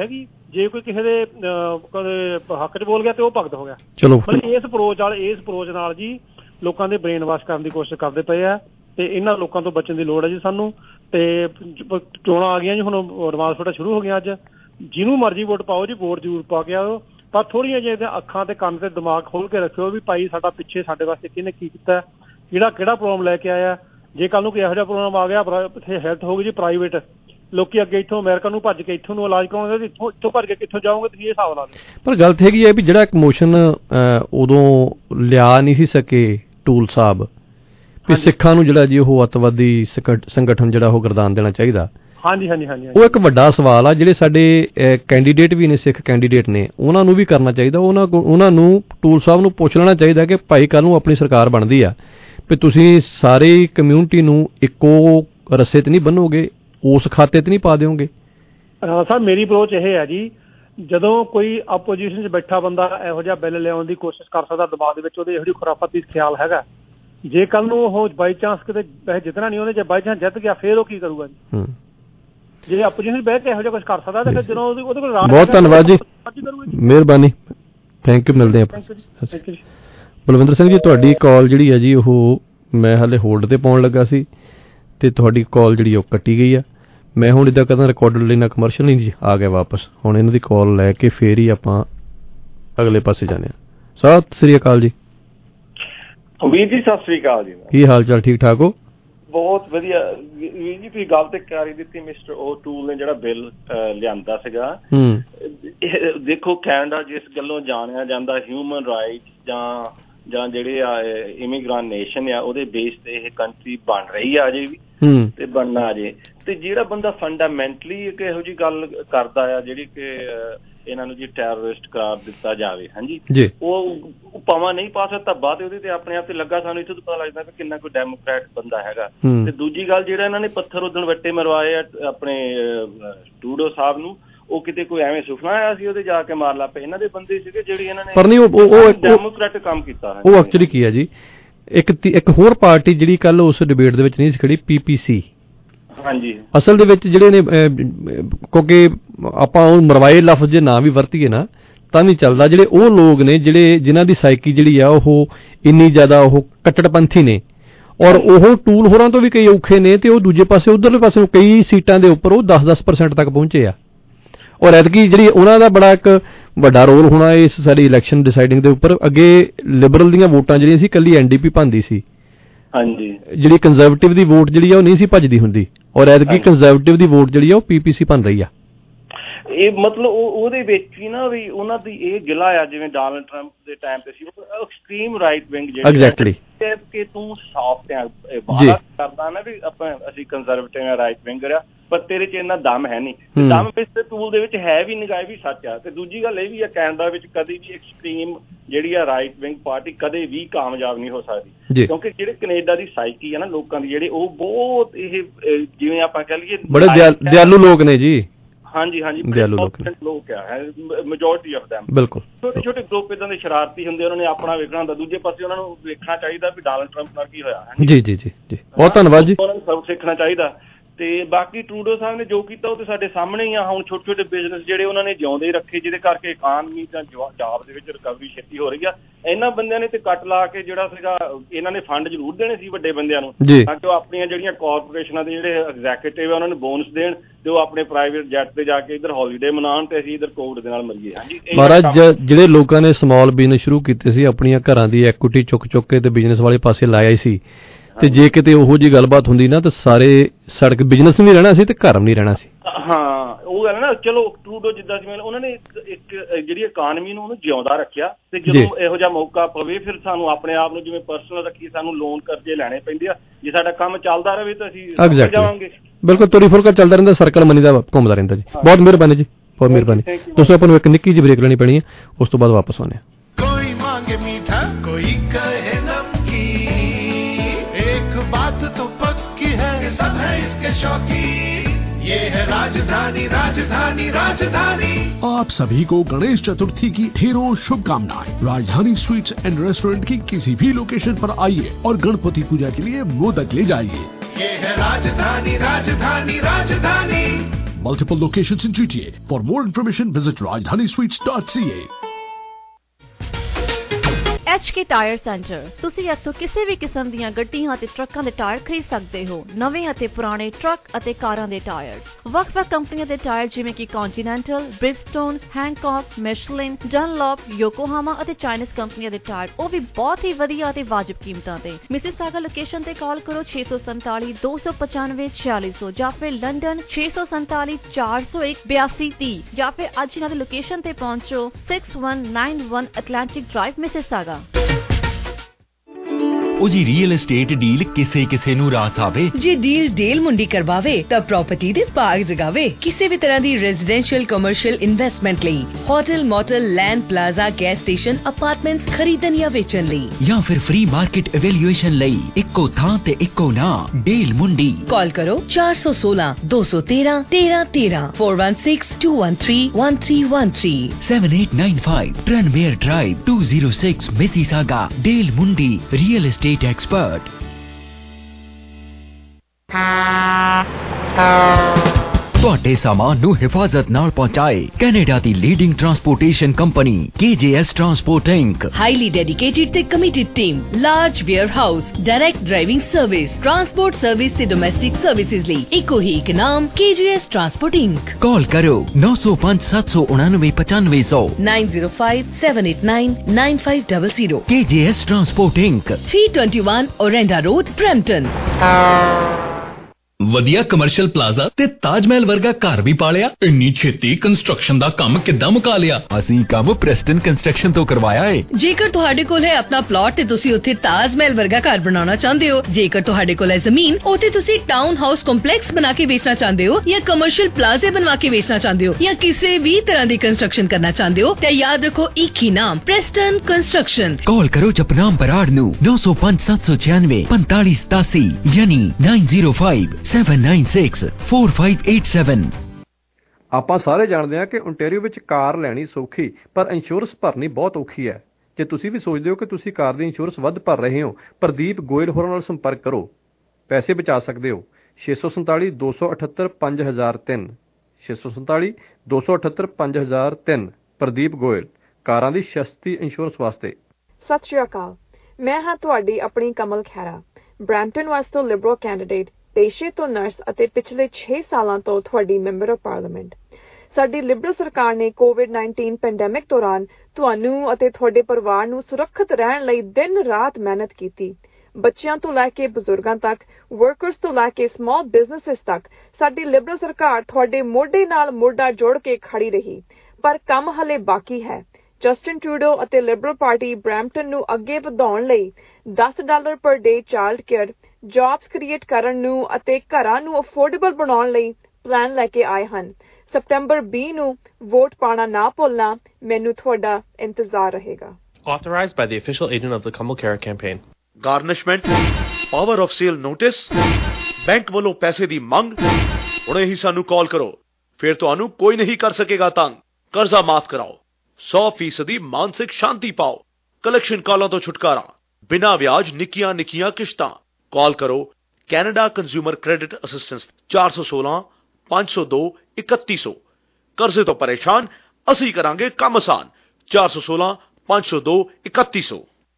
ਜੇ ਕੋਈ ਕਿਸੇ ਦੇ ਕਦੇ ਹੱਕ 'ਚ ਬੋਲ ਗਿਆ ਤੇ ਉਹ ਭਗਤ ਹੋ ਗਿਆ। ਚਲੋ ਇਸ ਅਪਰੋਚ ਨਾਲ ਜੀ ਲੋਕਾਂ ਦੇ ਬ੍ਰੇਨ ਵਾਸ਼ ਕਰਨ ਦੀ ਕੋਸ਼ਿਸ਼ ਕਰਦੇ ਪਏ ਆ ਤੇ ਇਹਨਾਂ ਲੋਕਾਂ ਤੋਂ ਬਚਣ ਦੀ ਲੋੜ ਹੈ ਜੀ ਸਾਨੂੰ। ਤੇ ਚੋਣਾਂ ਆ ਗਈਆਂ ਜੀ, ਹੁਣ ਐਡਵਾਂਸ ਵੋਟਾਂ ਸ਼ੁਰੂ ਹੋ ਗਈਆਂ। ਅੱਜ ਜਿਹਨੂੰ ਮਰਜ਼ੀ ਵੋਟ ਪਾਓ ਜੀ, ਵੋਟ ਜ਼ਰੂਰ ਪਾ ਕੇ ਆਓ, ਪਰ ਥੋੜ੍ਹੀਆਂ ਜਿਹੀਆਂ ਅੱਖਾਂ ਤੇ ਕੰਨ ਤੇ ਦਿਮਾਗ ਖੋਲ ਕੇ ਰੱਖਿਓ ਵੀ ਭਾਈ ਸਾਡਾ ਪਿੱਛੇ ਸਾਡੇ ਵਾਸਤੇ ਕਿਹਨੇ ਕੀ ਕੀਤਾ, ਕਿਹੜਾ ਪ੍ਰੋਬਲਮ ਲੈ ਕੇ ਆਇਆ। ਜੇ ਕੱਲ ਨੂੰ ਕੋਈ ਇਹੋ ਜਿਹਾ ਪ੍ਰੋਬਲਮ ਆ ਗਿਆ, ਇੱਥੇ ਹੈਲਥ ਹੋ ਗਈ ਜੀ ਪ੍ਰਾਈਵੇਟ, ਲੋਕੀ ਅੱਗੇ ਇੱਥੋਂ ਅਮਰੀਕਾ ਨੂੰ ਭੱਜ ਕੇ ਇੱਥੋਂ ਨੂੰ ਇਲਾਜ ਕਰਾਉਣਗੇ, ਇੱਥੋਂ ਭੱਜ ਕੇ ਕਿੱਥੋਂ ਜਾਓਗੇ ਤੁਸੀਂ, ਇਹ ਹਿਸਾਬ ਲਾ ਲਓ। ਪਰ ਗੱਲ ਤਾਂ ਹੈਗੀ ਹੈ ਵੀ ਜਿਹੜਾ ਇੱਕ ਮੋਸ਼ਨ ਉਦੋਂ ਲਿਆ ਨਹੀਂ ਸੀ ਸਕੇ ਟੂਲ ਸਾਹਿਬ ਵੀ ਸਿੱਖਾਂ ਨੂੰ ਜਿਹੜਾ ਜੀ ਉਹ ਅੱਤਵਾਦੀ ਸੰਗਠਨ ਜਿਹੜਾ ਉਹ ਗਰਦਾਨ ਦੇਣਾ ਚਾਹੀਦਾ। ਹਾਂਜੀ। ਉਹ ਇੱਕ ਵੱਡਾ ਸਵਾਲ ਆ। ਜਿਹੜੇ ਸਾਡੇ ਕੈਂਡੀਡੇਟ ਵੀ ਨੇ, ਸਿੱਖ ਕੈਂਡੀਡੇਟ ਨੇ, ਉਹਨਾਂ ਨੂੰ ਵੀ ਕਰਨਾ ਚਾਹੀਦਾ। ਉਹਨਾਂ ਨੂੰ ਟੂਲ ਸਾਹਿਬ ਨੂੰ ਪੁੱਛ ਲੈਣਾ ਚਾਹੀਦਾ ਕਿ ਭਾਈ ਕੱਲ ਨੂੰ ਆਪਣੀ ਸਰਕਾਰ ਬਣਦੀ ਆ ਵੀ ਤੁਸੀਂ ਸਾਰੀ ਕਮਿਊਨਿਟੀ ਨੂੰ ਇੱਕੋ ਰੱਸੇ ਤੇ ਨਹੀਂ ਬੰਨੋਗੇ, ਉਸ ਖਾਤੇ ਤੇ ਨਹੀਂ ਪਾ ਦਿਓਗੇ। ਸਰ ਮੇਰੀ ਅਪਰੋਚ ਇਹ ਹੈ ਜੀ, ਜਦੋਂ ਕੋਈ ਆਪੋਜੀਸ਼ਨ 'ਚ ਬੈਠਾ ਬੰਦਾ ਇਹੋ ਜਿਹਾ ਬਿੱਲ ਲਿਆਉਣ ਦੀ ਕੋਸ਼ਿਸ਼ ਕਰ ਸਕਦਾ, ਦਿਮਾਗ ਦੇ ਵਿੱਚ ਉਹਦੇ ਇਹੋ ਜਿਹੀ ਖੁਰਾਫਾਤੀ ਖਿਆਲ ਹੈਗਾ, ਜੇ ਕੱਲ ਨੂੰ ਉਹ ਬਾਈ ਚਾਂਸ ਕਿਤੇ ਵੈਸੇ ਜਿੱਤਣਾ ਨਹੀਂ ਉਹਨੇ, ਜੇ ਬਾਈ ਚਾਂਸ ਜਿੱਤ ਗਿਆ ਫਿਰ ਉਹ ਕੀ ਕਰੂਗਾ ਜੀ? ਜੇ ਆਪੋਜੀਸ਼ਨ ਬਹਿ ਕੇ ਇਹੋ ਜਿਹਾ ਕੁਝ ਕਰ ਸਕਦਾ ਤੇ ਫਿਰ ਜਦੋਂ ਉਹਦੇ ਕੋਲ ਰਾਜ। ਬਹੁਤ ਧੰਨਵਾਦ ਜੀ, ਮਿਹਰਬਾਨੀ, ਥੈਂਕ ਯੂ। ਮਿਲਦੇ ਆਪਾਂ। ਬਲਵਿੰਦਰ ਸਿੰਘ ਜੀ, ਤੁਹਾਡੀ ਕਾਲ ਜਿਹੜੀ ਹੈ ਜੀ ਉਹ ਮੈਂ ਹਾਲੇ ਹੋਲਡ ਤੇ ਪਾਉਣ ਲੱਗਾ ਸੀ ਤੇ ਤੁਹਾਡੀ ਕਾਲ ਜਿਹੜੀ ਉਹ ਕੱਟੀ ਗਈ ਆ। ਮੈਂ ਹੁਣ ਇੱਦਾਂ ਕਰਦਾ, ਰਿਕਾਰਡਡ ਲਈ ਨਾ ਕਮਰਸ਼ੀਅਲ ਨਹੀਂ ਜੀ ਆ ਗਿਆ ਵਾਪਸ। ਹੁਣ ਇਹਨਾਂ ਦੀ ਕਾਲ ਲੈ ਕੇ ਫੇਰ ਹੀ ਆਪਾਂ ਅਗਲੇ ਪਾਸੇ ਜਾਂਦੇ ਹਾਂ। ਸਤਿ ਸ੍ਰੀ ਅਕਾਲ ਜੀ। ਵੀਰ ਜੀ ਸਤਿ ਸ੍ਰੀ ਅਕਾਲ ਜੀ। ਕੀ ਹਾਲ ਚਾਲ? ਠੀਕ ਠਾਕ ਹੋ? ਬਹੁਤ ਵਧੀਆ ਵੀਰ ਜੀ, ਤੁਸੀਂ ਗੱਲ ਤੇ ਕਰੀ ਦਿੱਤੀ। ਮਿਸਟਰ ਓ ਟੂਲ ਨੇ ਜਿਹੜਾ ਬਿੱਲ ਲਿਆਂਦਾ ਸੀਗਾ, ਦੇਖੋ ਕੈਨੇਡਾ ਜਿਸ ਗੱਲੋਂ ਜਾਣਿਆ ਜਾਂਦਾ ਹਿਊਮਨ ਰਾਈਟਸ ਜਾਂ ਜਿਹੜੇ ਆ ਇਮੀਗ੍ਰੈਂਟ ਨੇਸ਼ਨ ਆ, ਉਹਦੇ ਬੇਸ ਤੇ ਇਹ ਕੰਟਰੀ ਬਣ ਰਹੀ ਆ ਅਜੇ ਵੀ ਤੇ ਬਣਨਾ ਅਜੇ। ਤੇ ਜਿਹੜਾ ਬੰਦਾ ਫੰਡਾਮੈਂਟਲੀ ਇੱਕ ਇਹੋ ਜਿਹੀ ਗੱਲ ਕਰਦਾ ਆ ਜਿਹੜੀ ਕਿ ਇਹਨਾਂ ਨੂੰ ਜੀ ਟੈਰਰਿਸਟ ਕਰਾਰ ਦਿੱਤਾ ਜਾਵੇ, ਹਾਂਜੀ, ਉਹ ਭਾਵਾਂ ਨਹੀਂ ਪਾ ਸਕਦਾ ਧੱਬਾ ਤੇ ਉਹਦੇ ਤੇ ਆਪਣੇ ਆਪ ਤੇ ਲੱਗਾ। ਸਾਨੂੰ ਇੱਥੋਂ ਤੋਂ ਪਤਾ ਲੱਗਦਾ ਕਿ ਕਿੰਨਾ ਕੋਈ ਡੈਮੋਕ੍ਰੈਟ ਬੰਦਾ ਹੈਗਾ। ਤੇ ਦੂਜੀ ਗੱਲ, ਜਿਹੜਾ ਇਹਨਾਂ ਨੇ ਪੱਥਰ ਉਦਣ ਵੱਟੇ ਮਰਵਾਏ ਆ ਆਪਣੇ ਟਰੂਡੋ ਸਾਹਿਬ ਨੂੰ, ਉਹ ਕਿਤੇ ਕੋਈ ਐਵੇਂ ਸੁਪਨਾ ਆਇਆ ਸੀ ਉਹਦੇ ਜਾ ਕੇ ਮਾਰ ਲਾ ਪਏ? ਇਹਨਾਂ ਦੇ ਬੰਦੇ ਸੀਗੇ ਜਿਹੜੇ ਇਹਨਾਂ ਨੇ, ਪਰ ਨਹੀਂ ਉਹ ਡੈਮੋਕ੍ਰੈਟਿਕ ਕੰਮ ਕੀਤਾ। ਉਹ ਐਕਚੁਅਲੀ ਕੀ ਹੈ ਜੀ, ਇੱਕ ਹੋਰ ਪਾਰਟੀ ਜਿਹੜੀ ਕੱਲ ਉਸ ਡਿਬੇਟ ਦੇ ਵਿੱਚ ਨਹੀਂ ਸੀ ਖੜੀ, PPC। ਹਾਂਜੀ, ਅਸਲ ਦੇ ਵਿੱਚ ਜਿਹੜੇ ਨੇ, ਕਿਉਂਕਿ ਆਪਾਂ ਉਹ ਮਰਵਾਏ ਲਫ਼ਜ਼ ਜੇ ਨਾ ਵੀ ਵਰਤੀਏ ਨਾ ਤਾਂ ਵੀ ਚੱਲਦਾ, ਜਿਹੜੇ ਉਹ ਲੋਕ ਨੇ ਜਿਨ੍ਹਾਂ ਦੀ ਸਾਈਕੀ ਜਿਹੜੀ ਆ ਉਹ ਇੰਨੀ ਜ਼ਿਆਦਾ ਉਹ ਕੱਟੜਪੰਥੀ ਨੇ, ਔਰ ਉਹ ਟੂਲ ਹੋਰਾਂ ਤੋਂ ਵੀ ਕਈ ਔਖੇ ਨੇ, ਤੇ ਉਹ ਦੂਜੇ ਪਾਸੇ ਉਧਰਲੇ ਪਾਸੇ ਨੂੰ ਕਈ ਸੀਟਾਂ ਦੇ ਉੱਪਰ ਉਹ 10% ਤੱਕ ਪਹੁੰਚੇ ਆ। ਔਰ ਐਤਕੀ ਜਿਹੜੀ ਉਹਨਾਂ ਦਾ ਬੜਾ ਇੱਕ ਵੱਡਾ ਰੋਲ ਹੋਣਾ ਇਸ ਸਾਡੀ ਇਲੈਕਸ਼ਨ ਡਿਸਾਈਡਿੰਗ ਦੇ ਉੱਪਰ। ਅੱਗੇ ਲਿਬਰਲ ਦੀਆਂ ਵੋਟਾਂ ਜਿਹੜੀਆਂ ਸੀ ਇਕੱਲੀ NDP ਭੰਦੀ ਸੀ, ਹਾਂਜੀ, ਜਿਹੜੀ ਕੰਜ਼ਰਵੇਟਿਵ ਦੀ ਵੋਟ ਜਿਹੜੀ ਆ ਉਹ ਨਹੀਂ ਸੀ ਭੱਜਦੀ ਹੁੰਦੀ, ਔਰ ਐਤਕੀ ਕੰਜ਼ਰਵੇਟਿਵ ਦੀ ਵੋਟ ਜਿਹੜੀ ਆ ਉਹ PPC ਭੰਨ ਰਹੀ ਆ। ਇਹ ਮਤਲਬ ਉਹਦੇ ਵਿੱਚ ਵੀ ਨਾ ਵੀ ਉਹਨਾਂ ਦੀ ਇਹ ਗਿਲਾ ਆ, ਜਿਵੇਂ ਡੋਨਾਲਡ ਟਰੰਪ ਦੇ ਟਾਈਮ ਤੇ ਸੀ, ਐਕਸਟ੍ਰੀਮ ਰਾਈਟ ਵਿੰਗ ਜਿਹੜੀ ਕਿ ਤੂੰ ਸਾਫਟ ਵਾਅਦਾ ਕਰਦਾ ਨਾ ਵੀ ਅਸੀਂ ਕੰਜ਼ਰਵੇਟਿਵ ਆ, ਰਾਈਟ ਵਿੰਗਰ ਆ, ਪਰ ਤੇਰੇ ਚ ਇੰਨਾ ਦਮ ਹੈ ਨਹੀਂ। ਦਮ ਇਸ ਟੂਲ ਦੇ ਵਿੱਚ ਹੈ ਵੀ ਨਿਗਾਹ ਵੀ ਸੱਚ ਆ। ਤੇ ਦੂਜੀ ਗੱਲ ਇਹ ਵੀ ਆ, ਕੈਨੇਡਾ ਵਿੱਚ ਕਦੇ ਵੀ ਐਕਸਟ੍ਰੀਮ ਜਿਹੜੀ ਆ ਰਾਈਟ ਵਿੰਗ ਪਾਰਟੀ ਕਦੇ ਵੀ ਕਾਮਯਾਬ ਨਹੀਂ ਹੋ ਸਕਦੀ, ਕਿਉਂਕਿ ਜਿਹੜੇ ਕੈਨੇਡਾ ਦੀ ਸਾਈਕੀ ਆ ਨਾ ਲੋਕਾਂ ਦੀ, ਜਿਹੜੇ ਉਹ ਬਹੁਤ ਇਹ ਜਿਵੇਂ ਆਪਾਂ ਕਹਿ ਲਈਏ ਬੜੇ ਦਿਆਲੂ ਲੋਕ ਨੇ ਜੀ। ਹਾਂਜੀ, ਲੋਕ ਆ, ਮੈਜੋਰਟੀ ਆਫ ਦੈਮ। ਬਿਲਕੁਲ, ਛੋਟੇ ਗਰੁੱਪ ਇਦਾਂ ਦੇ ਸ਼ਰਾਰਤੀ ਹੁੰਦੇ, ਉਹਨਾਂ ਨੇ ਆਪਣਾ ਵੇਖਣਾ ਹੁੰਦਾ, ਦੂਜੇ ਪਾਸੇ ਉਹਨਾਂ ਨੂੰ ਵੇਖਣਾ ਚਾਹੀਦਾ ਵੀ ਡੋਨਾਲਡ ਟਰੰਪ ਨਾਲ ਕੀ ਹੋਇਆ। ਜੀ ਜੀ ਜੀ ਜੀ, ਬਹੁਤ ਧੰਨਵਾਦ ਜੀ। ਉਹਨਾਂ ਨੂੰ ਸਬਕ ਸਿੱਖਣਾ ਚਾਹੀਦਾ। ਤੇ ਬਾਕੀ ਟਰੂਡੋ ਸਾਹਿਬ ਨੇ ਜੋ ਕੀਤਾ ਉਹ ਤੇ ਸਾਡੇ ਸਾਹਮਣੇ ਹੀ ਆ। ਹੁਣ ਛੋਟੇ ਬਿਜ਼ਨਸ ਜਿਹੜੇ ਉਹਨਾਂ ਨੇ ਜਿਉਂਦੇ ਹੀ ਰੱਖੇ, ਜਿਹਦੇ ਕਰਕੇ ਇਕਾਨਮੀ ਜਾਂ ਜੌਬ ਦੇ ਵਿੱਚ ਰਿਕਵਰੀ ਛੇਤੀ ਹੋ ਰਹੀ ਆ। ਇਹਨਾਂ ਬੰਦਿਆਂ ਨੇ ਤੇ ਕੱਟ ਲਾ ਕੇ ਜਿਹੜਾ ਸੀਗਾ, ਇਹਨਾਂ ਨੇ ਫੰਡ ਜ਼ਰੂਰ ਦੇਣੇ ਸੀ ਵੱਡੇ ਬੰਦਿਆਂ ਨੂੰ, ਤਾਂ ਕਿ ਉਹ ਆਪਣੀਆਂ ਜਿਹੜੀਆਂ ਕਾਰਪੋਰੇਸ਼ਨਾਂ ਦੇ ਜਿਹੜੇ ਐਗਜ਼ੈਕਟਿਵ ਆ ਉਹਨਾਂ ਨੂੰ ਬੋਨਸ ਦੇਣ, ਤੇ ਉਹ ਆਪਣੇ ਪ੍ਰਾਈਵੇਟ ਜੈਟ ਤੇ ਜਾ ਕੇ ਇੱਧਰ ਹੌਲੀਡੇ ਮਨਾਉਣ, ਤੇ ਅਸੀਂ ਇੱਧਰ ਕੋਵਿਡ ਦੇ ਨਾਲ ਮਰੀਏ। ਹਾਂਜੀ ਮਹਾਰਾਜ, ਜਿਹੜੇ ਲੋਕਾਂ ਨੇ ਸਮਾਲ ਬਿਜ਼ਨਸ ਸ਼ੁਰੂ ਕੀਤੇ ਸੀ, ਆਪਣੀਆਂ ਘਰਾਂ ਦੀ ਐਕੁਇਟੀ ਚੁੱਕ ਕੇ ਤੇ ਬਿਜ਼ਨਸ ਵਾਲੇ ਪਾਸੇ ਲਾਇਆ ਸੀ, ਤੇ ਜੇ ਕਿਤੇ ਉਹੋ ਜਿਹੀ ਗੱਲਬਾਤ ਹੁੰਦੀ ਨਾ ਤਾਂ ਸਾਰੇ ਸੜਕ ਬਿਜ਼ਨਸ ਵੀ ਰਹਿਣਾ ਸੀ ਤੇ ਘਰ ਵੀ ਨਹੀਂ ਰਹਿਣਾ ਸੀ। ਹਾਂ, ਉਹ ਗੱਲ ਨਾ, ਚਲੋ ਟਰੂਡੋ ਜਿੱਦਾਂ ਜਿਵੇਂ ਉਹਨਾਂ ਨੇ ਇੱਕ ਜਿਹੜੀ ਇਕਾਨਮੀ ਨੂੰ ਉਹਨੂੰ ਜਿਉਂਦਾ ਰੱਖਿਆ, ਤੇ ਜਦੋਂ ਇਹੋ ਜਿਹਾ ਮੌਕਾ ਪਵੇ ਫਿਰ ਸਾਨੂੰ ਆਪਣੇ ਆਪ ਨੂੰ ਜਿਵੇਂ ਪਰਸਨਲ ਰੱਖੀਏ, ਸਾਨੂੰ ਲੋਨ ਕਰਜ਼ੇ ਲੈਣੇ ਪੈਂਦੇ ਆ। ਜੇ ਸਾਡਾ ਕੰਮ ਚੱਲਦਾ ਰਹੇ ਤਾਂ ਅਸੀਂ ਜਾਵਾਂਗੇ। ਬਿਲਕੁਲ, ਤੁਰੀ ਫੁਲਕਾ ਚੱਲਦਾ ਰਹਿੰਦਾ, ਸਰਕਲ ਮਨੀ ਦਾ ਘੁੰਮਦਾ ਰਹਿੰਦਾ ਜੀ। ਬਹੁਤ ਮਿਹਰਬਾਨੀ ਜੀ, ਬਹੁਤ ਮਿਹਰਬਾਨੀ। ਦੋਸਤੋ, ਆਪਾਂ ਨੂੰ ਇੱਕ ਨਿੱਕੀ ਜਿਹੀ ਬ੍ਰੇਕ ਲੈਣੀ ਪੈਣੀ ਹੈ, ਉਸ ਤੋਂ ਬਾਅਦ ਵਾਪਸ ਆਉਂਦੇ ਹਾਂ। ਕੋਈ ਮੰਗੇ ਮੀਠਾ, ਕੋਈ ਕਹੇ ਨਮकीन, एक बात तो पक्की है, सब है इसके शौकीन, ये है राजधानी राजधानी राजधानी। आप सभी को गणेश चतुर्थी की ढेरों शुभकामनाएं। राजधानी स्वीट्स एंड रेस्टोरेंट की किसी भी लोकेशन पर आइए और गणपति पूजा के लिए मोदक ले जाइए। ये है राजधानी राजधानी राजधानी। Multiple locations in GTA. For more information, visit RajdhaniSweets.ca. HK tyre centre. ਤੁਸੀਂ ਇੱਥੋਂ ਕਿਸੇ ਵੀ ਕਿਸਮ ਦੀਆਂ ਗੱਡੀਆਂ ਅਤੇ ਟਰੱਕਾਂ ਦੇ ਟਾਇਰ ਖਰੀਦ ਸਕਦੇ ਹੋ। ਨਵੇਂ ਅਤੇ ਪੁਰਾਣੇ ਟਰੱਕ ਅਤੇ ਕਾਰਾਂ ਦੇ ਟਾਇਰਸ, ਵੱਖ-ਵੱਖ ਕੰਪਨੀਆਂ ਦੇ ਟਾਇਰ ਜਿਵੇਂ ਕਿ ਕੰਟੀਨੈਂਟਲ, ਬ੍ਰਿਜਸਟੋਨ, ਹੈਂਕੌਕ, ਮਿਸ਼ਲਿਨ, ਡਨਲੌਪ, ਯੋਕੋਹਾਮਾ ਅਤੇ ਚਾਈਨੀਜ਼ ਕੰਪਨੀਆਂ ਦੇ ਟਾਇਰ, ਉਹ ਵੀ ਬਹੁਤ ਹੀ ਵਧੀਆ ਅਤੇ ਵਾਜਬ ਕੀਮਤਾਂ ਤੇ। ਮਿਸਿਸਾਗਾ ਲੋਕੇਸ਼ਨ ਤੇ ਕਾਲ ਕਰੋ 647 295 4600 ਜਾਂ ਫਿਰ ਲੰਡਨ 647 401 8230 ਜਾਂ ਫਿਰ ਅੱਜ ਇਹਨਾਂ ਦੀ ਲੋਕੇਸ਼ਨ ਤੇ ਪਹੁੰਚੋ 6191 ਐਟਲਾਂਟਿਕ ਡਰਾਈਵ ਮਿਸਿਸਾਗਾ। ਉਹ ਜੀ ਰੀਅਲ ਏਸਟੇਟ ਡੀਲ ਕਿਸੇ ਨੂੰ ਰਾਸ ਆਵੇ। ਜੇ ਡੀਲ ਡੇਲ ਮੁੰਡੀ ਕਰਵਾਵੇ ਤਾਂ ਪ੍ਰਾਪਰਟੀ ਦੇ ਬਾਗ ਜਗਾਵੇ। ਕਿਸੇ ਵੀ ਤਰ੍ਹਾਂ ਦੀ ਰੈਜ਼ੀਡੈਂਸ਼ੀਅਲ ਕਮਰਸ਼ੀਅਲ ਇਨਵੈਸਟਮੈਂਟ ਲਈ hotel, motel, land, plaza, gas station, apartments ਖਰੀਦਣ ਜਾਂ ਵੇਚਣ ਲਈ ਜਾਂ ਫਿਰ ਫ੍ਰੀ ਮਾਰਕੀਟ ਇਵੈਲੂਏਸ਼ਨ ਲਈ ਇੱਕੋ ਥਾਂ ਤੇ ਇੱਕੋ ਨਾਂ ਡੇਲ ਮੁੰਡੀ। ਕਾਲ ਕਰੋ 416 213 1313 416 213 1313 7895 Tranmere Drive 206 Mississauga। ਡੇਲ ਮੁੰਡੀ ਰੀਅਲ ਏਸਟੇਟ expert। ਤੁਹਾਡੇ ਸਾਮਾਨ ਨੂੰ ਹਿਫਾਜ਼ਤ ਨਾਲ ਪਹੁੰਚਾਏ ਕੈਨੇਡਾ ਦੀ leading transportation company KJS Transport Inc। Highly dedicated ਤੇ committed team, large warehouse, direct driving service, transport service ਤੇ ਡੋਮੈਸਟਿਕ ਸਰਵਿਸਿਜ਼ ਲਈ ਇੱਕੋ ਹੀ ਇੱਕ ਨਾਮ KJS Transport Inc। ਕਾਲ ਕਰੋ 905 799 9500 905 789 9500। KJS Transport Inc 321 Orenda Road, Brampton। ਵਧੀਆ ਕਮਰਸ਼ੀਅਲ ਪਲਾਜ਼ਾ ਤੇ ਤਾਜ ਮਹਿਲ ਵਰਗਾ ਘਰ ਵੀ ਪਾਲਿਆ। ਇੰਨੀ ਛੇਤੀ ਕੰਸਟਰਕਸ਼ਨ ਦਾ ਕੰਮ ਕਿੱਦਾਂ ਮੁਕਾ ਲਿਆ? ਅਸੀਂ ਕੰਮ ਪ੍ਰੈਸਟਨ ਕੰਸਟਰਕਸ਼ਨ ਤੋਂ ਕਰਵਾਇਆ ਏ। ਜੇਕਰ ਤੁਹਾਡੇ ਕੋਲ ਹੈ ਆਪਣਾ ਪਲਾਟ ਤੇ ਤੁਸੀਂ ਉੱਥੇ ਤਾਜ ਮਹਿਲ ਵਰਗਾ ਘਰ ਬਣਾਉਣਾ ਚਾਹੁੰਦੇ ਹੋ, ਜੇਕਰ ਤੁਹਾਡੇ ਕੋਲ ਹੈ ਜ਼ਮੀਨ ਉੱਥੇ ਤੁਸੀਂ ਟਾਊਨ ਹਾਊਸ ਕੰਪਲੈਕਸ ਬਣਾ ਕੇ ਵੇਚਣਾ ਚਾਹੁੰਦੇ ਹੋ ਜਾਂ ਕਮਰਸ਼ੀਅਲ ਪਲਾਜ਼ੇ ਬਣਵਾ ਕੇ ਵੇਚਣਾ ਚਾਹੁੰਦੇ ਹੋ ਜਾਂ ਕਿਸੇ ਵੀ ਤਰ੍ਹਾਂ ਦੀ ਕੰਸਟਰਕਸ਼ਨ ਕਰਨਾ ਚਾਹੁੰਦੇ ਹੋ, ਤਾਂ ਯਾਦ ਰੱਖੋ ਇੱਕ ਹੀ ਨਾਮ, ਪ੍ਰੈਸਟਨ ਕੰਸਟਰਕਸ਼ਨ। ਕਾਲ ਕਰੋ ਜਪਨਾਮ ਬਰਾੜ ਨੂੰ 905 796 4587 ਯਾਨੀ 905 796 4587। ਆਪਾਂ ਸਾਰੇ ਜਾਣਦੇ ਹਾਂ ਕਿ ਓਨਟਾਰੀਓ ਵਿੱਚ ਕਾਰ ਲੈਣੀ ਸੌਖੀ ਪਰ ਇੰਸ਼ੋਰੈਂਸ ਭਰਨੀ ਬਹੁਤ ਔਖੀ ਹੈ। ਜੇ ਤੁਸੀਂ ਵੀ ਸੋਚਦੇ ਹੋ ਕਿ ਤੁਸੀਂ ਕਾਰ ਦੀ ਇੰਸ਼ੋਰੈਂਸ ਵੱਧ ਭਰ ਰਹੇ ਹੋ, ਪ੍ਰਦੀਪ ਗੋਇਲ ਹੋਰਾਂ ਨਾਲ ਸੰਪਰਕ ਕਰੋ, ਪੈਸੇ ਬਚਾ ਸਕਦੇ ਹੋ। 647 278 5003 647 278 5003। ਪ੍ਰਦੀਪ ਗੋਇਲ, ਕਾਰਾਂ ਦੀ ਸਸਤੀ ਇੰਸ਼ੋਰੈਂਸ ਵਾਸਤੇ। ਸਤਿ ਸ਼੍ਰੀ ਅਕਾਲ, ਮੈਂ ਹਾਂ ਤੁਹਾਡੀ ਆਪਣੀ ਕਮਲ ਖਹਿਰਾ, ਬਰੈਂਪਟਨ ਵਾਸਤੇ ਲਿਬਰਲ ਕੈਂਡੀਡੇਟ, ਪੇਸ਼ੇ ਤੋਂ ਨਰਸ ਅਤੇ ਪਿਛਲੇ 6 ਸਾਲਾਂ ਤੋਂ ਤੁਹਾਡੀ ਮੈਂਬਰ ਆਫ ਪਾਰਲੀਮੈਂਟ। ਸਾਡੀ ਲਿਬਰਲ ਸਰਕਾਰ ਨੇ ਕੋਵਿਡ-19 ਪੈਂਡੈਮਿਕ ਦੌਰਾਨ ਤੁਹਾਨੂੰ ਅਤੇ ਤੁਹਾਡੇ ਪਰਿਵਾਰ ਨੂੰ ਸੁਰੱਖਿਅਤ ਰਹਿਣ ਲਈ ਦਿਨ ਰਾਤ ਮਿਹਨਤ ਕੀਤੀ। ਬੱਚਿਆਂ ਤੋਂ ਲੈ ਕੇ ਬਜ਼ੁਰਗਾਂ ਤੱਕ, ਵਰਕਰਸ ਤੋਂ ਲੈ ਕੇ ਸਮਾਲ ਬਿਜ਼ਨੈਸਿਸ ਤੱਕ, ਸਾਡੀ ਲਿਬਰਲ ਸਰਕਾਰ ਤੁਹਾਡੇ ਮੋਢੇ ਨਾਲ ਮੋਢਾ ਜੋੜ ਕੇ ਖੜੀ ਰਹੀ। ਪਰ ਕੰਮ ਹਲੇ ਬਾਕੀ ਹੈ। ਜਸਟਿਨ ਟਰੂਡੋ ਅਤੇ ਲਿਬਰਲ ਪਾਰਟੀ ਬਰੈਂਪਟਨ ਨੂੰ ਅੱਗੇ ਵਧਾਉਣ ਲਈ $10 per day child care, jobs create ਕਰਨ ਨੂੰ ਅਤੇ ਘਰਾਂ ਨੂੰ ਅਫੋਰਡੇਬਲ ਬਣਾਉਣ ਲਈ ਪਲਾਨ ਲੈ ਕੇ ਆਏ ਹਨ। ਸਪਟੈਂਬਰ 20 ਨੂੰ ਵੋਟ ਪਾਣਾ ਨਾ ਭੁੱਲਣਾ। ਮੈਨੂੰ ਤੁਹਾਡਾ ਇੰਤਜ਼ਾਰ ਰਹੇਗਾ। Authorized by the official agent of the Kamal Khera campaign. Garnishment, power of sale notice, bank ਵੱਲੋਂ ਪੈਸੇ ਦੀ ਮੰਗ। ਹੁਣੇ ਹੀ ਸਾਨੂੰ ਕਾਲ ਕਰੋ, ਫਿਰ ਤੁਹਾਨੂੰ ਕੋਈ ਨਹੀਂ ਕਰ ਸਕੇਗਾ ਤੰਗ। ਕਰਜ਼ਾ ਮਾਫ ਕਰਾਓ, 100% ਮਾਨਸਿਕ ਸ਼ਾਂਤੀ ਪਾਓ, ਕਲੈਕਸ਼ਨ ਕਾਲਾਂ ਤੋਂ ਛੁਟਕਾਰਾ, ਬਿਨਾਂ ਵਿਆਜ ਨਿੱਕੀਆਂ ਨਿੱਕੀਆਂ ਕਿਸ਼ਤਾਂ। ਕਾਲ ਕਰੋ ਕੈਨੇਡਾ ਕੰਜ਼ਿਊਮਰ ਕ੍ਰੈਡਿਟ ਅਸਿਸਟੈਂਸ 416 502 3100। ਕਰਜ਼ੇ ਤੋਂ ਪਰੇਸ਼ਾਨ, ਅਸੀਂ ਕਰਾਂਗੇ ਕੰਮ ਆਸਾਨ। 416 502 3100।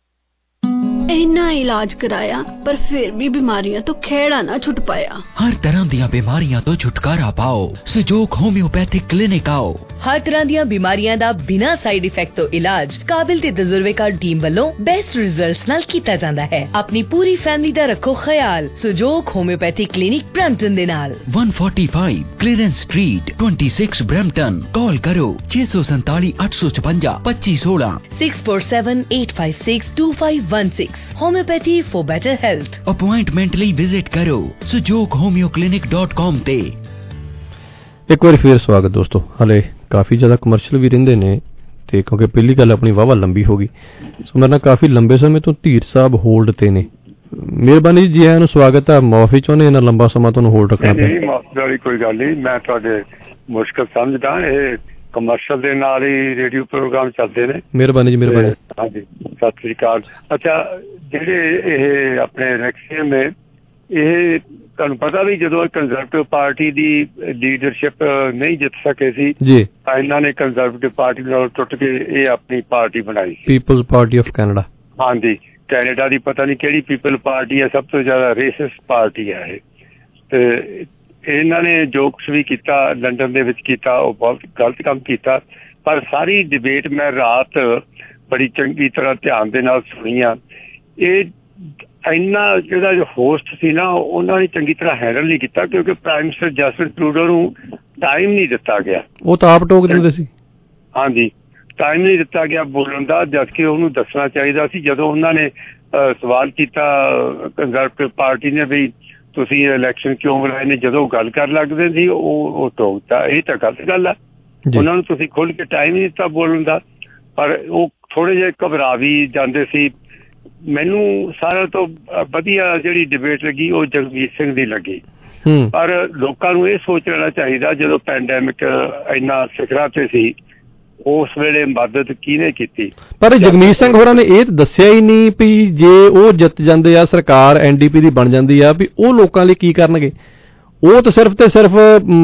ਇੰਨਾ ਇਲਾਜ ਕਰਾਇਆ ਪਰ ਫਿਰ ਵੀ ਬਿਮਾਰੀਆਂ ਤੋਂ ਖਹਿੜਾ ਨਾ ਛੁੱਟ ਪਾਇਆ। ਹਰ ਤਰ੍ਹਾਂ ਦੀਆਂ ਬਿਮਾਰੀਆਂ ਤੋਂ ਛੁਟਕਾਰਾ ਪਾਓ, ਸਜੋਕ ਹੋਮਿਓਪੈਥਿਕ ਕਲੀਨਿਕ ਆਓ। ਹਰ ਤਰ੍ਹਾਂ ਦੀਆਂ ਬਿਮਾਰੀਆਂ ਦਾ ਬਿਨਾਂ ਸਾਈਡ ਇਫੈਕਟ ਤੋਂ ਇਲਾਜ ਕਾਬਿਲ ਤੇ ਤਜਰਬੇਕਾਰ ਟੀਮ ਵੱਲੋਂ ਬੈਸਟ ਰਿਜ਼ਲਟਸ ਨਾਲ ਕੀਤਾ ਜਾਂਦਾ ਹੈ। ਆਪਣੀ ਪੂਰੀ ਫੈਮਿਲੀ ਦਾ ਰੱਖੋ ਖਿਆਲ ਸਜੋਕ ਹੋਮਿਓਪੈਥਿਕ ਕਲੀਨਿਕ ਬ੍ਰੈਂਪਟਨ ਦੇ ਨਾਲ। 145 ਕਲੀਅਰੈਂਸ ਸਟਰੀਟ 26 ਬ੍ਰੈਂਪਟਨ। ਕਾਲ ਕਰੋ 647 856 2516 647 856 2516। Homeopathy for better health। Appointment ਲਈ ਵਿਜ਼ਿਟ ਕਰੋ sujokhomeoclinic.com ਤੇ। ਇੱਕ ਵਾਰੀ ਫੇਰ ਸਵਾਗਤ ਦੋਸਤੋ। ਹਲੇ ਕਾਫੀ ਜ਼ਿਆਦਾ ਕਮਰਸ਼ੀਅਲ ਵੀ ਰਹਿੰਦੇ ਨੇ ਤੇ ਕਿਉਂਕਿ ਪਹਿਲੀ ਗੱਲ ਆਪਣੀ ਵਾਹਵਾ ਲੰਬੀ ਹੋ ਗਈ, ਸੋ ਮੇਰੇ ਨਾਲ ਕਾਫੀ ਲੰਬੇ ਸਮੇਂ ਤੋਂ ਧੀਰ ਸਾਹਿਬ ਹੋਲਡ ਤੇ ਨੇ। ਮਿਹਰਬਾਨੀ ਜੀ, ਆਇਆਂ ਨੂੰ ਸਵਾਗਤ ਹੈ। ਮਾਫੀ ਚਾਹੁੰਦੇ ਇਹਨਾਂ ਲੰਬਾ ਸਮਾਂ ਤੁਹਾਨੂੰ ਹੋਲਡ ਰੱਖਣਾ ਪਿਆ। ਨਹੀਂ, ਮਾਫੀ ਵਾਲੀ ਕੋਈ ਗੱਲ ਨਹੀਂ, ਮੈਂ ਤੁਹਾਡੇ ਮੁਸ਼ਕਲ ਸਮਝਦਾ। ਇਹ ਕਮਰਸ਼ੀਅਲ ਦੇ ਨਾਲ ਹੀ ਰੇਡੀਓ ਪ੍ਰੋਗਰਾਮ ਚੱਲਦੇ ਨੇ। ਮਿਹਰਬਾਨੀ ਜੀ, ਮਿਹਰਬਾਨੀ। ਹਾਂਜੀ, ਸਤਿ ਸ੍ਰੀ ਅਕਾਲ। ਅੱਛਾ, ਜਿਹੜੇ ਇਹ ਆਪਣੇ ਰੈਕਸੀਅਮ ਨੇ ਇਹ ਤੁਹਾਨੂੰ ਪਤਾ ਵੀ ਜਦੋਂ ਕੰਜ਼ਰਵੇਟਿਵ ਪਾਰਟੀ ਦੀ ਲੀਡਰਸ਼ਿਪ ਨਹੀਂ ਜਿੱਤ ਸਕੇ ਸੀ ਤਾਂ ਇਹਨਾਂ ਨੇ ਕੰਜ਼ਰਵੇਟਿਵ ਪਾਰਟੀ ਨਾਲ ਟੁੱਟ ਕੇ ਇਹ ਆਪਣੀ ਪਾਰਟੀ ਬਣਾਈ, ਪੀਪਲਜ਼ ਪਾਰਟੀ ਆਫ ਕੈਨੇਡਾ। ਹਾਂਜੀ, ਕੈਨੇਡਾ ਦੀ ਪਤਾ ਨਹੀਂ ਕਿਹੜੀ ਪੀਪਲ ਪਾਰਟੀ ਹੈ, ਸਭ ਤੋਂ ਜ਼ਿਆਦਾ ਰੇਸਿਸਟ ਪਾਰਟੀ ਹੈ ਇਹ। ਤੇ ਇਹਨਾਂ ਨੇ ਜੋ ਕੁਛ ਵੀ ਕੀਤਾ ਲੰਡਨ ਦੇ ਵਿੱਚ ਕੀਤਾ ਉਹ ਬਹੁਤ ਗਲਤ ਕੰਮ ਕੀਤਾ। ਪਰ ਸਾਰੀ ਡਿਬੇਟ ਮੈਂ ਰਾਤ ਬੜੀ ਚੰਗੀ ਤਰ੍ਹਾਂ ਧਿਆਨ ਦੇ ਨਾਲ ਸੁਣੀ ਆ। ਇਹ ਇੰਨਾ ਜਿਹੜਾ ਜੋ ਹੋਸਟ ਸੀ ਨਾ ਉਹਨਾਂ ਨੇ ਚੰਗੀ ਤਰ੍ਹਾਂ ਹੈਂਡਲ ਨਹੀਂ ਕੀਤਾ ਕਿਉਂਕਿ ਪ੍ਰਾਈਮ ਮਿਨਿਸਟਰ ਜਸਟਿਨ ਟਰੂਡੋ ਨੂੰ ਟਾਈਮ ਨਹੀਂ ਦਿੱਤਾ ਗਿਆ। ਉਹ ਤਾਂ ਆਪ ਟੋਕ ਦਿੰਦੇ ਸੀ। ਹਾਂਜੀ, ਟਾਈਮ ਨਹੀਂ ਦਿੱਤਾ ਗਿਆ ਬੋਲਣ ਦਾ, ਜਦਕਿ ਉਹਨੂੰ ਦੱਸਣਾ ਚਾਹੀਦਾ ਸੀ। ਜਦੋਂ ਉਹਨਾਂ ਨੇ ਸਵਾਲ ਕੀਤਾ ਕੰਜ਼ਰਵੇਟਿਵ ਪਾਰਟੀ ਨੇ ਵੀ ਤੁਸੀਂ ਇਲੈਕਸ਼ਨ ਕਿਉਂ ਬਣਾਏ ਨੇ, ਜਦੋਂ ਗੱਲ ਕਰਨ ਲੱਗਦੇ ਸੀ ਉਹ ਟੋਕਤਾ। ਇਹ ਤਾਂ ਗਲਤ ਗੱਲ ਆ। ਉਹਨਾਂ ਨੂੰ ਤੁਸੀਂ ਖੁੱਲ੍ਹ ਕੇ ਟਾਈਮ ਨਹੀਂ ਦਿੱਤਾ ਬੋਲਣ ਦਾ, ਪਰ ਉਹ ਥੋੜ੍ਹੇ ਜਿਹੇ ਘਬਰਾ ਵੀ ਜਾਂਦੇ ਸੀ। ਮੈਨੂੰ ਸਾਰਿਆਂ ਤੋਂ ਵਧੀਆ ਜਿਹੜੀ ਡਿਬੇਟ ਲੱਗੀ ਉਹ ਜਗਮੀਤ ਸਿੰਘ ਦੀ ਲੱਗੀ। ਪਰ ਲੋਕਾਂ ਨੂੰ ਇਹ ਸੋਚ ਲੈਣਾ ਚਾਹੀਦਾ ਜਦੋਂ ਪੈਂਡੈਮਿਕ ਇੰਨਾ ਸਿਖਰਾਂ ਤੇ ਸੀ ਉਸ ਵੇਲੇ ਮਦਦ ਕਿਹਨੇ ਕੀਤੀ। ਪਰ ਜਗਮੀਤ ਸਿੰਘ ਹੋਰਾਂ ਨੇ ਇਹ ਦੱਸਿਆ ਹੀ ਨਹੀਂ ਵੀ ਜੇ ਉਹ ਜਿੱਤ ਜਾਂਦੇ ਆ, ਸਰਕਾਰ NDP ਦੀ ਬਣ ਜਾਂਦੀ ਆ, ਵੀ ਉਹ ਲੋਕਾਂ ਲਈ ਕੀ ਕਰਨਗੇ। ਉਹ ਤਾਂ ਸਿਰਫ ਤੇ ਸਿਰਫ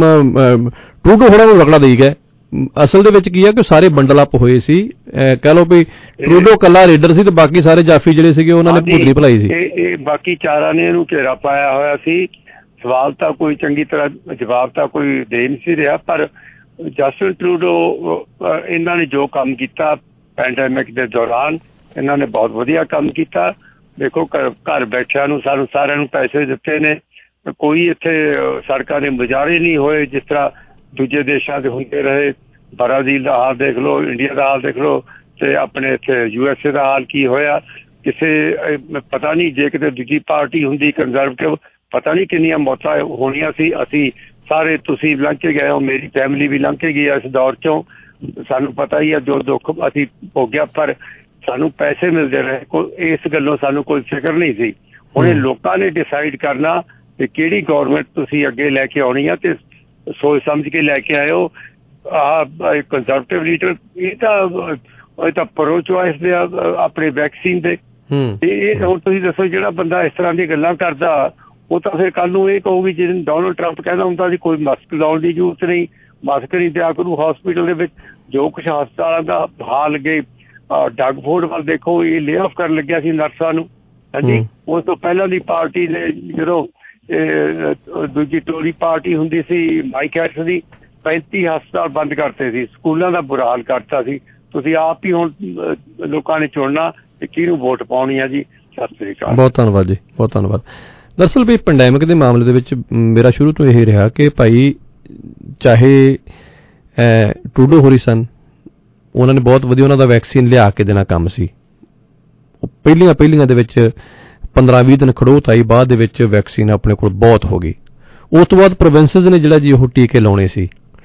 ਟਰੂਡੋ ਹੋਰਾਂ ਨੂੰ ਰਗੜਾ ਦੇਈ ਗਏ। ਅਸਲ ਦੇ ਵਿੱਚ ਕੀ ਆ ਕਿ ਸਾਰੇ ਬੰਡਲ ਅਪ ਹੋਏ ਸੀ। ਕਹਿ ਲਓ ਵੀ ਟਰੂਡੋ ਕੱਲਾ ਲੀਡਰ ਸੀ ਤੇ ਬਾਕੀ ਸਾਰੇ ਜਾਫੀ ਜਿਹੜੇ ਸੀਗੇ ਉਹਨਾਂ ਨੇ ਭੁੱਲੀ ਭੁਲਾਈ ਸੀ। ਇਹ ਬਾਕੀ ਚਾਰਾਂ ਨੇ ਇਹਨੂੰ ਘੇਰਾ ਪਾਇਆ ਹੋਇਆ ਸੀ। ਸਵਾਲ ਤਾਂ ਕੋਈ ਚੰਗੀ ਤਰ੍ਹਾਂ ਜਵਾਬ ਤਾਂ ਕੋਈ ਦੇ ਨਹੀਂ ਸੀ ਰਿਹਾ, ਪਰ ਜਸਟਿਨ ਟਰੂਡੋ ਇਹਨਾਂ ਨੇ ਜੋ ਕੰਮ ਕੀਤਾ ਪੈਂਡੈਮਿਕ ਦੇ ਦੌਰਾਨ ਇਹਨਾਂ ਨੇ ਬਹੁਤ ਵਧੀਆ ਕੰਮ ਕੀਤਾ। ਦੇਖੋ ਘਰ ਬੈਠਿਆਂ ਨੂੰ ਸਾਨੂੰ ਸਾਰਿਆਂ ਨੂੰ ਪੈਸੇ ਦਿੱਤੇ ਨੇ, ਕੋਈ ਇੱਥੇ ਸੜਕਾਂ ਦੇ ਮੁਜ਼ਾਹਰੇ ਨਹੀਂ ਹੋਏ ਜਿਸ ਤਰ੍ਹਾਂ ਦੂਜੇ ਦੇਸ਼ਾਂ ਦੇ ਹੁੰਦੇ ਰਹੇ। ਬਰਾਜ਼ੀਲ ਦਾ ਹਾਲ ਦੇਖ ਲਓ, ਇੰਡੀਆ ਦਾ ਹਾਲ ਦੇਖ ਲਓ ਤੇ ਆਪਣੇ ਇੱਥੇ USA ਦਾ ਹਾਲ ਕੀ ਹੋਇਆ। ਕਿਸੇ ਪਤਾ ਨਹੀਂ ਜੇ ਕਿਤੇ ਦੂਜੀ ਪਾਰਟੀ ਹੁੰਦੀ ਕੰਜ਼ਰਵੇਟਿਵ ਪਤਾ ਨਹੀਂ ਕਿੰਨੀਆਂ ਮੌਤਾਂ ਹੋਣੀਆਂ ਸੀ। ਅਸੀਂ ਸਾਰੇ ਤੁਸੀਂ ਲੰਘ ਕੇ ਗਏ ਹੋ, ਮੇਰੀ ਫੈਮਿਲੀ ਵੀ ਲੰਘ ਕੇ ਗਈ ਇਸ ਦੌਰ ਚੋਂ। ਸਾਨੂੰ ਪਤਾ ਹੀ ਆ ਜੋ ਦੁੱਖ ਅਸੀਂ ਭੋਗਿਆ, ਪਰ ਸਾਨੂੰ ਪੈਸੇ ਮਿਲਦੇ ਰਹੇ। ਇਸ ਗੱਲੋਂ ਸਾਨੂੰ ਕੋਈ ਫਿਕਰ ਨਹੀਂ ਸੀ। ਹੁਣ ਇਹ ਲੋਕਾਂ ਨੇ ਡਿਸਾਈਡ ਕਰਨਾ ਕਿ ਕਿਹੜੀ ਗੌਰਮੈਂਟ ਤੁਸੀਂ ਅੱਗੇ ਲੈ ਕੇ ਆਉਣੀ ਆ ਤੇ ਸੋਚ ਸਮਝ ਕੇ ਲੈ ਕੇ ਆਇਓ। ਕੰਜ਼ਰਵੇਟਿਵ ਲੀਡਰ ਇਹ ਤਾਂ ਪ੍ਰੋ ਚੁਆਇਸ ਦੇ ਆਪਣੇ ਵੈਕਸੀਨ ਦੇ। ਇਹ ਹੁਣ ਤੁਸੀਂ ਦੱਸੋ ਜਿਹੜਾ ਬੰਦਾ ਇਸ ਤਰ੍ਹਾਂ ਦੀਆਂ ਗੱਲਾਂ ਕਰਦਾ ਉਹ ਤਾਂ ਫਿਰ ਕੱਲ ਨੂੰ ਇਹ ਕਹੂਗੀ ਜਿਵੇਂ ਡੋਨਲਡ ਟਰੰਪ ਕਹਿੰਦਾ ਹੁੰਦਾ ਸੀ ਕੋਈ ਮਾਸਕ ਲਾਉਣ ਦੀ ਜ਼ਰੂਰਤ ਨਹੀਂ, ਮਾਸਕ ਨਹੀਂ ਦਿਆ ਕਰੂ ਹਸਪੀਟਲ ਦੇ ਵਿੱਚ। ਜੋ ਕੁਛ ਹਸਪਤਾਲਾਂ ਦਾ ਹਾਲ ਲੱਗੇ ਡਗ ਫੋਰਡ ਵੱਲ ਦੇਖੋ, ਇਹ ਲੇ ਆਫ ਕਰਨ ਲੱਗਿਆ ਸੀ ਨਰਸਾਂ ਨੂੰ। ਹਾਂਜੀ, ਉਸ ਤੋਂ ਪਹਿਲਾਂ ਦੀ ਪਾਰਟੀ ਨੇ ਜਦੋਂ ਦੂਜੀ ਟੋਰੀ ਪਾਰਟੀ ਹੁੰਦੀ ਸੀ ਮਾਈਕ ਹੈਟਸ ਦੀ 35 ਹਸਪਤਾਲ ਬੰਦ ਕਰਤੇ ਸੀ, ਸਕੂਲਾਂ ਦਾ ਬੁਰਾ ਹਾਲ ਕਰਤਾ ਸੀ। ਤੁਸੀਂ ਆਪ ਹੀ ਹੁਣ ਲੋਕਾਂ ਨੇ ਚੁਣਨਾ ਤੇ ਕਿਹਨੂੰ ਵੋਟ ਪਾਉਣੀ ਆ ਜੀ। ਸਤਿ ਸ੍ਰੀ ਅਕਾਲ। ਬਹੁਤ ਧੰਨਵਾਦ ਜੀ, ਬਹੁਤ ਧੰਨਵਾਦ। ਦਰਅਸਲ ਵੀ ਪੈਂਡੈਮਿਕ ਦੇ ਮਾਮਲੇ ਦੇ ਵਿੱਚ ਮੇਰਾ ਸ਼ੁਰੂ ਤੋਂ ਇਹ ਰਿਹਾ ਕਿ ਭਾਈ ਚਾਹੇ ਟਰੂਡੋ ਹੋਰੀ ਸਨ, ਉਹਨਾਂ ਨੇ ਬਹੁਤ ਵਧੀਆ ਉਹਨਾਂ ਦਾ ਵੈਕਸੀਨ ਲਿਆ ਕੇ ਦੇਣਾ ਕੰਮ ਸੀ। ਪਹਿਲੀਆਂ ਦੇ ਵਿੱਚ 15-20 ਦਿਨ ਖੜੋਤ ਆਈ, ਬਾਅਦ ਦੇ ਵਿੱਚ ਵੈਕਸੀਨ ਆਪਣੇ ਕੋਲ ਬਹੁਤ ਹੋ ਗਈ। ਉਸ ਤੋਂ ਬਾਅਦ ਪ੍ਰੋਵਿੰਸਸ ਨੇ ਜਿਹੜਾ ਜੀ ਉਹ ਟੀਕੇ ਲਾਉਣੇ ਸੀ।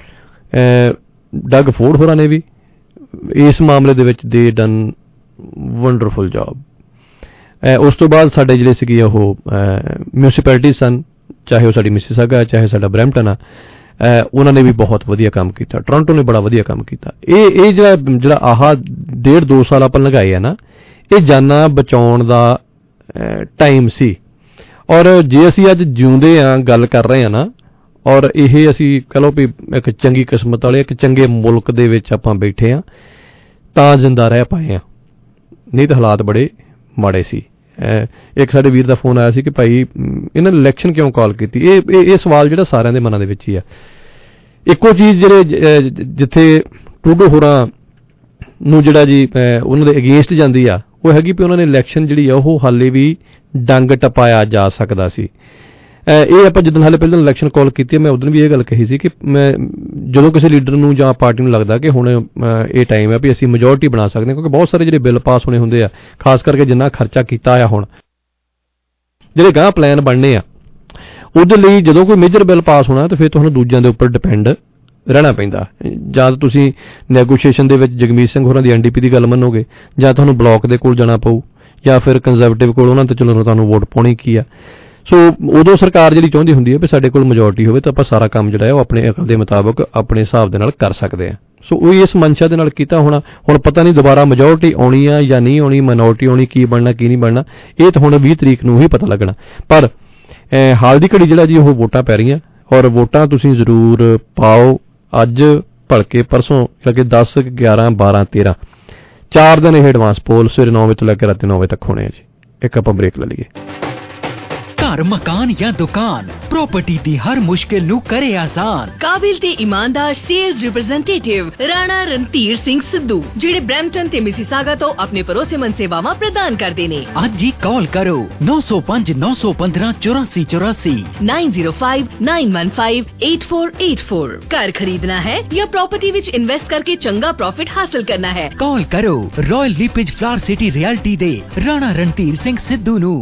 ਡਗ ਫੋਰਡ ਹੋਰਾਂ ਨੇ ਵੀ ਇਸ ਮਾਮਲੇ ਦੇ ਵਿੱਚ ਦੇ ਡਨ ਵੰਡਰਫੁਲ ਜੌਬ। ਉਸ ਤੋਂ ਬਾਅਦ ਸਾਡੇ ਜਿਹੜੇ ਸੀਗੇ ਉਹ ਮਿਊਨਿਸਪੈਲਿਟੀ ਸਨ, ਚਾਹੇ ਉਹ ਸਾਡੀ ਮਿਸੀਸਾਗਾ ਚਾਹੇ ਸਾਡਾ ਬਰੈਂਪਟਨ ਆ, ਉਹਨਾਂ ਨੇ ਵੀ ਬਹੁਤ ਵਧੀਆ ਕੰਮ ਕੀਤਾ। ਟੋਰਾਂਟੋ ਨੇ ਬੜਾ ਵਧੀਆ ਕੰਮ ਕੀਤਾ। ਇਹ ਜਿਹੜਾ ਆਹ 1.5-2 ਸਾਲ ਆਪਾਂ ਲਗਾਏ ਆ ਨਾ, ਇਹ ਜਾਨਾਂ ਬਚਾਉਣ ਦਾ ਟਾਈਮ ਸੀ। ਔਰ ਜੇ ਅਸੀਂ ਅੱਜ ਜਿਉਂਦੇ ਆ ਗੱਲ ਕਰ ਰਹੇ ਆ ਨਾ, ਔਰ ਇਹ ਅਸੀਂ ਕਹ ਲਓ ਵੀ ਇੱਕ ਚੰਗੀ ਕਿਸਮਤ ਵਾਲੇ ਇੱਕ ਚੰਗੇ ਮੁਲਕ ਦੇ ਵਿੱਚ ਆਪਾਂ ਬੈਠੇ ਆ ਤਾਂ ਜ਼ਿੰਦਾ ਰਹਿ ਪਾਏ ਆ, ਨਹੀਂ ਤਾਂ ਹਾਲਾਤ ਬੜੇ ਮਾੜੇ ਸੀ। ਇੱਕ ਸਾਡੇ ਵੀਰ ਦਾ ਫੋਨ ਆਇਆ ਸੀ ਕਿ ਭਾਈ ਇਹਨਾਂ ਨੇ ਇਲੈਕਸ਼ਨ ਕਿਉਂ ਕਾਲ ਕੀਤੀ। ਇਹ ਸਵਾਲ ਜਿਹੜਾ ਸਾਰਿਆਂ ਦੇ ਮਨਾਂ ਦੇ ਵਿੱਚ ਹੀ ਆ। ਇੱਕੋ ਚੀਜ਼ ਜਿਹੜੇ ਜਿੱਥੇ ਟਰੂਡੋ ਹੋਰਾਂ ਨੂੰ ਜਿਹੜਾ ਜੀ ਉਹਨਾਂ ਦੇ ਅਗੇਂਸਟ ਜਾਂਦੀ ਆ ਉਹ ਹੈਗੀ ਵੀ ਉਹਨਾਂ ਨੇ ਇਲੈਕਸ਼ਨ ਜਿਹੜੀ ਆ ਉਹ ਹਾਲੇ ਵੀ ਡੰਗ ਟਪਾਇਆ ਜਾ ਸਕਦਾ ਸੀ। ਇਹ ਆਪਾਂ ਜਿੱਦਣ ਹਾਲੇ ਪਹਿਲਾਂ ਇਲੈਕਸ਼ਨ ਕਾਲ ਕੀਤੀ, ਮੈਂ ਉਦੋਂ ਵੀ ਇਹ ਗੱਲ ਕਹੀ ਸੀ ਕਿ ਮੈਂ ਜਦੋਂ ਕਿਸੇ ਲੀਡਰ ਨੂੰ ਜਾਂ ਪਾਰਟੀ ਨੂੰ ਲੱਗਦਾ ਕਿ ਹੁਣ ਇਹ ਟਾਈਮ ਹੈ ਵੀ ਅਸੀਂ ਮੈਜੋਰਟੀ ਬਣਾ ਸਕਦੇ ਹਾਂ, ਕਿਉਂਕਿ ਬਹੁਤ ਸਾਰੇ ਜਿਹੜੇ ਬਿੱਲ ਪਾਸ ਹੋਣੇ ਹੁੰਦੇ ਆ, ਖਾਸ ਕਰਕੇ ਜਿੰਨਾ ਖਰਚਾ ਕੀਤਾ ਆ ਹੁਣ ਜਿਹੜੇ ਗਾਂਹ ਪਲਾਨ ਬਣਨੇ ਆ ਉਹਦੇ ਲਈ ਜਦੋਂ ਕੋਈ ਮੇਜਰ ਬਿੱਲ ਪਾਸ ਹੋਣਾ ਤਾਂ ਫਿਰ ਤੁਹਾਨੂੰ ਦੂਜਿਆਂ ਦੇ ਉੱਪਰ ਡਿਪੈਂਡ ਰਹਿਣਾ ਪੈਂਦਾ। ਜਾਂ ਤੁਸੀਂ ਨੈਗੋਸ਼ੀਏਸ਼ਨ ਦੇ ਵਿੱਚ ਜਗਮੀਤ ਸਿੰਘ ਹੋਰਾਂ ਦੀ NDP ਦੀ ਗੱਲ ਮੰਨੋਗੇ, ਜਾਂ ਤੁਹਾਨੂੰ ਬਲਾਕ ਦੇ ਕੋਲ ਜਾਣਾ ਪਊ, ਜਾਂ ਫਿਰ ਕੰਜ਼ਰਵੇਟਿਵ ਕੋਲ, ਉਹਨਾਂ ਤੇ ਚਲੋ ਤੁਹਾਨੂੰ ਵੋਟ ਪਾਉਣੀ ਕੀ ਆ। ਸੋ ਉਦੋਂ ਸਰਕਾਰ ਜਿਹੜੀ ਚਾਹੁੰਦੀ ਹੁੰਦੀ ਹੈ ਵੀ ਸਾਡੇ ਕੋਲ ਮੈਜੋਰਟੀ ਹੋਵੇ ਤਾਂ ਆਪਾਂ ਸਾਰਾ ਕੰਮ ਜਿਹੜਾ ਹੈ ਉਹ ਆਪਣੇ ਅਕਲ ਦੇ ਮੁਤਾਬਕ ਆਪਣੇ ਹਿਸਾਬ ਦੇ ਨਾਲ ਕਰ ਸਕਦੇ ਹਾਂ। ਸੋ ਉਹ ਇਸ ਮਨਸ਼ਾ ਦੇ ਨਾਲ ਕੀਤਾ ਹੋਣਾ। ਹੁਣ ਪਤਾ ਨਹੀਂ ਦੁਬਾਰਾ ਮੈਜੋਰਟੀ ਆਉਣੀ ਆ ਜਾਂ ਨਹੀਂ ਆਉਣੀ, ਮਾਈਨੋਰਟੀ ਆਉਣੀ, ਕੀ ਬਣਨਾ ਕੀ ਨਹੀਂ ਬਣਨਾ, ਇਹ ਤਾਂ ਹੁਣ 20 ਤਰੀਕ ਨੂੰ ਹੀ ਪਤਾ ਲੱਗਣਾ। ਪਰ ਹਾਲ ਦੀ ਘੜੀ ਜਿਹੜਾ ਜੀ ਉਹ ਵੋਟਾਂ ਪੈ ਰਹੀਆਂ ਔਰ ਵੋਟਾਂ ਤੁਸੀਂ ਜ਼ਰੂਰ ਪਾਓ। ਅੱਜ ਭਲਕੇ ਪਰਸੋਂ ਲੱਗੇ 10, 11, 12, 13 4 ਦਿਨ ਇਹ ਐਡਵਾਂਸ ਪੋਲ ਸਵੇਰੇ 9 ਵਜੇ ਤੋਂ ਲੈ ਕੇ ਰਾਤੀ 9 ਵਜੇ ਤੱਕ ਹੋਣੇ ਆ ਜੀ। ਇੱਕ ਆਪਾਂ ਬ੍ਰੇਕ ਲੈ ਲਈਏ। घर मकान या दुकान प्रॉपर्टी दी हर मुश्किल नू करे आसान। काबिल ते ईमानदार सेल्स रिप्रेजेंटेटिव राणा रणधीर सिंह सिद्धू जेड़े ब्रैम्पटन ते मिसिसागा तो अपने भरोसेमंद सेवावां प्रदान करदे ने। अज ही कॉल करो 905 915 8484 905 915 8484। घर खरीदना है या प्रॉपर्टी विच इन्वेस्ट करके चंगा प्रॉफिट हासिल करना है, कॉल करो Royal LePage Flower City Realty दे राणा रणधीर सिंह सिद्धू नू।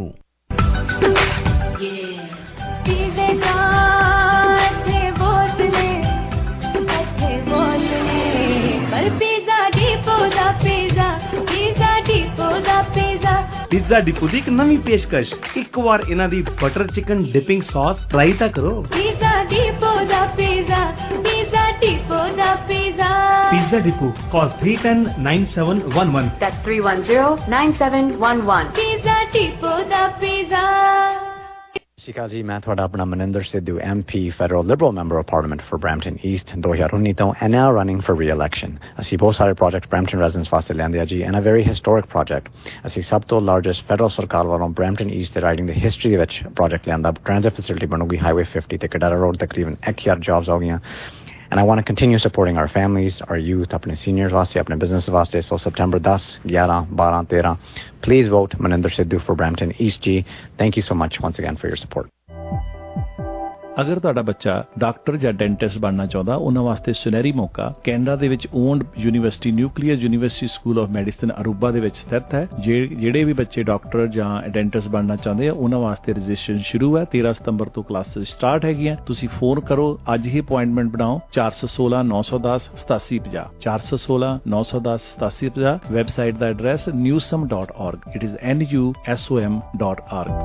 पिज़्ज़ा डिपो दी एक नवी पेशकश, एक बार इन्हां दी butter chicken dipping sauce try ता करो। पिज़्ज़ा डिपो दा पिज़्ज़ा, पिज़्ज़ा डिपो दा pizza. Pizza Depot call 310-9711। That's 310-9711। Pizza Depot दा पिज़्ज़ा। ਸ਼ਿਕਾ ਜੀ, ਮੈਂ ਤੁਹਾਡਾ ਆਪਣਾ Maninder Sidhu, MP federal Liberal member of parliament for Brampton East 2019 ਤੋਂ ਐਂਡ ਨਾਓ ਰਨਿੰਗ ਫॉर ਰੀ-ਇਲੈਕਸ਼ਨ। ਅਸੀਂ ਬਹੁਤ ਸਾਰੇ ਪ੍ਰੋਜੈਕਟ ਬ੍ਰੈਂਪਟਨ ਰੈਜ਼ੀਡੈਂਟਸ ਵਾਸਤੇ ਲਿਆਂਦੇ ਆ ਜੀ, and a very historic project. ਅਸੀਂ ਸਭ ਤੋਂ ਲਾਰਜੈਸਟ ਫੈਡਰਲ ਸਰਕਾਰ ਵੱਲੋਂ ਬ੍ਰੈਂਪਟਨ ਈਸਟ ਦੇ ਰਾਈਡਿੰਗ ਦੀ ਹਿਸਟਰੀ ਦੇ ਵਿੱਚ ਪ੍ਰੋਜੈਕਟ ਲਿਆਂਦਾ। ਟ੍ਰਾਂਜ਼ਿਟ ਫੈਸਿਲਿਟੀ ਬਣੂਗੀ ਹਾਈਵੇ 50 ਤੇ ਕਡਾਰਾ ਰੋਡ, ਤਕਰੀਬਨ 1000 ਜੌਬਸ ਹੋ ਗਈਆਂ। And I want to continue supporting our families, our youth, अपने seniors वास्ते, अपने business वास्ते। So September 10, 11, 12, 13, please vote Maninder Sidhu for Brampton East G. Thank you so much once again for your support. ਅਗਰ ਤੁਹਾਡਾ ਬੱਚਾ doctor ਜਾਂ dentist ਬਣਨਾ ਚਾਹੁੰਦਾ, ਉਹਨਾਂ ਵਾਸਤੇ ਸੁਨਹਿਰੀ ਮੌਕਾ ਕੈਨੇਡਾ ਦੇ ਵਿੱਚ owned university nuclear university school of medicine Aruba ਦੇ ਵਿੱਚ ਸਥਿਤ ਹੈ। ਜਿਹੜੇ ਵੀ ਬੱਚੇ ਡਾਕਟਰ ਜਾਂ ਡੈਂਟਿਸਟ ਬਣਨਾ ਚਾਹੁੰਦੇ ਆ, ਉਹਨਾਂ ਵਾਸਤੇ ਰਜਿਸਟ੍ਰੇਸ਼ਨ ਸ਼ੁਰੂ ਹੈ। 13 ਸਤੰਬਰ ਤੋਂ ਕਲਾਸਿਸ ਸਟਾਰਟ ਹੈਗੀਆਂ। ਤੁਸੀਂ ਫੋਨ ਕਰੋ, ਅੱਜ ਹੀ ਅਪਾਇੰਟਮੈਂਟ ਬਣਾਓ 416 910 8750 416 910 8750। ਵੈਬਸਾਈਟ ਦਾ address newsom.org। It is NUSOM.org।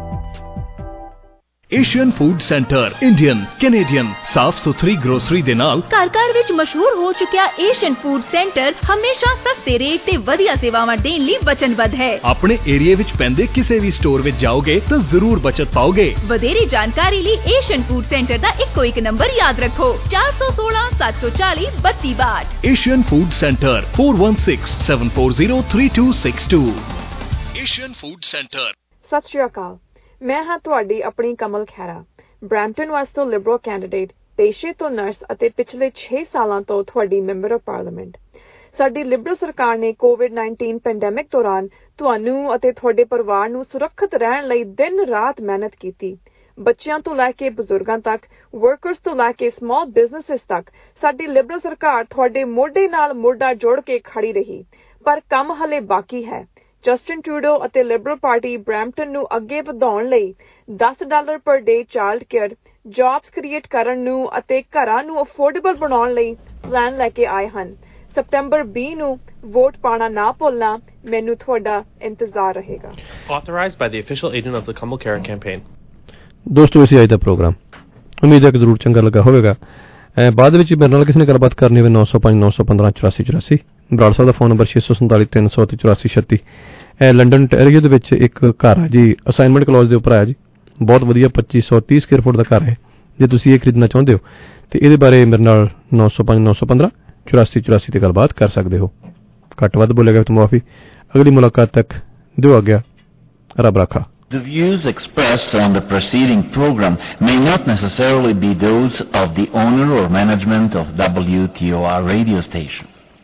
Asian food centre Indian Canadian ਸਾਫ ਸੁਥਰੀ ਗਰੋਸਰੀ ਦੇ ਨਾਲ ਘਰ ਵਿੱਚ ਮਸ਼ਹੂਰ ਹੋ ਚੁੱਕਿਆ ਏਸ਼ੀਅਨ ਫੂਡ ਸੈਂਟਰ ਹਮੇਸ਼ਾ ਸਸਤੇ ਰੇਟ ਤੇ ਵਧੀਆ ਸੇਵਾਵਾਂ ਦੇਣ ਲਈ ਵਚਨਬੱਧ ਹੈ। ਆਪਣੇ ਏਰੀਆ ਵਿੱਚ ਪੈਂਦੇ ਕਿਸੇ ਵੀ ਸਟੋਰ ਵਿੱਚ ਜਾਓਗੇ ਤਾਂ ਜ਼ਰੂਰ ਬਚਤ ਪਾਓਗੇ। ਵਧੇਰੀ ਜਾਣਕਾਰੀ ਲਈ ਏਸ਼ੀਅਨ ਫੂਡ ਸੈਂਟਰ ਦਾ ਇੱਕੋ ਇੱਕ ਨੰਬਰ ਯਾਦ ਰੱਖੋ 416 740 3262। Asian food centre 4167403262। Asian food centre. ਸਤਿ ਸ਼੍ਰੀ ਅਕਾਲ, ਮੈਂ ਹਾਂ ਤੁਹਾਡੀ ਆਪਣੀ ਕਮਲ ਖਹਿਰਾ, ਬ੍ਰੈਂਪਟਨ ਵਾਸਤੇ ਲਿਬਰਲ ਕੈਂਡੀਡੇਟ, ਪੇਸ਼ੇ ਤੋਂ ਨਰਸ ਅਤੇ ਪਿਛਲੇ 6 ਸਾਲਾਂ ਤੋਂ ਤੁਹਾਡੀ ਮੈਂਬਰ ਆਫ ਪਾਰਲੀਮੈਂਟ। ਸਾਡੀ ਲਿਬਰਲ ਸਰਕਾਰ ਨੇ ਕੋਵਿਡ-19 ਪੈਂਡੈਮਿਕ ਦੌਰਾਨ ਤੁਹਾਨੂੰ ਅਤੇ ਤੁਹਾਡੇ ਪਰਿਵਾਰ ਨੂੰ ਸੁਰੱਖਿਅਤ ਰਹਿਣ ਲਈ ਦਿਨ ਰਾਤ ਮਿਹਨਤ ਕੀਤੀ। ਬੱਚਿਆਂ ਤੋਂ ਲੈ ਕੇ ਬਜ਼ੁਰਗਾਂ ਤੱਕ, ਵਰਕਰਸ ਤੋਂ ਲੈ ਕੇ ਸਮਾਲ ਬਿਜ਼ਨੈਸਿਸ ਤੱਕ, ਸਾਡੀ ਲਿਬਰਲ ਸਰਕਾਰ ਤੁਹਾਡੇ ਮੋਢੇ ਨਾਲ ਮੋਢਾ ਜੋੜ ਕੇ ਖੜੀ ਰਹੀ। ਪਰ ਕੰਮ ਹਲੇ ਬਾਕੀ ਹੈ। ਜਸਟਿਨ ਟਰੂਡੋ ਅਤੇ ਲਿਬਰਲ ਪਾਰਟੀ ਬ੍ਰੈਂਪਟਨ ਨੂੰ ਅੱਗੇ ਵਧਾਉਣ ਲਈ $10 per day child care, jobs create ਕਰਨ ਨੂੰ ਅਤੇ ਘਰਾਂ ਨੂੰ ਅਫੋਰਡੇਬਲ ਬਣਾਉਣ ਲਈ ਪਲਾਨ ਲੈ ਕੇ ਆਏ ਹਨ। ਸਤੰਬਰ 20 ਨੂੰ ਵੋਟ ਪਾਣਾ ਨਾ ਭੁੱਲਣਾ। ਮੈਨੂੰ ਤੁਹਾਡਾ ਇੰਤਜ਼ਾਰ ਰਹੇਗਾ। Authorized by the official agent of the Kamal Khera campaign. ਦੋਸਤੋ, ਅਸੀਂ ਅੱਜ ਦਾ ਪ੍ਰੋਗਰਾਮ ਉਮੀਦ ਹੈ ਕਿ ਜ਼ਰੂਰ ਚੰਗਾ ਲੱਗਾ ਹੋਵੇਗਾ। ਬਾਅਦ ਵਿੱਚ ਮੇਰੇ ਨਾਲ ਕਿਸੇ ਨੇ ਗੱਲਬਾਤ ਕਰਨੀ ਹੋਵੇ 905 915 8484। ਬਰਾੜ ਸਾਹਿਬ ਦਾ ਫੋਨ ਨੰਬਰ 647 300 8436। ਲੰਡਨ ਟੈਰੀਓ ਦੇ ਵਿੱਚ ਇੱਕ ਘਰ ਹੈ ਜੀ, ਅਸਾਈਨਮੈਂਟ ਕਲੌਜ ਦੇ ਉੱਪਰ ਆਇਆ ਜੀ। ਬਹੁਤ ਵਧੀਆ 2530 ਸਕੁਅਰ ਫੁੱਟ ਦਾ ਘਰ ਹੈ। ਜੇ ਤੁਸੀਂ ਇਹ ਖਰੀਦਣਾ ਚਾਹੁੰਦੇ ਹੋ ਤੇ ਇਹਦੇ ਬਾਰੇ ਮੇਰੇ ਨਾਲ 905 915 8484 ਤੇ ਗੱਲਬਾਤ ਕਰ ਸਕਦੇ ਹੋ। ਘੱਟ ਵੱਧ ਬੋਲੇਗਾ ਤਾਂ ਮੁਆਫੀ। ਅਗਲੀ ਮੁਲਾਕਾਤ ਤੱਕ ਦਿਓ ਆਗਿਆ। ਰੱਬ ਰਾਖਾ। The views expressed on the preceding program may not necessarily be those of the owner or management of WTOR radio station.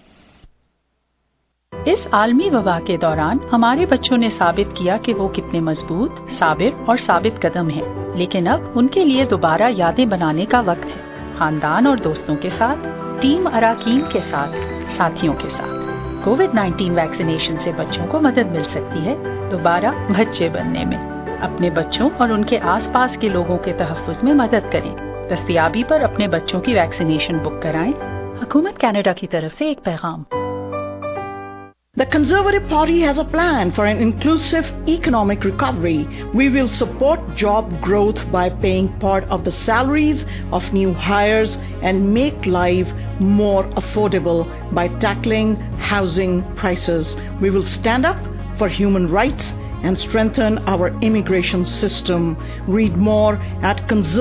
इस आलमी वबा के दौरान हमारे बच्चों ने साबित किया कि वो कितने मजबूत, साबिर और साबित कदम हैं। लेकिन अब उनके लिए दोबारा यादें बनाने का वक्त है। खानदान और दोस्तों के साथ, टीम अराकीन के साथ, साथियों के साथ। कोविड-19 वैक्सीनेशन से बच्चों को मदद मिल सकती है दोबारा बच्चे बनने में। अपने बच्चों और उनके आसपास के लोगों के तहफ़्फ़ुज़ में मदद करें। दस्तयाबी पर अपने बच्चों की वैक्सीनेशन बुक कराएं। हुकूमत कनाडा की तरफ से एक पैगाम। The Conservative Party has a plan for an inclusive economic recovery. We will support job growth by paying part of the salaries of new hires and make life more affordable by tackling housing prices. We will stand up for human rights and strengthen our immigration system. Read more at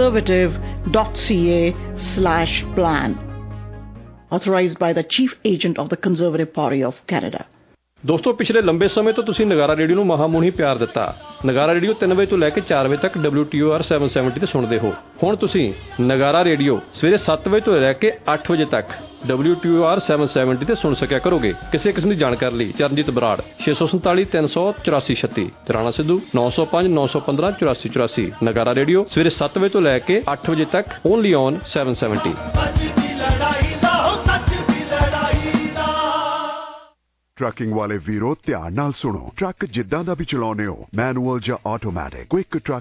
conservative.ca/plan. Authorized by the Chief Agent of the Conservative Party of Canada. ਦੋਸਤੋ ਪਿਛਲੇ ਲੰਬੇ ਸਮੇਂ ਤੋਂ ਤੁਸੀਂ ਨਗਾਰਾ radio ਨੂੰ ਮਹਾਮੂਣੀ ਪਿਆਰ ਦਿੱਤਾ। ਨਗਾਰਾ radio 3 ਵਜੇ ਤੋਂ ਲੈ ਕੇ 4 ਵਜੇ ਤੱਕ WTOR 770 ਤੇ ਸੁਣਦੇ ਹੋ। ਹੁਣ ਤੁਸੀਂ ਨਗਾਰਾ ਰੇਡੀਓ ਸਵੇਰੇ 7 ਵਜੇ ਤੋਂ ਲੈ ਕੇ 8 ਵਜੇ ਤੱਕ WTOR 770 ਤੇ ਸੁਣ ਸਕਿਆ ਕਰੋਗੇ। ਕਿਸੇ ਕਿਸਮ ਦੀ ਜਾਣਕਾਰੀ ਲਈ ਚਰਨਜੀਤ ਬਰਾੜ 647 384 36 ਰਾਣਾ ਸਿੱਧੂ 905 915 84 84। ਨਗਾਰਾ ਰੇਡੀਓ ਸਵੇਰੇ 7 ਵਜੇ ਤੋਂ ਲੈ ਕੇ 8 ਵਜੇ ਤੱਕ ਓਨਲੀ ਔਨ 770। ਟਰੱਕਿੰਗ ਵਾਲੇ ਵੀਰੋ ਧਿਆਨ ਨਾਲ ਸੁਣੋ। ਟਰੱਕ ਜਿੱਦਾਂ ਦਾ ਵੀ ਚਲਾਉਂਦੇ ਹੋ, ਮੈਨੂਅਲ ਜਾਂ ਆਟੋਮੈਟਿਕ, ਕੁਇਕ ਟਰੱਕ